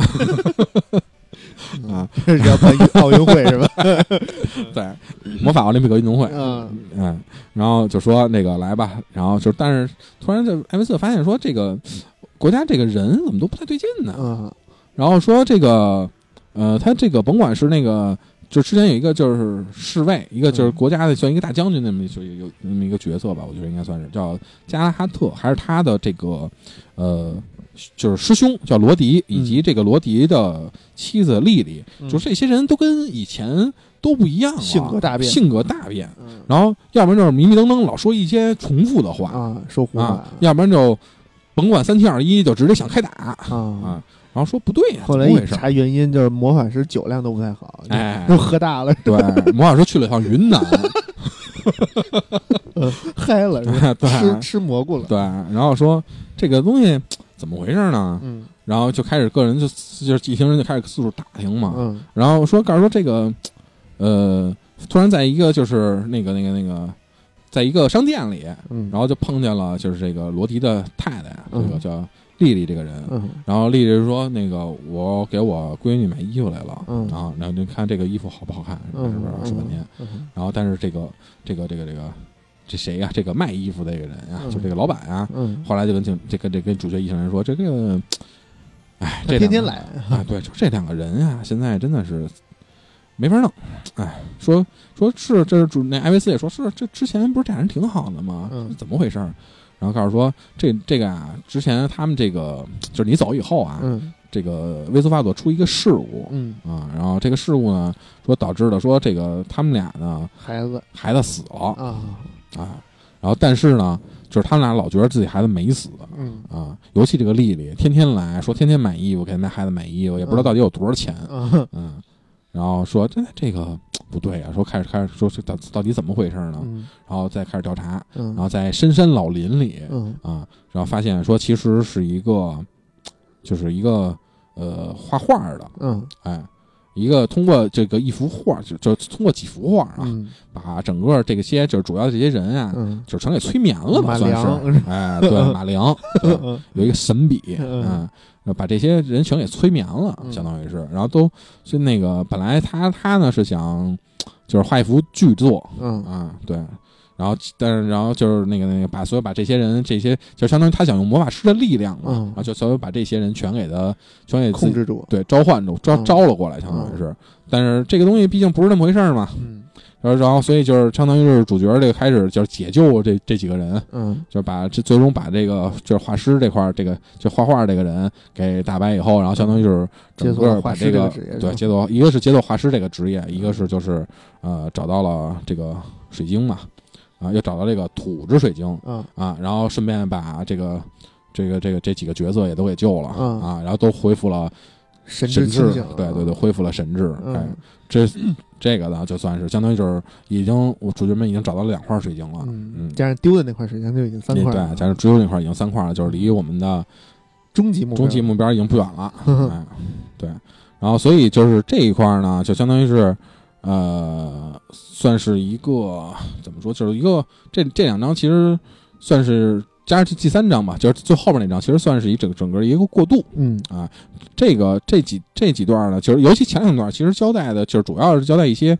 B: 啊，
A: 这是要办奥运会是吧？
B: 对，魔法奥林匹克运动会，
A: 嗯
B: 嗯，然后就说那个来吧，然后就但是突然就艾维斯发现说，这个国家这个人怎么都不太对劲呢，
A: 嗯，
B: 然后说这个。呃，他这个甭管是那个，就之前有一个就是侍卫，一个就是国家的像一个大将军那么就有那么一个角色吧，我觉得应该算是叫加拉哈特，还是他的这个呃，就是师兄叫罗迪，以及这个罗迪的妻子莉莉，
A: 嗯、
B: 就这些人都跟以前都不一样了，
A: 性格大变，
B: 性格大变，
A: 嗯、
B: 然后要不然就是迷迷瞪瞪老说一些重复的话
A: 啊，说胡话、
B: 啊，要不然就甭管三七二十一就直接想开打
A: 啊
B: 啊。然后说不对呀、啊，
A: 后来一查原因就是魔法师酒量都不太好，
B: 哎，
A: 都喝大了。
B: 对，魔法师去了趟云南，
A: 呃，嗨了是吧？
B: 对，
A: 吃吃蘑菇了。
B: 对，然后说这个东西怎么回事呢？
A: 嗯，
B: 然后就开始个人就就是一行人就开始四处打听嘛。
A: 嗯，
B: 然后说告诉说这个，呃，突然在一个就是那个那个那个，在一个商店里，
A: 嗯，
B: 然后就碰见了就是这个罗迪的太太，
A: 嗯、
B: 这个叫丽丽这个人。
A: 嗯，
B: 然后丽丽说那个我给我闺女买衣服来了。
A: 嗯，
B: 啊，然后就看这个衣服好不好看，是不是说半天？
A: 嗯，
B: 然后但是这个这个这个这个。这谁呀、啊？这个卖衣服的这个人呀、啊，就这个老板啊。
A: 嗯，后
B: 来就跟警这个这跟主角一行人说，这个，哎，这
A: 天天来
B: 啊，对，这两个人啊，现在真的是没法弄。哎，说说是这是主那艾维斯也说是这之前不是这俩人挺好的吗？
A: 嗯，
B: 怎么回事？然后告诉说这这个啊，之前他们这个就是你走以后啊，
A: 嗯，这
B: 个威斯法佐出一个事故，
A: 嗯
B: 啊，然后这个事故呢，说导致了说这个他们俩呢，
A: 孩子
B: 孩子死了
A: 啊。
B: 啊，然后但是呢，就是他们俩老觉得自己孩子没死，
A: 嗯
B: 啊，尤其这个丽丽天天来说，天天买衣服给那孩子买衣服，也不知道到底有多少钱，
A: 嗯，
B: 嗯，然后说这这个不对啊，说开始开始说这到到底怎么回事呢？
A: 嗯、
B: 然后再开始调查，
A: 嗯、
B: 然后在深山老林里，
A: 嗯
B: 啊，然后发现说其实是一个，就是一个呃画画的，
A: 嗯，
B: 哎。一个通过这个一幅画，就就通过几幅画啊，
A: 嗯、
B: 把整个这个些就是主要的这些人啊，
A: 嗯、
B: 就是全给催眠了吧，算是，哎，对，马良有一个神笔，嗯，把这些人全给催眠了，相当于是，然后都是那个本来他他呢是想就是画一幅巨作，
A: 嗯
B: 啊，对。然后，但是，然后就是那个那个，把所有把这些人，这些就相当于他想用魔法师的力量嘛，
A: 嗯、
B: 然后就所有把这些人全给他，全给
A: 控制住，
B: 对，召唤住，招、嗯、招了过来，相当于是。嗯、但是这个东西毕竟不是那么回事嘛，
A: 嗯，
B: 然后，然后，所以就是相当于是主角这个开始就是解救这这几个人，
A: 嗯，
B: 就是把这最终把这个就是画师这块这个就画画这个人给打败以后，然后相当于就是整个把这个对解锁，一个是解锁画师这个职业，一个是就是呃找到了这个水晶嘛。啊，又找到这个土之水晶，
A: 嗯
B: 啊，然后顺便把这个这个这个这几个角色也都给救了，
A: 嗯
B: 啊，然后都恢复了
A: 神
B: 智，
A: 智
B: 对对对，恢复了神智。
A: 嗯、
B: 哎，这这个呢，就算是相当于就是已经我主角们已经找到了两块水晶了，
A: 嗯，
B: 嗯
A: 加上丢的那块水晶就已经三块了，
B: 对，加上丢那块已经三块了，就是离我们的
A: 终极目标
B: 终极目标已经不远了，哎，对，然后所以就是这一块呢，就相当于是。呃，算是一个怎么说，就是一个这这两章其实算是加上第三章吧，就是最后边那章，其实算是一整整个一个过渡。
A: 嗯
B: 啊，这个这几这几段呢，就是尤其前两段，其实交代的就是主要是交代一些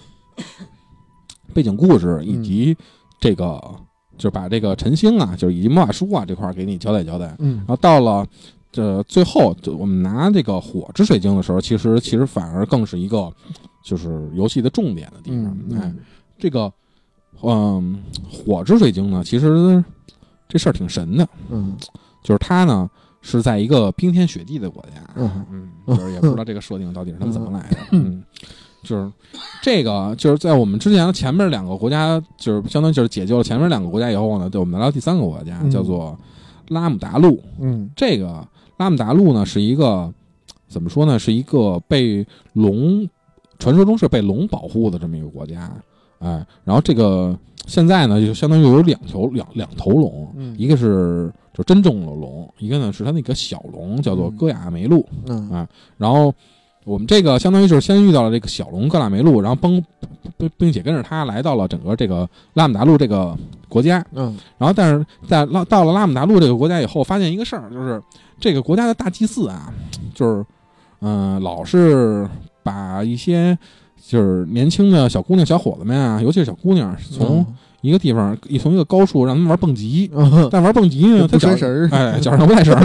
B: 背景故事，以及这个、嗯、就是把这个晨星啊，就是以及魔法书啊这块给你交代交代。
A: 嗯，
B: 然后到了这最后，就我们拿这个火之水晶的时候，其实其实反而更是一个。就是游戏的重点的地方，
A: 嗯、
B: 哎，这个，嗯，火之水晶呢，其实这事儿挺神的，
A: 嗯，
B: 就是它呢是在一个冰天雪地的国家，
A: 嗯
B: 嗯，就是也不知道这个设定到底是他们怎么来的，嗯，就是这个就是在我们之前前面两个国家，就是相当于就是解救了前面两个国家以后呢，对我们来到第三个国家，
A: 嗯、
B: 叫做拉姆达路，
A: 嗯，
B: 这个拉姆达路呢是一个怎么说呢，是一个被龙。传说中是被龙保护的这么一个国家，哎，然后这个现在呢，就相当于有两头两两头龙，
A: 嗯，
B: 一个是就真正的龙，一个呢是它那个小龙，叫做戈雅梅路，
A: 嗯，
B: 啊，然后我们这个相当于就是先遇到了这个小龙戈雅梅路，然后并并并且跟着他来到了整个这个拉姆达路这个国家，
A: 嗯，
B: 然后但是在拉到了拉姆达路这个国家以后，发现一个事儿，就是这个国家的大祭司啊，就是嗯、呃，老是。把一些就是年轻的小姑娘、小伙子们啊，尤其是小姑娘，从一个地方一从一个高处让他们玩蹦极，
A: 嗯、
B: 但玩蹦极呢，他
A: 脚绳
B: 哎，脚上不带绳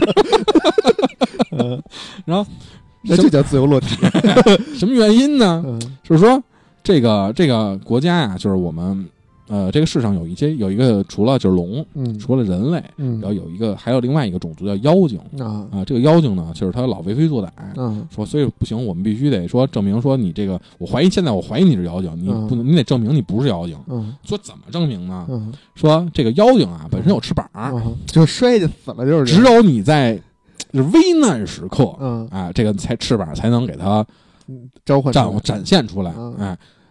B: 嗯、然后
A: 那就叫自由落体。
B: 什么原因呢？
A: 嗯、
B: 就是说这个这个国家呀、啊，就是我们。呃，这个世上有一些有一个除了就是龙，
A: 嗯，
B: 除了人类，
A: 嗯，
B: 然后有一个还有另外一个种族叫妖精
A: 啊
B: 啊，这个妖精呢，就是他老为非作歹，
A: 嗯，
B: 说所以不行，我们必须得说证明说你这个，我怀疑现在我怀疑你是妖精，你不能，你得证明你不是妖精，
A: 嗯，
B: 说怎么证明呢？
A: 嗯，
B: 说这个妖精啊本身有翅膀，
A: 嗯、就摔就死了，就是
B: 只有你在就是危难时刻，
A: 嗯，
B: 啊，这个才翅膀才能给它
A: 召唤
B: 展展现出来，
A: 嗯、
B: 哎。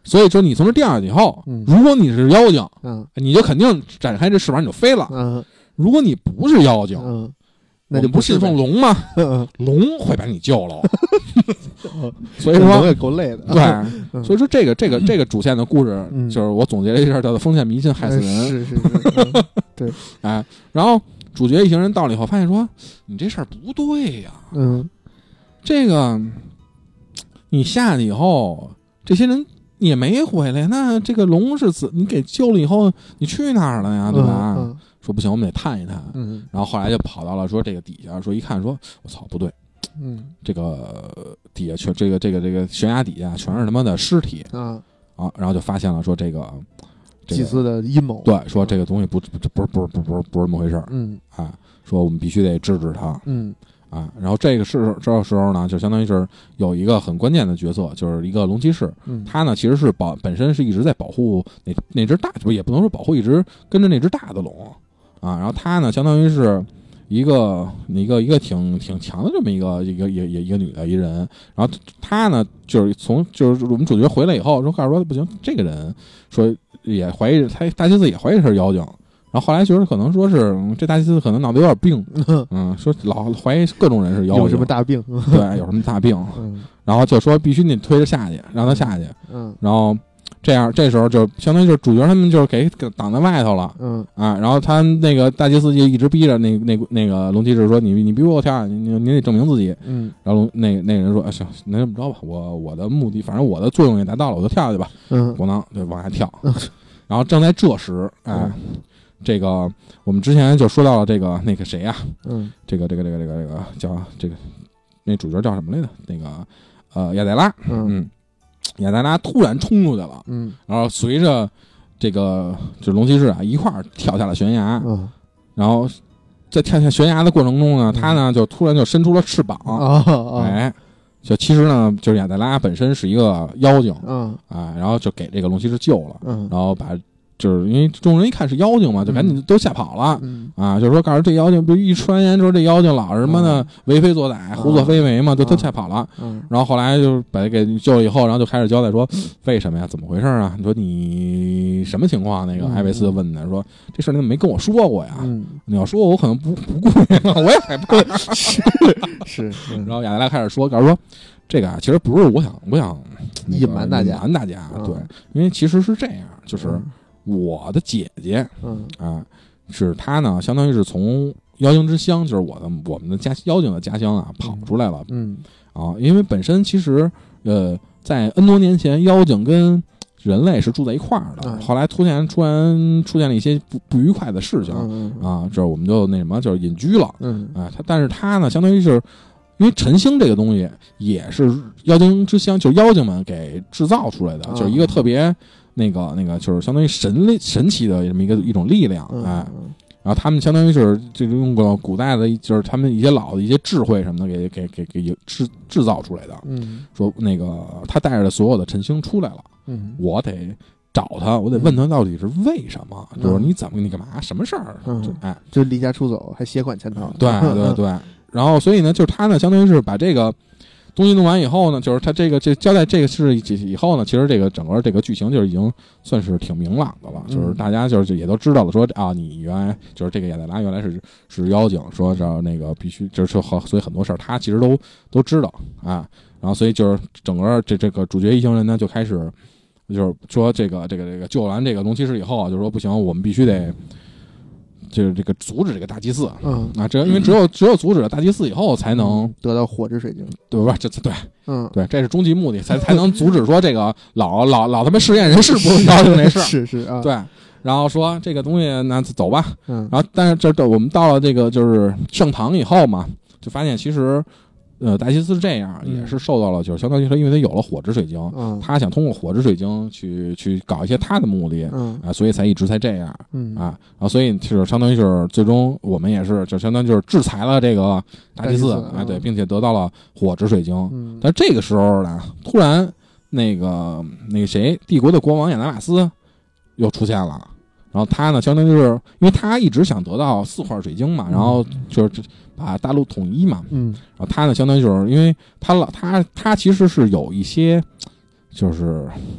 B: 所以说你从这掉下去以后，
A: 嗯
B: 如果你是妖精，
A: 嗯
B: 你就肯定展开这翅膀你就飞了。
A: 嗯
B: 如果你不是妖精，
A: 嗯，那就
B: 不信奉龙吗？
A: 嗯
B: 龙会把你救了。所以
A: 龙
B: 说
A: 也够累的。
B: 对，
A: 嗯
B: 所以说这个这个这个主线的故事，
A: 嗯
B: 就是我总结了一下，叫做封建迷信害死人。
A: 是是是，嗯对，
B: 哎，然后主角一行人到了以后，发现说你这事儿不对呀、
A: 嗯
B: 这个你下去以后，这些人也没回来，那这个龙是死，你给救了以后，你去哪儿了呀？对吧？
A: 嗯
B: 说不行，我们得探一探。
A: 嗯
B: 然后后来就跑到了说这个底下，说一看说，我操，不对，
A: 嗯
B: 这个底下全这个这个这个悬崖底下全是他妈的尸体
A: 啊，
B: 啊！然后就发现了说这个。这个
A: 祭祀的阴谋。
B: 对，说这个东西不不不是不是不是不是不是这么回事儿
A: 嗯
B: 啊！说我们必须得制止他
A: 嗯
B: 啊！然后这个是这个时候呢，就相当于是有一个很关键的角色，就是一个龙骑士，
A: 嗯，
B: 他呢其实是保本身是一直在保护那那只大，不也不能说保护，一直跟着那只大的龙啊。然后他呢，相当于是一个一个一个挺挺强的这么一个一个一个一个女的一人。然后他呢，就是从就是我们主角回来以后说，告诉说不行，这个人说。也怀疑他大祭司也怀疑是妖精，然后后来觉得可能说是、嗯、这大祭司可能脑袋有点病，嗯，说老怀疑各种人是妖精，
A: 有什么大病？
B: 对，有什么大病，
A: 嗯，
B: 然后就说必须得推着下去，让他下去，
A: 嗯，
B: 然后这样这时候就相当于就是主角他们就是给给挡在外头了，
A: 嗯
B: 啊，然后他那个大祭司就一直逼着那那那个龙骑士说你你逼我跳，你你你得证明自己，
A: 嗯，
B: 然后那那个人说、啊、行，那这么着吧，我我的目的反正我的作用也达到了，我就跳下去吧，
A: 嗯，
B: 咣当就往下跳。
A: 嗯
B: 然后正在这时，哎，
A: 嗯
B: 这个我们之前就说到了这个那个谁呀、啊，
A: 嗯，
B: 这个这个这个这个这个叫这个那主角叫什么来着？那个呃亚黛拉，
A: 嗯
B: 嗯，亚黛拉突然冲出去了，
A: 嗯，
B: 然后随着这个就龙骑士啊一块儿跳下了悬崖，
A: 嗯，
B: 然后在跳下悬崖的过程中呢，
A: 嗯
B: 他呢就突然就伸出了翅膀，
A: 啊啊，
B: 哎。就其实呢，就是亚黛拉本身是一个妖精，
A: 嗯
B: 啊，然后就给这个龙骑士救了，
A: 嗯，
B: 然后把就是因为众人一看是妖精嘛，就赶紧都吓跑了，
A: 嗯
B: 啊，就是说告诉这妖精，不是一传言说这妖精老是什么的为非作歹、胡作非为嘛，就都吓跑了。
A: 嗯，
B: 然后后来就把他给救了以后，然后就开始交代说为什么呀，怎么回事啊？你说你什么情况？那个艾维斯问他说这事儿你怎么没跟我说过呀？
A: 嗯，
B: 你要说我可能不不顾虑了，我也害怕。
A: 是是，
B: 然后亚黛拉开始说，告诉说。这个啊，其实不是我想，我想、那个、
A: 隐瞒大家，
B: 隐瞒大家，
A: 嗯、
B: 对，因为其实是这样，就是我的姐姐，
A: 嗯
B: 啊，是她呢，相当于是从妖精之乡，就是我的我们的家妖精的家乡啊，跑出来了，
A: 嗯
B: 啊，因为本身其实呃，在 N 多年前，妖精跟人类是住在一块儿的，
A: 嗯、
B: 后来突然突然出现了一些不不愉快的事情，
A: 嗯嗯、
B: 啊，这我们就那什么，就是隐居了，
A: 嗯
B: 啊，他但是他呢，相当于是。因为晨星这个东西也是妖精之乡，就是妖精们给制造出来的，
A: 嗯、
B: 就是一个特别那个那个，就是相当于神力神奇的这么一个一种力量，
A: 嗯、
B: 哎，然后他们相当于是这个用过古代的，就是他们一些老的一些智慧什么的，给给给给制制造出来的。
A: 嗯，
B: 说那个他带着所有的晨星出来了，
A: 嗯，
B: 我得找他，我得问他到底是为什么，
A: 嗯、
B: 就是你怎么你干嘛，什么事儿？
A: 嗯，
B: 就哎，
A: 就离家出走，还携款潜逃。
B: 对对对。然后，所以呢，就是他呢，相当于是把这个东西弄完以后呢，就是他这个这交代这个事以后呢，其实这个整个这个剧情就已经算是挺明朗的了，
A: 嗯、
B: 就是大家就是也都知道了说，说啊，你原来就是这个亚黛拉原来是是妖精，说这那个必须就是好，所以很多事儿他其实都都知道啊。然后，所以就是整个这这个主角一行人呢，就开始就是说这个这个这个救完这个龙骑士以后啊，就说不行，我们必须得。就是这个阻止这个大祭祀，
A: 嗯
B: 啊，这因为只有只有阻止了大祭祀以后，才能
A: 得到火之水晶，
B: 对吧？这对，
A: 嗯，
B: 对，这是终极目的，才才能阻止说这个老老老他妈实验人士不是妖精那事儿，
A: 是是啊，
B: 对。然后说这个东西，那走吧，
A: 嗯，
B: 然后但是这这我们到了这个就是圣堂以后嘛，就发现其实。呃，达西斯这样也是受到了，就是相当于说，因为他有了火之水晶，
A: 嗯，
B: 他想通过火之水晶去去搞一些他的目的，
A: 嗯
B: 啊，所以才一直才这样，
A: 嗯
B: 啊，然后所以就是相当于是最终我们也是就相当于就是制裁了这个达西斯，哎，对，并且得到了火之水晶，
A: 嗯，
B: 但这个时候呢，突然那个那个谁，帝国的国王亚纳瓦斯又出现了。然后他呢，相当于是因为他一直想得到四块水晶嘛，然后就是把大陆统一嘛，
A: 嗯，
B: 然后他呢，相当于就是因为他老他他其实是有一些，就是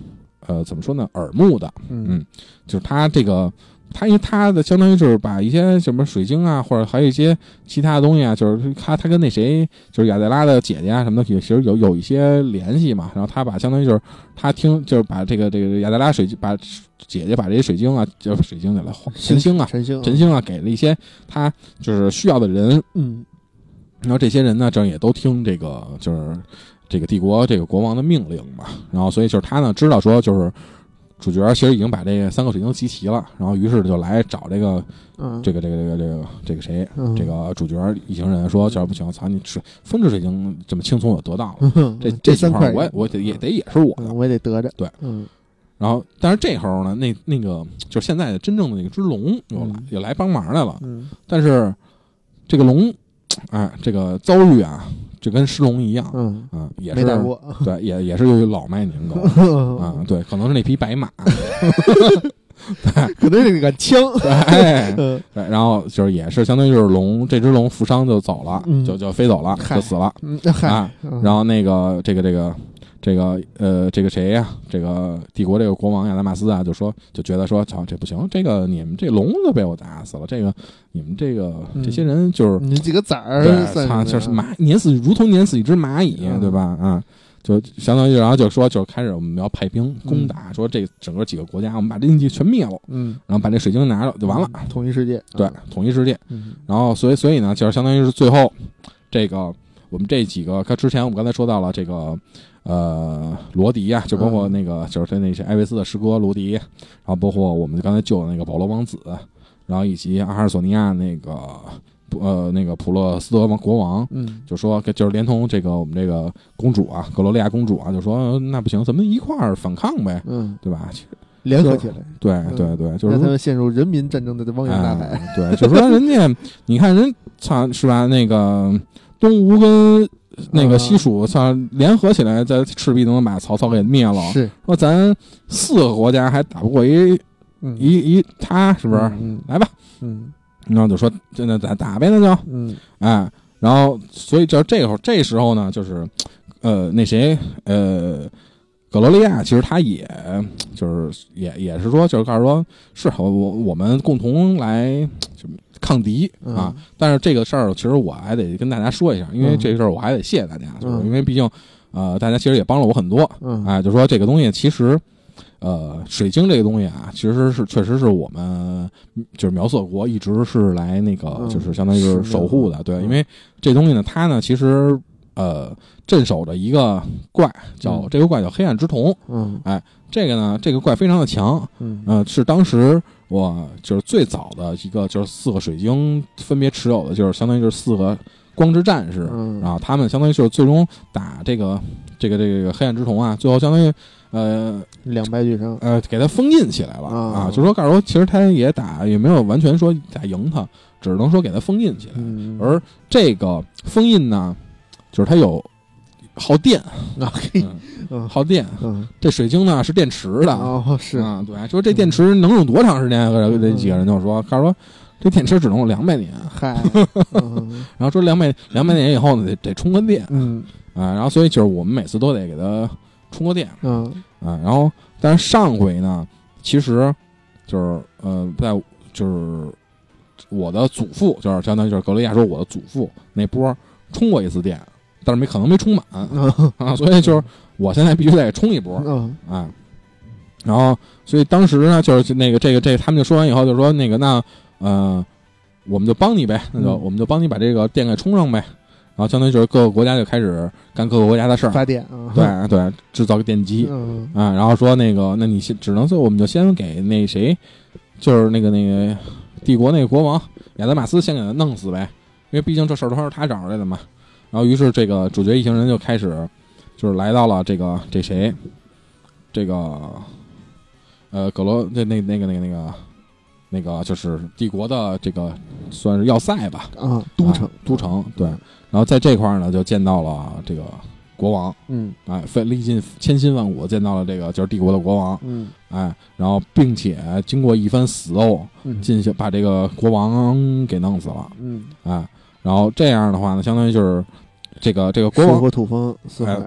B: 呃怎么说呢耳目的，
A: 嗯
B: 嗯，就是他这个。他因为他的相当于就是把一些什么水晶啊，或者还有一些其他的东西啊，就是他他跟那谁就是亚黛拉的姐姐啊什么的，其实有有一些联系嘛。然后他把相当于就是他听就是把这个这个亚黛拉水晶把姐姐把这些水晶啊，就是水晶的了神星啊
A: 神星
B: 神星啊给了一些他就是需要的人，
A: 嗯，
B: 然后这些人呢，这也都听这个就是这个帝国这个国王的命令嘛。然后所以就是他呢知道说就是。主角其实已经把这个三个水晶集齐了，然后于是就来找这个，
A: 嗯、
B: 这个这个这个这个这个谁，
A: 嗯、
B: 这个主角一行人说，叫不行，操你水风之水晶这么轻松就得到了，
A: 嗯、
B: 这
A: 这
B: 三块我我得也得也是我的，
A: 嗯、我也得得着。
B: 对，
A: 嗯。
B: 然后，但是这时候呢，那那个就是现在的真正的那个只龙又来、嗯、又来帮忙来了，
A: 嗯，但
B: 是这个龙，哎，这个遭遇啊。就跟石龙一样，
A: 嗯
B: 啊，也是
A: 没打过，
B: 对，也也是由于老迈年高啊，对，可能是那匹白马，对，
A: 可能是那杆枪，
B: 对，对，然后就是也是相当于就是龙，这只龙负伤就走了，
A: 嗯、
B: 就就飞走了，就死了，
A: 嗯、
B: 啊，然后那个这个这个。这个呃，这个谁呀、啊？这个帝国这个国王亚达马斯啊，就说就觉得说，操，这不行，这个你们这龙都被我打死了，这个你们这个、嗯、这些人就是
A: 你几个崽儿，
B: 对，他就是蚂碾死，如同碾死一只蚂蚁，嗯、对吧？啊，就相当于然后就说，就开始我们要派兵攻打，嗯、说这整个几个国家，我们把这印记全灭了，
A: 嗯，
B: 然后把这水晶拿了就完了，
A: 嗯、统一世界，
B: 对，
A: 嗯、
B: 统一世界。
A: 嗯，
B: 然后所以所以呢，就是相当于是最后这个我们这几个，之前我们刚才说到了这个。呃，罗迪呀、啊，就包括那个，就是他那些艾维斯的师哥罗迪，然后包括我们刚才救的那个保罗王子，然后以及阿尔索尼亚那个呃那个普洛斯德王国王，
A: 嗯，
B: 就说就是连同这个我们这个公主啊，格罗利亚公主啊，就说那不行，咱们一块儿反抗呗，
A: 嗯，
B: 对吧？
A: 联合起来，
B: 对对对，就是
A: 让他们陷入人民战争的汪洋大海。
B: 哎、对，就是说人家，你看人操是吧？那个东吴跟。那个西蜀操联合起来，在赤壁能把曹操给灭了。
A: 是
B: 说咱四个国家还打不过一、
A: 嗯、
B: 一一他，是不是？
A: 嗯、
B: 来吧，
A: 嗯，
B: 然后就说真的咱打呗，那就
A: 嗯，
B: 哎，然后所以就这会儿这时候呢，就是呃那谁呃葛罗利亚，其实他也就是也也是说，就是告诉说是我我我们共同来就。抗敌啊！
A: 嗯、
B: 但是这个事儿，其实我还得跟大家说一下，因为这个事儿我还得谢谢大家，
A: 嗯、
B: 就是因为毕竟，呃，大家其实也帮了我很多，
A: 嗯，
B: 哎，就说这个东西其实，呃，水晶这个东西啊，其实是确实是我们就是苗色国一直是来那个，
A: 嗯、
B: 就是相当于是守护的，
A: 嗯、
B: 对，因为这东西呢，它呢其实呃镇守着一个怪，叫、
A: 嗯、
B: 这个怪叫黑暗之瞳，
A: 嗯，
B: 哎，这个呢这个怪非常的强，
A: 嗯，
B: 呃，是当时。我就是最早的一个，就是四个水晶分别持有的，就是相当于就是四个光之战士，
A: 嗯、
B: 然后他们相当于就是最终打这个这个这个黑暗之瞳啊，最后相当于呃
A: 两败俱伤，
B: 呃给他封印起来了、
A: 嗯、
B: 啊，就是说告诉我，其实他也打也没有完全说打赢他，只能说给他封印起来，
A: 嗯、
B: 而这个封印呢，就是它有耗电
A: 啊。
B: 嗯，耗电。
A: 嗯，
B: 这水晶呢是电池的。
A: 哦，是
B: 啊，对，说这电池能用多长时间？嗯、这几个人就说，告诉说这电池只能用两百年。
A: 嗨，嗯、
B: 然后说两百两百年以后呢，得得充个电。
A: 嗯，
B: 啊，然后所以就是我们每次都得给它充个电。
A: 嗯，
B: 啊，然后但是上回呢，其实就是呃，在就是我的祖父，就是相当于就是格雷亚说我的祖父那波充过一次电。但是没可能没充满、
A: 嗯、
B: 啊，所以就是我现在必须得充一波，
A: 嗯
B: 啊，然后所以当时呢，就是那个这个这个、他们就说完以后就说那个那呃，我们就帮你呗，那就、嗯、我们就帮你把这个电给充上呗，然后相当于就是各个国家就开始干各个国家的事儿，
A: 发电啊，
B: 对对，制造个电机、
A: 嗯、
B: 啊，然后说那个那你只能说我们就先给那谁，就是那个那个帝国那个国王亚德马斯先给他弄死呗，因为毕竟这事儿都是他找出来的嘛。然后，于是这个主角一行人就开始，就是来到了这个这谁，这个呃葛罗那那那个那个那个那个就是帝国的这个算是要塞吧，
A: 啊，都城、
B: 啊、都城对。然后在这块呢，就见到了这个国王，
A: 嗯，
B: 哎，费历尽千辛万苦见到了这个就是帝国的国王，
A: 嗯，
B: 哎，然后并且经过一番死斗，
A: 嗯，
B: 进行把这个国王给弄死了，
A: 嗯，
B: 哎。然后这样的话呢，相当于就是这个这个国王
A: 收获土风四海啊，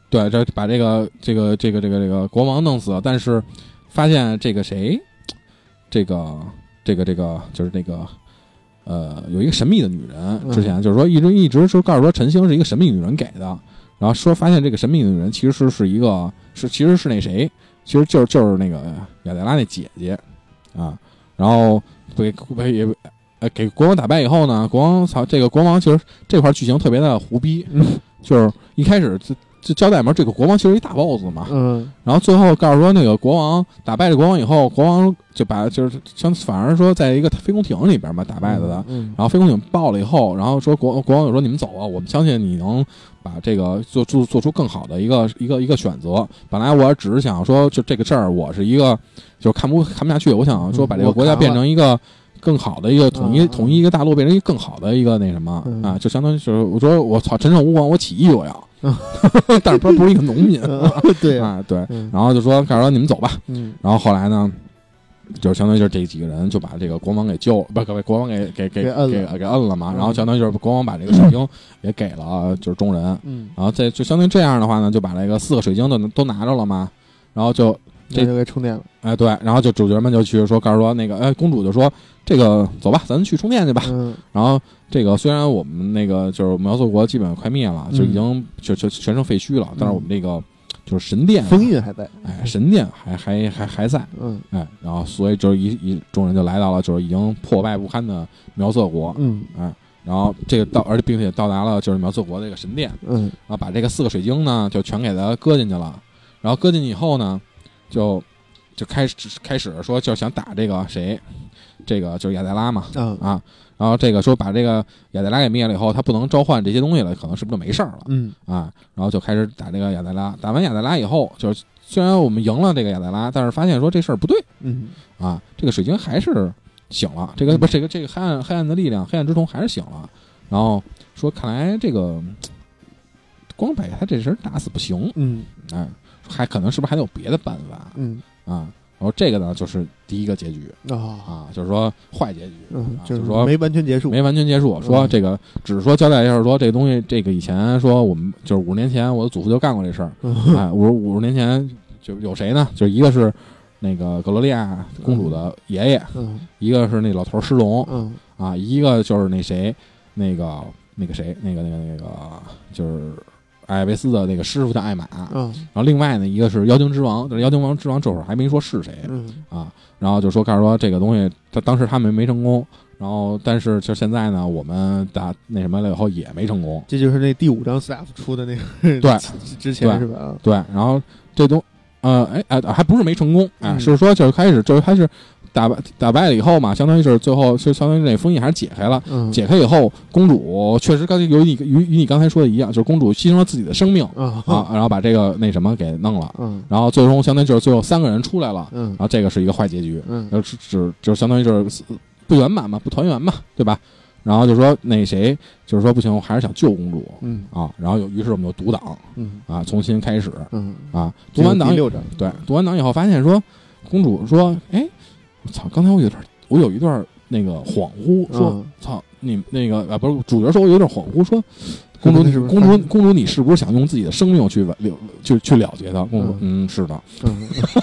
B: 对，这把这个这个这个这个这个国王弄死了，但是发现这个谁，这个这个这个就是那个呃有一个神秘的女人，之前就是说一直一直说告诉说陈星是一个神秘女人给的，然后说发现这个神秘女人其实是一个是其实是那谁，其实就是就是那个雅黛拉那姐姐啊，然后被被也。呃，给国王打败以后呢，国王操，这个国王其实这块剧情特别的胡逼，嗯、就是一开始就就交代嘛，这个国王其实一大 boss 嘛，
A: 嗯，
B: 然后最后告诉说那个国王打败了国王以后，国王就把就是像反而说在一个飞空艇里边嘛打败了的，
A: 嗯，嗯
B: 然后飞空艇爆了以后，然后说国国王就说你们走啊，我们相信你能把这个做做做出更好的一个一个一个选择。本来我只是想说，就这个事儿，我是一个就看不看不下去，我想说把这个国家变成一个。更好的一个统一、嗯、统一一个大陆，变成一个更好的一个那什么、嗯、啊，就相当于就是我说我操，陈胜吴广，我起义我要，嗯、但是不是不是一个农民，
A: 嗯、对
B: 啊对、
A: 嗯，
B: 然后就说告诉说你们走吧，
A: 嗯，
B: 然后后来呢，就是相当于就是这几个人就把这个国王给救，不是国王给给给给给给摁了嘛，然后相当于就是国王把这个水晶也给了就是众人，
A: 嗯，
B: 然后再就相当于这样的话呢，就把这个四个水晶都都拿着了嘛，然后就。
A: 这就给充电了，
B: 哎，对，然后就主角们就去说，告诉说那个，哎，公主就说，这个走吧，咱去充电去吧。
A: 嗯，
B: 然后这个虽然我们那个就是苗族国基本快灭了，就已经就就全成废墟了，但是我们这个就是神殿
A: 封印还在，
B: 哎，神殿还还还还在，
A: 嗯，
B: 哎，然后所以就一一众人就来到了就是已经破败不堪的苗色国，
A: 嗯，
B: 哎，然后这个到而且并且到达了就是苗色国这个神殿，
A: 嗯，
B: 然后把这个四个水晶呢就全给它搁进去了，然后搁进去以后呢。就就开始开始说就想打这个谁，这个就是雅黛拉嘛，
A: 嗯
B: 啊，然后这个说把这个雅黛拉给灭了以后，他不能召唤这些东西了，可能是不是就没事了？
A: 嗯
B: 啊，然后就开始打这个雅黛拉，打完雅黛拉以后，就是虽然我们赢了这个雅黛拉，但是发现说这事儿不对，
A: 嗯
B: 啊，这个水晶还是醒了，这个不是这个这个黑暗黑暗的力量，黑暗之瞳还是醒了，然后说看来这个光把他这人打死不行，
A: 嗯，
B: 哎。还可能是不是还有别的办法？
A: 嗯
B: 啊，然后这个呢，就是第一个结局啊、哦、啊，就是说坏结局，
A: 嗯，
B: 啊、
A: 就是
B: 说
A: 没完全结束，
B: 没完全结束。说这个、嗯、只是说交代一下，说这个东西，这个以前说我们就是五十年前我的祖父就干过这事儿，
A: 嗯、
B: 哎，五十五十年前就有谁呢？就是一个是那个格罗利亚公主的爷爷，
A: 嗯，
B: 一个是那老头施龙，
A: 嗯
B: 啊，一个就是那谁，那个那个谁，那个那个那个就是。艾维斯的那个师傅叫艾玛，
A: 嗯，
B: 然后另外呢一个是妖精之王，但是妖精王之王这会儿还没说是谁，
A: 嗯
B: 啊，然后就说告诉说这个东西，他当时他们没成功，然后但是就现在呢，我们打那什么了以后也没成功，
A: 这就是那第五章 staff 出的那个
B: 对
A: 之前是吧？
B: 对，然后这东呃哎哎还不是没成功，哎、
A: 嗯、
B: 是说就是开始就是开始。打败打败了以后嘛，相当于是最后就相当于那封印还是解开了。
A: 嗯、
B: 解开以后，公主确实刚才有你与与你刚才说的一样，就是公主牺牲了自己的生命、
A: 嗯、
B: 啊，然后把这个那什么给弄了。
A: 嗯，
B: 然后最终相当于就是最后三个人出来了。
A: 嗯，
B: 然后这个是一个坏结局。
A: 嗯，
B: 就只只就是相当于就是不圆满嘛，不团圆嘛，对吧？然后就说那谁就是说不行，我还是想救公主。
A: 嗯
B: 啊，然后有于是我们就读档。
A: 嗯
B: 啊，重新开始。
A: 嗯
B: 啊，读完档
A: 六章，
B: 对，读完档以后发现说公主说，哎。我操！刚才我有点，我有一段那个恍惚，说：“操、嗯、你那个啊，不是主角说，我有点恍惚，说公主，
A: 是不是
B: 公主，公主，你是不是想用自己的生命去了去去了结他？”公主，嗯，嗯是的，
A: 嗯，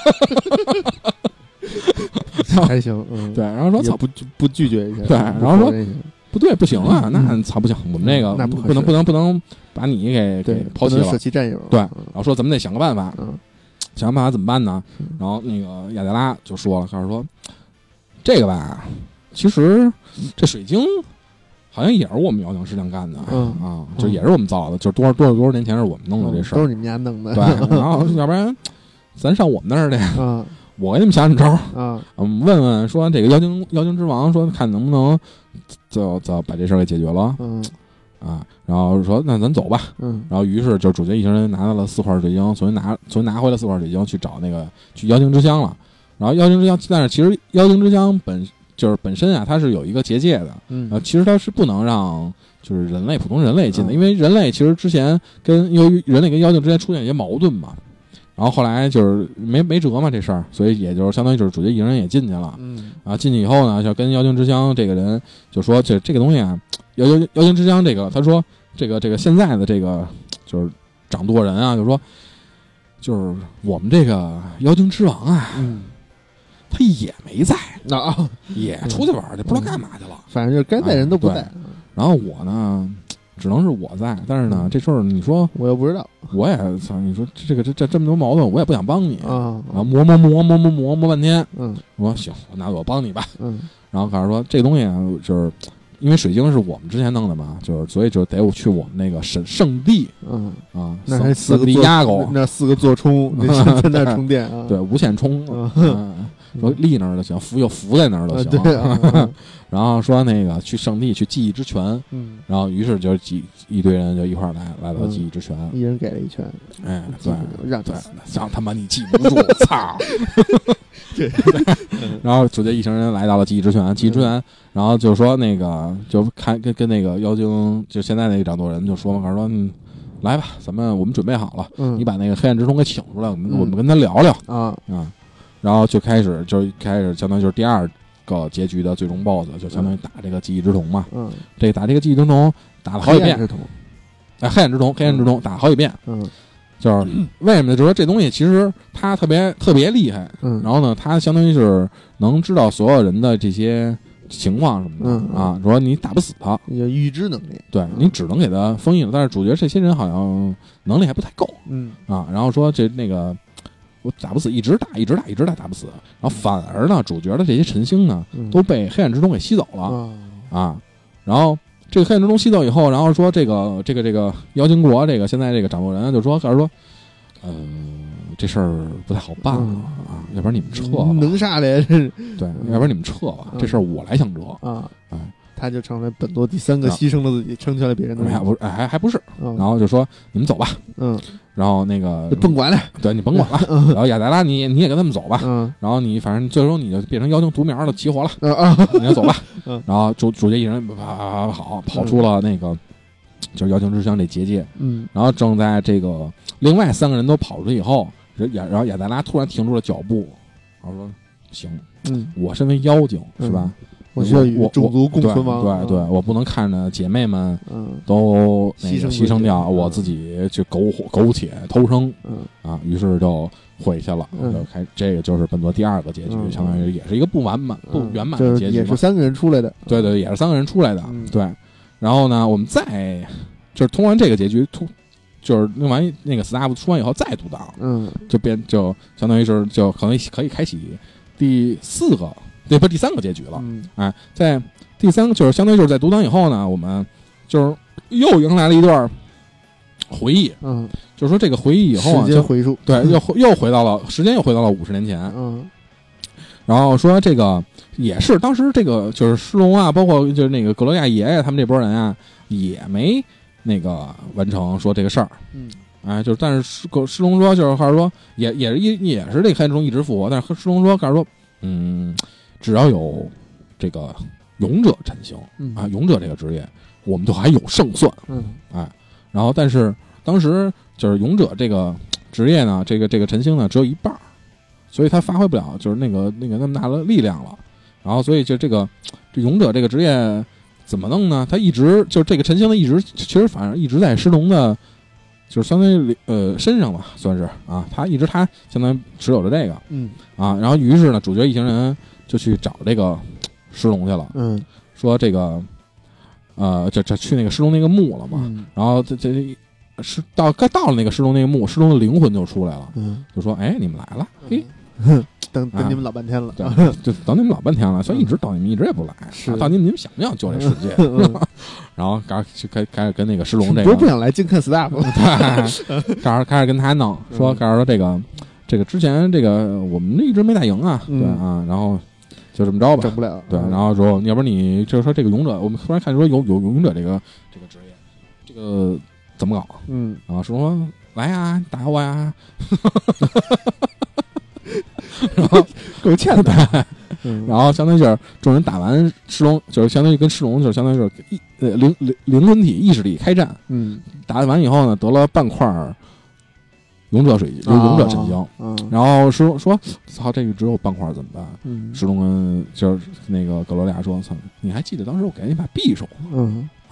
A: 还行，嗯，
B: 对，然后说操，
A: 不不拒绝一下，
B: 对，然后说不对，不行啊，那操不行，我们这个
A: 那
B: 不能不能不能把你给给抛弃了，
A: 舍弃战友，
B: 对，然后说咱们得想个办法，
A: 嗯。
B: 想办法怎么办呢？然后那个雅黛拉就说了，告诉说这个吧，其实这水晶好像也是我们妖精师匠干的，
A: 嗯
B: 啊，就也是我们造的，就是多少多少多少年前是我们弄的这事儿、
A: 嗯，都是你们家弄的。
B: 对，然后要不然咱上我们那儿去，
A: 嗯，
B: 我给你们想想招，
A: 嗯，
B: 我们问问说这个妖精妖精之王说看能不能就就把这事儿给解决了，
A: 嗯。
B: 啊，然后说那咱走吧，
A: 嗯，
B: 然后于是就主角一行人拿到了四块水晶，重新拿重新拿回了四块水晶去找那个去妖精之乡了。然后妖精之乡，但是其实妖精之乡本就是本身啊，它是有一个结界的，
A: 嗯，
B: 呃，其实它是不能让就是人类普通人类进的，
A: 嗯、
B: 因为人类其实之前跟由于人类跟妖精之间出现一些矛盾嘛，然后后来就是没没辙嘛这事儿，所以也就是相当于就是主角一行人也进去了，
A: 嗯，
B: 啊，进去以后呢，就跟妖精之乡这个人就说这这个东西啊。妖妖妖精之乡这个，他说这个这个现在的这个就是掌舵人啊，就说就是我们这个妖精之王啊，
A: 嗯，
B: 他也没在，
A: 那啊，
B: 也出去玩去，不知道干嘛去了。
A: 反正就是该在人都不在。
B: 然后我呢，只能是我在，但是呢，这事儿你说
A: 我又不知道，
B: 我也操，你说这个这这这么多矛盾，我也不想帮你
A: 啊。
B: 然后磨磨磨磨磨磨磨半天，
A: 嗯，
B: 我说行，那我帮你吧。
A: 嗯，
B: 然后告诉说这东西啊，就是因为水晶是我们之前弄的嘛，就是所以就得我去我们那个圣圣地，
A: 嗯
B: 啊，
A: 那还四个
B: 地压沟，
A: 那四个座充，那在那充电啊，
B: 对，无线充，嗯，说立那儿就行，浮就浮在那儿就行。
A: 对啊。
B: 然后说那个去圣地去记忆之泉，
A: 嗯，然
B: 后于是就几一堆人就一块儿来来到记忆之泉，
A: 一人给了一拳，
B: 哎，对，
A: 让
B: 对，让他妈你记不住，操！
A: 对，
B: 然后就这一行人来到了记忆之泉，记忆之泉，然后就说那个就看跟跟那个妖精，就现在那个掌舵人就说嘛，说嗯，来吧，咱们我们准备好了，
A: 嗯，
B: 你把那个黑暗之瞳给请出来，我们我们跟他聊聊
A: 啊
B: 啊，然后就开始就开始相当于就是第二个结局的最终 boss， 就相当于打这个记忆之瞳嘛，
A: 嗯，
B: 这打这个记忆之瞳打了好几遍，哎，黑暗之瞳，黑暗之瞳打了好几遍，
A: 嗯。
B: 就是为什么呢？就是说这东西其实它特别特别厉害，
A: 嗯，
B: 然后呢，它相当于是能知道所有人的这些情况什么的，
A: 嗯
B: 啊，说你打不死他，
A: 有预知能力，
B: 对你只能给他封印了，但是主角这些人好像能力还不太够，
A: 嗯
B: 啊，然后说这那个我打不死，一直打，一直打，一直打，打不死，然后反而呢，主角的这些晨星呢，
A: 嗯、
B: 都被黑暗之瞳给吸走了，
A: 哦、
B: 啊，然后。这个黑暗之瞳吸走以后，然后说这个这个这个妖精国这个现在这个掌舵人就说，告诉说，呃，这事儿不太好办了、嗯、啊，要不然你们撤吧，
A: 能啥的，
B: 对，要不然你们撤吧，嗯、这事儿我来想辙
A: 啊，
B: 哎，
A: 他就成了本作第三个牺牲了自己，成全了别人的，
B: 还不是，哎，还还不是，
A: 嗯、
B: 然后就说你们走吧，
A: 嗯，
B: 然后那个
A: 甭管了，
B: 对你甭管了，
A: 嗯、
B: 然后亚达拉你你也跟他们走吧，
A: 嗯，
B: 然后你反正最终你就变成妖精独苗了，齐活了，
A: 嗯啊，
B: 你就走吧，
A: 嗯，
B: 然后主主角一人啪啪啪跑跑出了那个。就是妖精之乡这结界，
A: 嗯，
B: 然后正在这个另外三个人都跑出去以后，亚然后亚达拉突然停住了脚步，然后说：“行，
A: 嗯，
B: 我身为妖精、嗯、是吧？
A: 我需要与种族共存亡，
B: 对 对, 对、嗯，我不能看着姐妹们
A: 嗯
B: 都那个牺牲掉，
A: 嗯、
B: 我自己就苟活苟且偷生，
A: 嗯
B: 啊，于是就回去了，
A: 嗯、
B: 就开这个就是本作第二个结局，
A: 嗯、
B: 相当于也是一个不完满、
A: 嗯、
B: 不圆满的结局嘛，
A: 也是三个人出来的，
B: 对对，也是三个人出来的，
A: 嗯、
B: 对。然后呢，我们再。就是通完这个结局，突就是弄完那个 staff 出完以后再读档，
A: 嗯，
B: 就变就相当于是就可能可以开启第四个，对不第三个结局了。
A: 嗯，
B: 哎，在第三个就是相当于就是在读档以后呢，我们就是又迎来了一段回忆。
A: 嗯，
B: 就是说这个回忆以后啊，
A: 时间回溯，
B: 对，又又回到了时间又回到了五十年前。
A: 嗯，
B: 然后说这个也是当时这个就是施龙啊，包括就是那个格罗亚爷爷他们这波人啊，也没。那个完成说这个事儿，
A: 嗯，
B: 哎，就是但是施施龙说就是告诉说也也是一也是这个黑暗之瞳一直复活，但是施龙说告诉说，嗯，只要有这个勇者晨星、
A: 嗯、
B: 啊，勇者这个职业，我们就还有胜算，
A: 嗯，
B: 哎，然后但是当时就是勇者这个职业呢，这个这个晨星呢只有一半，所以他发挥不了就是那个那个那么大的力量了，然后所以就这个这勇者这个职业。怎么弄呢？他一直就这个晨星呢，一直其实反正一直在施龙的，就是相当于呃身上吧，算是啊，他一直他相当于持有着这个，
A: 嗯
B: 啊，然后于是呢，主角一行人就去找这个施龙去了，
A: 嗯，
B: 说这个呃，这这去那个施龙那个墓了嘛，
A: 嗯、
B: 然后这这是到该到了那个施龙那个墓，施龙的灵魂就出来了，
A: 嗯，
B: 就说哎，你们来了，嘿。
A: 嗯等等你们老半天了，
B: 对，就等你们老半天了，所以一直等你们一直也不来，
A: 是
B: 到你们你们想不想救这世界？然后开始开开始跟那个施龙这个，
A: 不是不想来净看 staff，
B: 对，开始开始跟他弄，说开始说这个这个之前这个我们一直没打赢啊，对啊，然后就这么着吧，
A: 整不了，
B: 对，然后说要不然你就是说这个勇者，我们突然看说有有勇者这个这个职业，这个怎么搞？
A: 嗯，
B: 啊，说来呀，打我呀。然后
A: 够欠的，
B: 嗯、然后相当于就是众人打完施龙，就是相当于跟施龙就是相当于就是一呃灵灵灵魂体意识体开战，
A: 嗯，
B: 打完以后呢，得了半块勇者水晶，勇者神晶，
A: 嗯，
B: 然后施龙说：“操，这个只有半块怎么办？”
A: 嗯，
B: 施龙跟就是那个格罗利亚说：“操，你还记得当时我给你把匕首？
A: 嗯
B: 啊，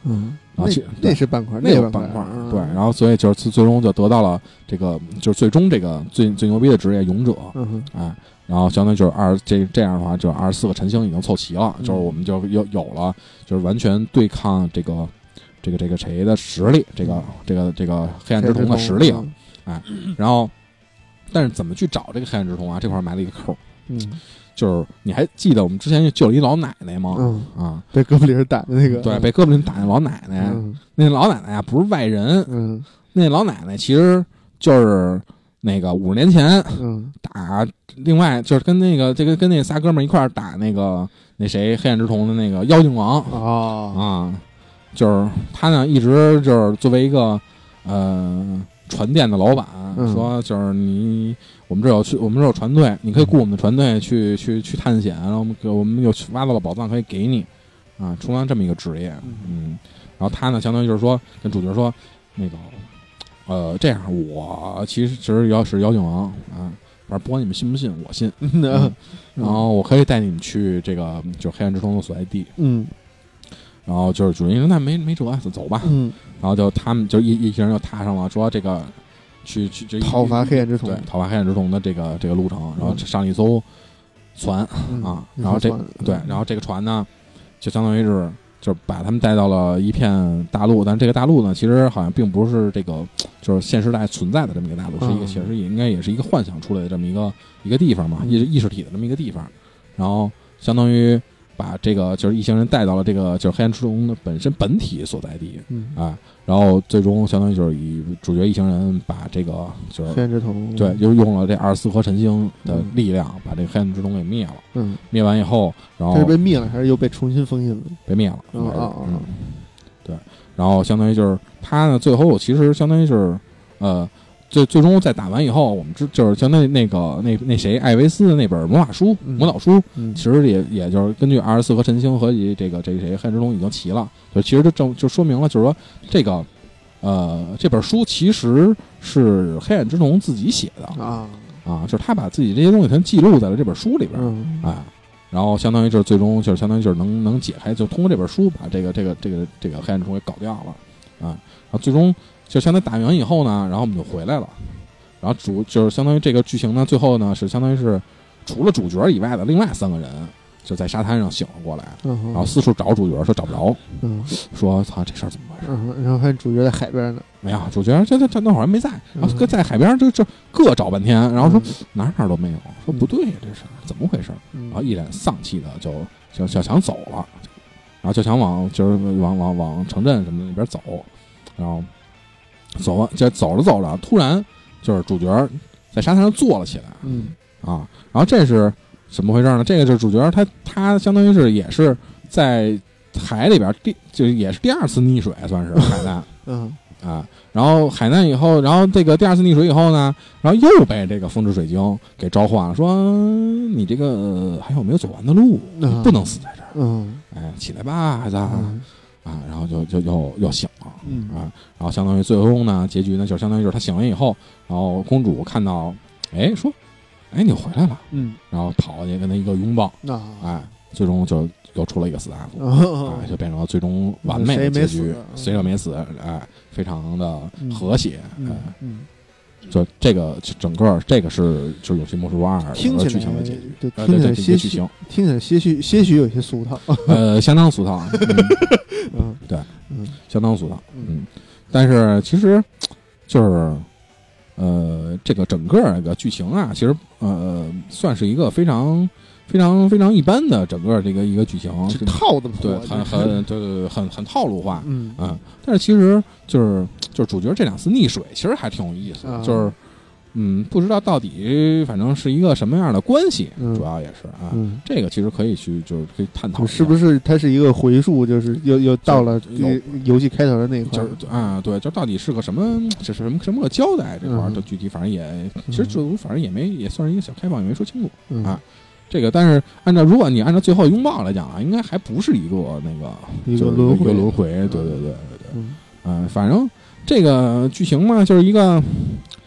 A: 嗯，
B: 然后其
A: 那那是半块，
B: 那
A: 个
B: 半块，对，然后所以就是最终就得到了这个，就是最终这个最最牛逼的职业勇者，
A: 嗯
B: 哎，然后相当于就是二这这样的话，就是二十四个晨星已经凑齐了，
A: 嗯、
B: 就是我们就有有了，就是完全对抗这个这个这个谁的实力，这个这个这个黑暗之瞳的实力啊，哎，然后但是怎么去找这个黑暗之瞳啊？这块埋了一个扣，
A: 嗯。
B: 就是你还记得我们之前救了一老奶奶吗？
A: 嗯
B: 啊，
A: 被哥布林打的那个，
B: 对，被哥布林打的老奶奶，
A: 嗯、
B: 那老奶奶啊不是外人，
A: 嗯，
B: 那老奶奶其实就是那个五十年前，
A: 嗯，
B: 打另外就是跟那个这个跟那仨哥们一块儿打那个那谁黑暗之瞳的那个妖精王
A: 啊
B: 啊，就是他呢一直就是作为一个呃船店的老板，
A: 嗯、
B: 说就是你。我们这有去，我们这有船队，你可以雇我们的船队去去去探险，然后我们给我们有挖到了宝藏可以给你，啊，充当这么一个职业，嗯，然后他呢，相当于就是说跟主角说，那个，呃，这样我其实其实要是妖精王啊，反正不管你们信不信，我信，
A: 嗯，
B: 然后我可以带你们去这个就是黑暗之瞳的所在地，
A: 嗯，
B: 然后就是主人说那没没辙，走吧，
A: 嗯，
B: 然后就他们就一一行人就踏上了说这个。去去就
A: 讨伐黑暗之瞳，
B: 对，讨伐黑暗之瞳的这个这个路程，然后上了一艘船、
A: 嗯、
B: 啊，然后这对，然后这个船呢，就相当于是就是把他们带到了一片大陆，但这个大陆呢，其实好像并不是这个就是现实代存在的这么一个大陆，
A: 嗯、
B: 是一个其实也应该也是一个幻想出来的这么一个一个地方嘛，意、嗯、意识体的这么一个地方，然后相当于。把这个就是一行人带到了这个就是黑暗之瞳的本身本体所在地，
A: 嗯
B: 啊，然后最终相当于就是以主角一行人把这个就是
A: 黑暗之瞳，
B: 对，就用了这二十四颗晨星的力量，嗯、把这个黑暗之瞳给灭了。
A: 嗯，
B: 灭完以后，然后
A: 它是被灭了，还是又被重新封印了？
B: 被灭了。
A: 哦哦
B: 嗯，对，然后相当于就是他呢，最后其实相当于是呃。最最终在打完以后，我们知就是相当于那个那那谁艾维斯的那本魔法书、
A: 嗯、
B: 魔导书，
A: 嗯、
B: 其实也也就是根据二十四颗晨星和这个这个谁黑暗之瞳已经齐了，就其实就证就说明了，就是说这个呃这本书其实是黑暗之瞳自己写的
A: 啊
B: 啊，就是他把自己这些东西全记录在了这本书里边，
A: 嗯、
B: 哎，然后相当于就是最终就是相当于就是能能解开，就通过这本书把这个这个这个这个黑暗之瞳给搞掉了啊，然后最终。就相当于打完以后呢，然后我们就回来了，然后主就是相当于这个剧情呢，最后呢是相当于是除了主角以外的另外三个人就在沙滩上醒了过来，
A: 嗯、
B: 然后四处找主角，说找不着，
A: 嗯、
B: 说操这事儿怎么回事？
A: 嗯、然后发现主角在海边呢，
B: 没有，主角这这这那会儿还没在，然后在海边就就各找半天，然后说、嗯、哪哪都没有，说不对呀，这是怎么回事？
A: 嗯、
B: 然后一脸丧气的就就就想走了，然后就想往就是往往往城镇什么的那边走，然后。走完就走着走着，突然就是主角在沙滩上坐了起来，
A: 嗯
B: 啊，然后这是怎么回事呢？这个就是主角他他相当于是也是在海里边第就也是第二次溺水，算是海难，
A: 嗯
B: 啊，然后海难以后，然后这个第二次溺水以后呢，然后又被这个风之水晶给召唤了，说你这个、呃、还有没有走完的路，
A: 嗯、
B: 你不能死在这儿，
A: 嗯，
B: 哎，起来吧，孩子。
A: 嗯
B: 啊，然后就就又又醒了，
A: 嗯
B: 啊，然后相当于最终呢，结局呢，就相当于就是他醒了以后，然后公主看到，哎，说，哎，你回来了，
A: 嗯，
B: 然后跑过去跟他一个拥抱，
A: 啊，
B: 哎，最终就又出了一个死大夫，
A: 哦、
B: 哎，就变成了最终完美的结局，谁也没死，
A: 嗯、
B: 哎，非常的和谐，
A: 嗯、
B: 哎，
A: 嗯，
B: 就这个整个这个是就是《游戏魔术二》
A: 听起来
B: 剧情的结局，
A: 对，听起来些
B: 许，
A: 听起来些许些许有些俗套，
B: 呃，相当俗套，嗯
A: 嗯，
B: 对，
A: 嗯，
B: 相当俗套，嗯，但是其实就是，呃，这个整个这个剧情啊，其实呃，算是一个非常非常非常一般的整个这个一个剧情，
A: 套的
B: 对，很很对对对，很很套路化，
A: 嗯
B: 啊，但是其实就是就是主角这两次溺水，其实还挺有意思的，
A: 啊、
B: 就是。嗯，不知道到底反正是一个什么样的关系，
A: 嗯、
B: 主要也是啊、
A: 嗯，
B: 这个其实可以去就是可以探讨，
A: 是不是它是一个回溯，就是又又到了游戏开头的那一块，
B: 就是啊，对，就到底是个什么，这是什么什么个交代这块儿，就具体反正也，
A: 嗯、
B: 其实就反正也没也算是一个小开放，也没说清楚、
A: 嗯、
B: 啊。这个，但是按照如果你按照最后拥抱来讲啊，应该还不是一个那个
A: 一个轮回，
B: 一个轮回，对对对对对，
A: 嗯，
B: 嗯、呃，反正这个剧情嘛，就是一个。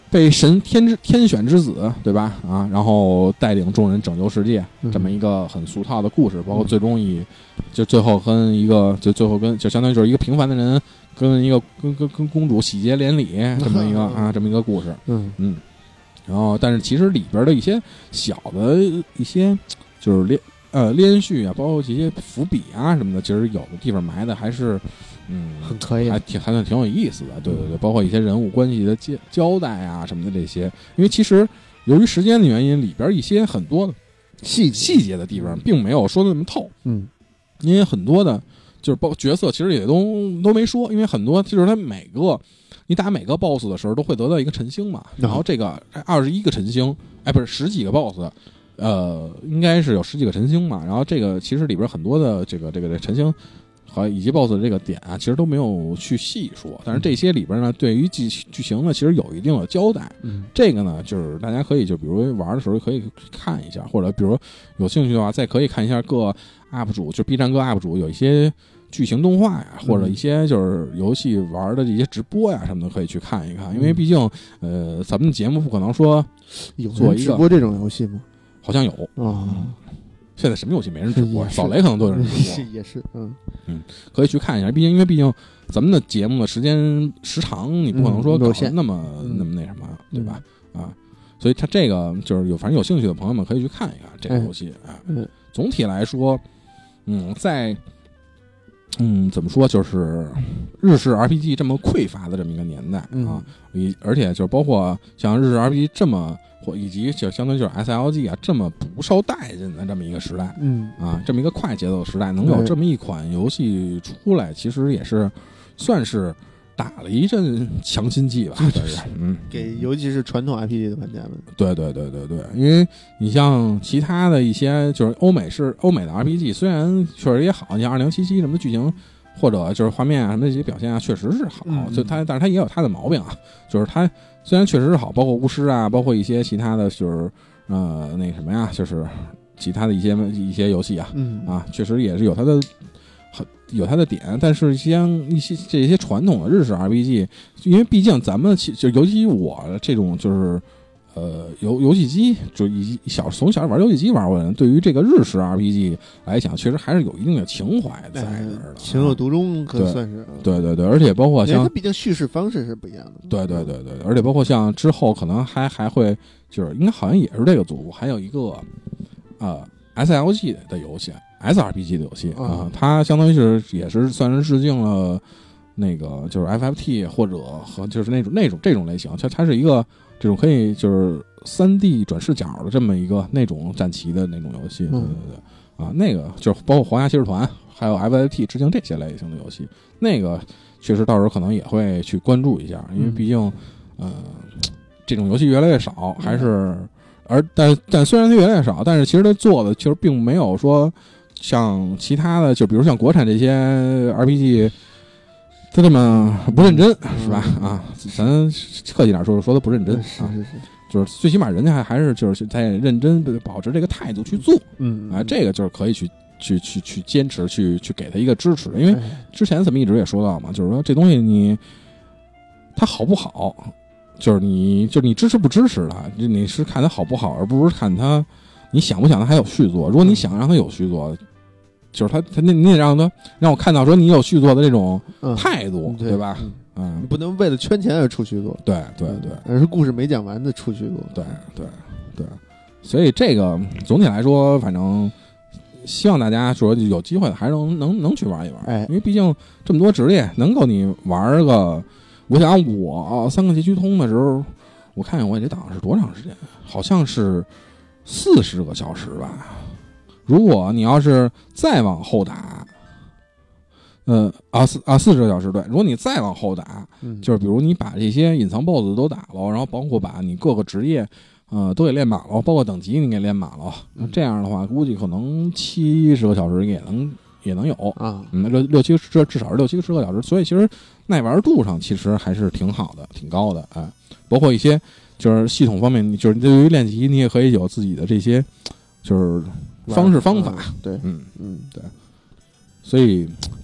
B: 被神天之天选之子，对吧？啊，然后带领众人拯救世界，
A: 嗯、
B: 这么一个很俗套的故事，包括最终以就最后跟一个就最后跟就相当于就是一个平凡的人跟一个跟跟跟公主喜结连理这么一个啊这么一个故事，
A: 嗯
B: 嗯，然后但是其实里边的一些小的一些就是连呃连续啊，包括这些伏笔啊什么的，其实有的地方埋的还是。嗯，
A: 很可以，
B: 还挺还算挺有意思的，对对对，包括一些人物关系的交交代啊什么的这些，因为其实由于时间的原因，里边一些很多的细细节的地方并没有说的那么透，
A: 嗯，
B: 因为很多的，就是包括角色其实也都都没说，因为很多就是他每个你打每个 B O S S 的时候都会得到一个晨星嘛，然后这个二十一个晨星，哎，不是十几个 B O S S。呃，应该是有十几个晨星嘛，然后这个其实里边很多的这个这个这晨星。和以及 B O S S 的这个点啊，其实都没有去细说，但是这些里边呢，对于剧剧情呢，其实有一定的交代。
A: 嗯，
B: 这个呢，就是大家可以就比如玩的时候可以看一下，或者比如有兴趣的话，再可以看一下各 U P 主，就 B 站各 U P 主有一些剧情动画呀，或者一些就是游戏玩的这些直播呀什么的，可以去看一看。因为毕竟，呃，咱们节目不可能说
A: 有人直播这种游戏吗？
B: 好像有
A: 啊。哦
B: 现在什么游戏没人直播？扫雷可能都有人直播，
A: 也是，嗯
B: 嗯，可以去看一下。毕竟，因为毕竟咱们的节目的时间时长，你不可能说搞得那么、嗯、那么那什么，对吧？嗯、啊，所以他这个就是有，反正有兴趣的朋友们可以去看一看这个游戏啊。
A: 嗯，
B: 总体来说，嗯，在嗯怎么说，就是日式 R P G 这么匮乏的这么一个年代啊，以、嗯、而且就是包括像日式 R P G 这么。或以及就相当于就是 S L G 啊这么不受待见的这么一个时代，
A: 嗯
B: 啊这么一个快节奏的时代，能有这么一款游戏出来，其实也是算是打了一阵强心剂吧，对是嗯，
A: 给尤其是传统 R P G 的玩家们，
B: 对对对对对，因为你像其他的一些就是欧美是欧美的 R P G， 虽然确实也好，像二零七七什么的剧情或者就是画面啊什么这些表现啊，确实是好，
A: 嗯、
B: 就它但是它也有它的毛病啊，就是它。虽然确实是好，包括巫师啊，包括一些其他的就是呃那什么呀，就是其他的一些一些游戏啊，
A: 嗯
B: 啊，确实也是有它的有它的点，但是像一些这些传统的日式 R P G， 因为毕竟咱们就尤其我这种就是呃游游戏机就一小从小玩游戏机玩过的人，对于这个日式 R P G 来讲，确实还是有一定的情怀在这儿的，
A: 情有独钟可算是。
B: 对对对，而且包括像
A: 它毕竟叙事方式是不一样的。
B: 对对对对，而且包括像之后可能还还会就是应该好像也是这个组，还有一个呃 S L G 的游戏 ，S R P G 的游戏啊、
A: 嗯
B: 呃，它相当于是也是算是致敬了那个就是 F F T 或者和就是那种那种这种类型，它它是一个。这种可以就是三 D 转视角的这么一个那种战棋的那种游戏，对对对，啊，那个就是包括皇家骑士团，还有 F F T 致敬这些类型的游戏，那个确实到时候可能也会去关注一下，因为毕竟，呃，这种游戏越来越少，还是而但但虽然它越来越少，但是其实它做的其实并没有说像其他的，就比如像国产这些 R P G。他这么不认真、嗯、是吧？啊，咱客气点说说的不认真、
A: 嗯、是是是，
B: 就是最起码人家还还是就是在认真保持这个态度去做，
A: 嗯
B: 啊，这个就是可以去去去去坚持去去给他一个支持，因为之前咱们一直也说到嘛，就是说这东西你它好不好，就是你就是你支持不支持它，你是看它好不好，而不是看它你想不想它还有续作。如果你想让它有续作。就是他，他那你得让他让我看到说你有续作的这种态度，
A: 嗯、对,
B: 对吧？
A: 嗯，你不能为了圈钱而出续作，
B: 对对对，
A: 而是故事没讲完的出续作，
B: 对对对。所以这个总体来说，反正希望大家说有机会的还是能能能去玩一玩，
A: 哎，
B: 因为毕竟这么多职业，能够你玩个，我想我三个街区通的时候，我看看我这档是多长时间，好像是四十个小时吧。如果你要是再往后打，呃啊四啊四十个小时对，如果你再往后打，
A: 嗯、
B: 就是比如你把这些隐藏 B O S S 都打了，然后包括把你各个职业，呃都给练满了，包括等级你给练满了，嗯、这样的话，估计可能七十个小时也能也能有
A: 啊，
B: 嗯，六六七至至少是六七十个小时，所以其实耐玩度上其实还是挺好的，挺高的啊、哎，包括一些就是系统方面，你就是对于练级，你也可以有自己的这些就是。方式方法，
A: 对，
B: 嗯
A: 嗯，
B: 对，所以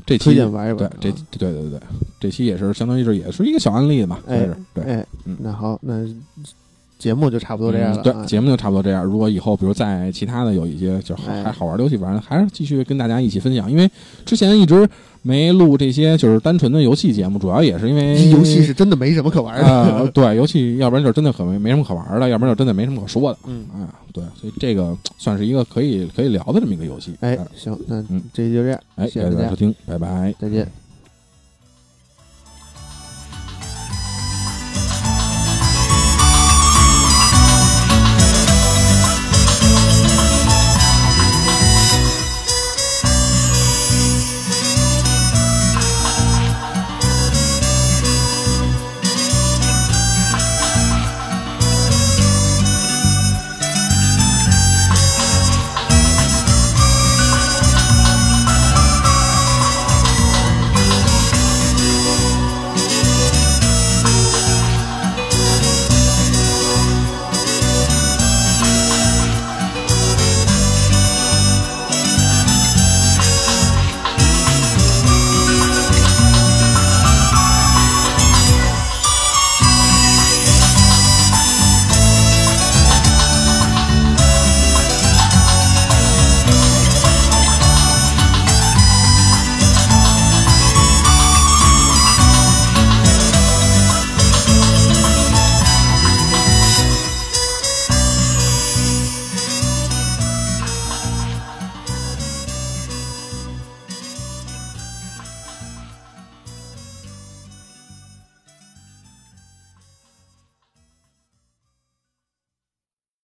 B: 这期
A: 推荐玩一玩。
B: 对，这对对对，这期也是相当于是也是一个小案例嘛。
A: 哎，
B: 对，
A: 哎，
B: 嗯，
A: 那好，那节目就差不多这样了。
B: 嗯、对，节目就差不多这样。如果以后比如在其他的有一些就还好玩的游戏，反正还是继续跟大家一起分享。因为之前一直没录这些就是单纯的游戏节目，主要也是因为
A: 游戏是真的没什么可玩的。
B: 呃、对，游戏要不然就真的可没没什么可玩的，要不然就真的没什么可说的。
A: 嗯
B: 啊，对，所以这个算是一个可以可以聊的这么一个游戏。
A: 哎，行，那这期就这样。
B: 哎，
A: 谢谢大家
B: 收听，拜拜，
A: 再见。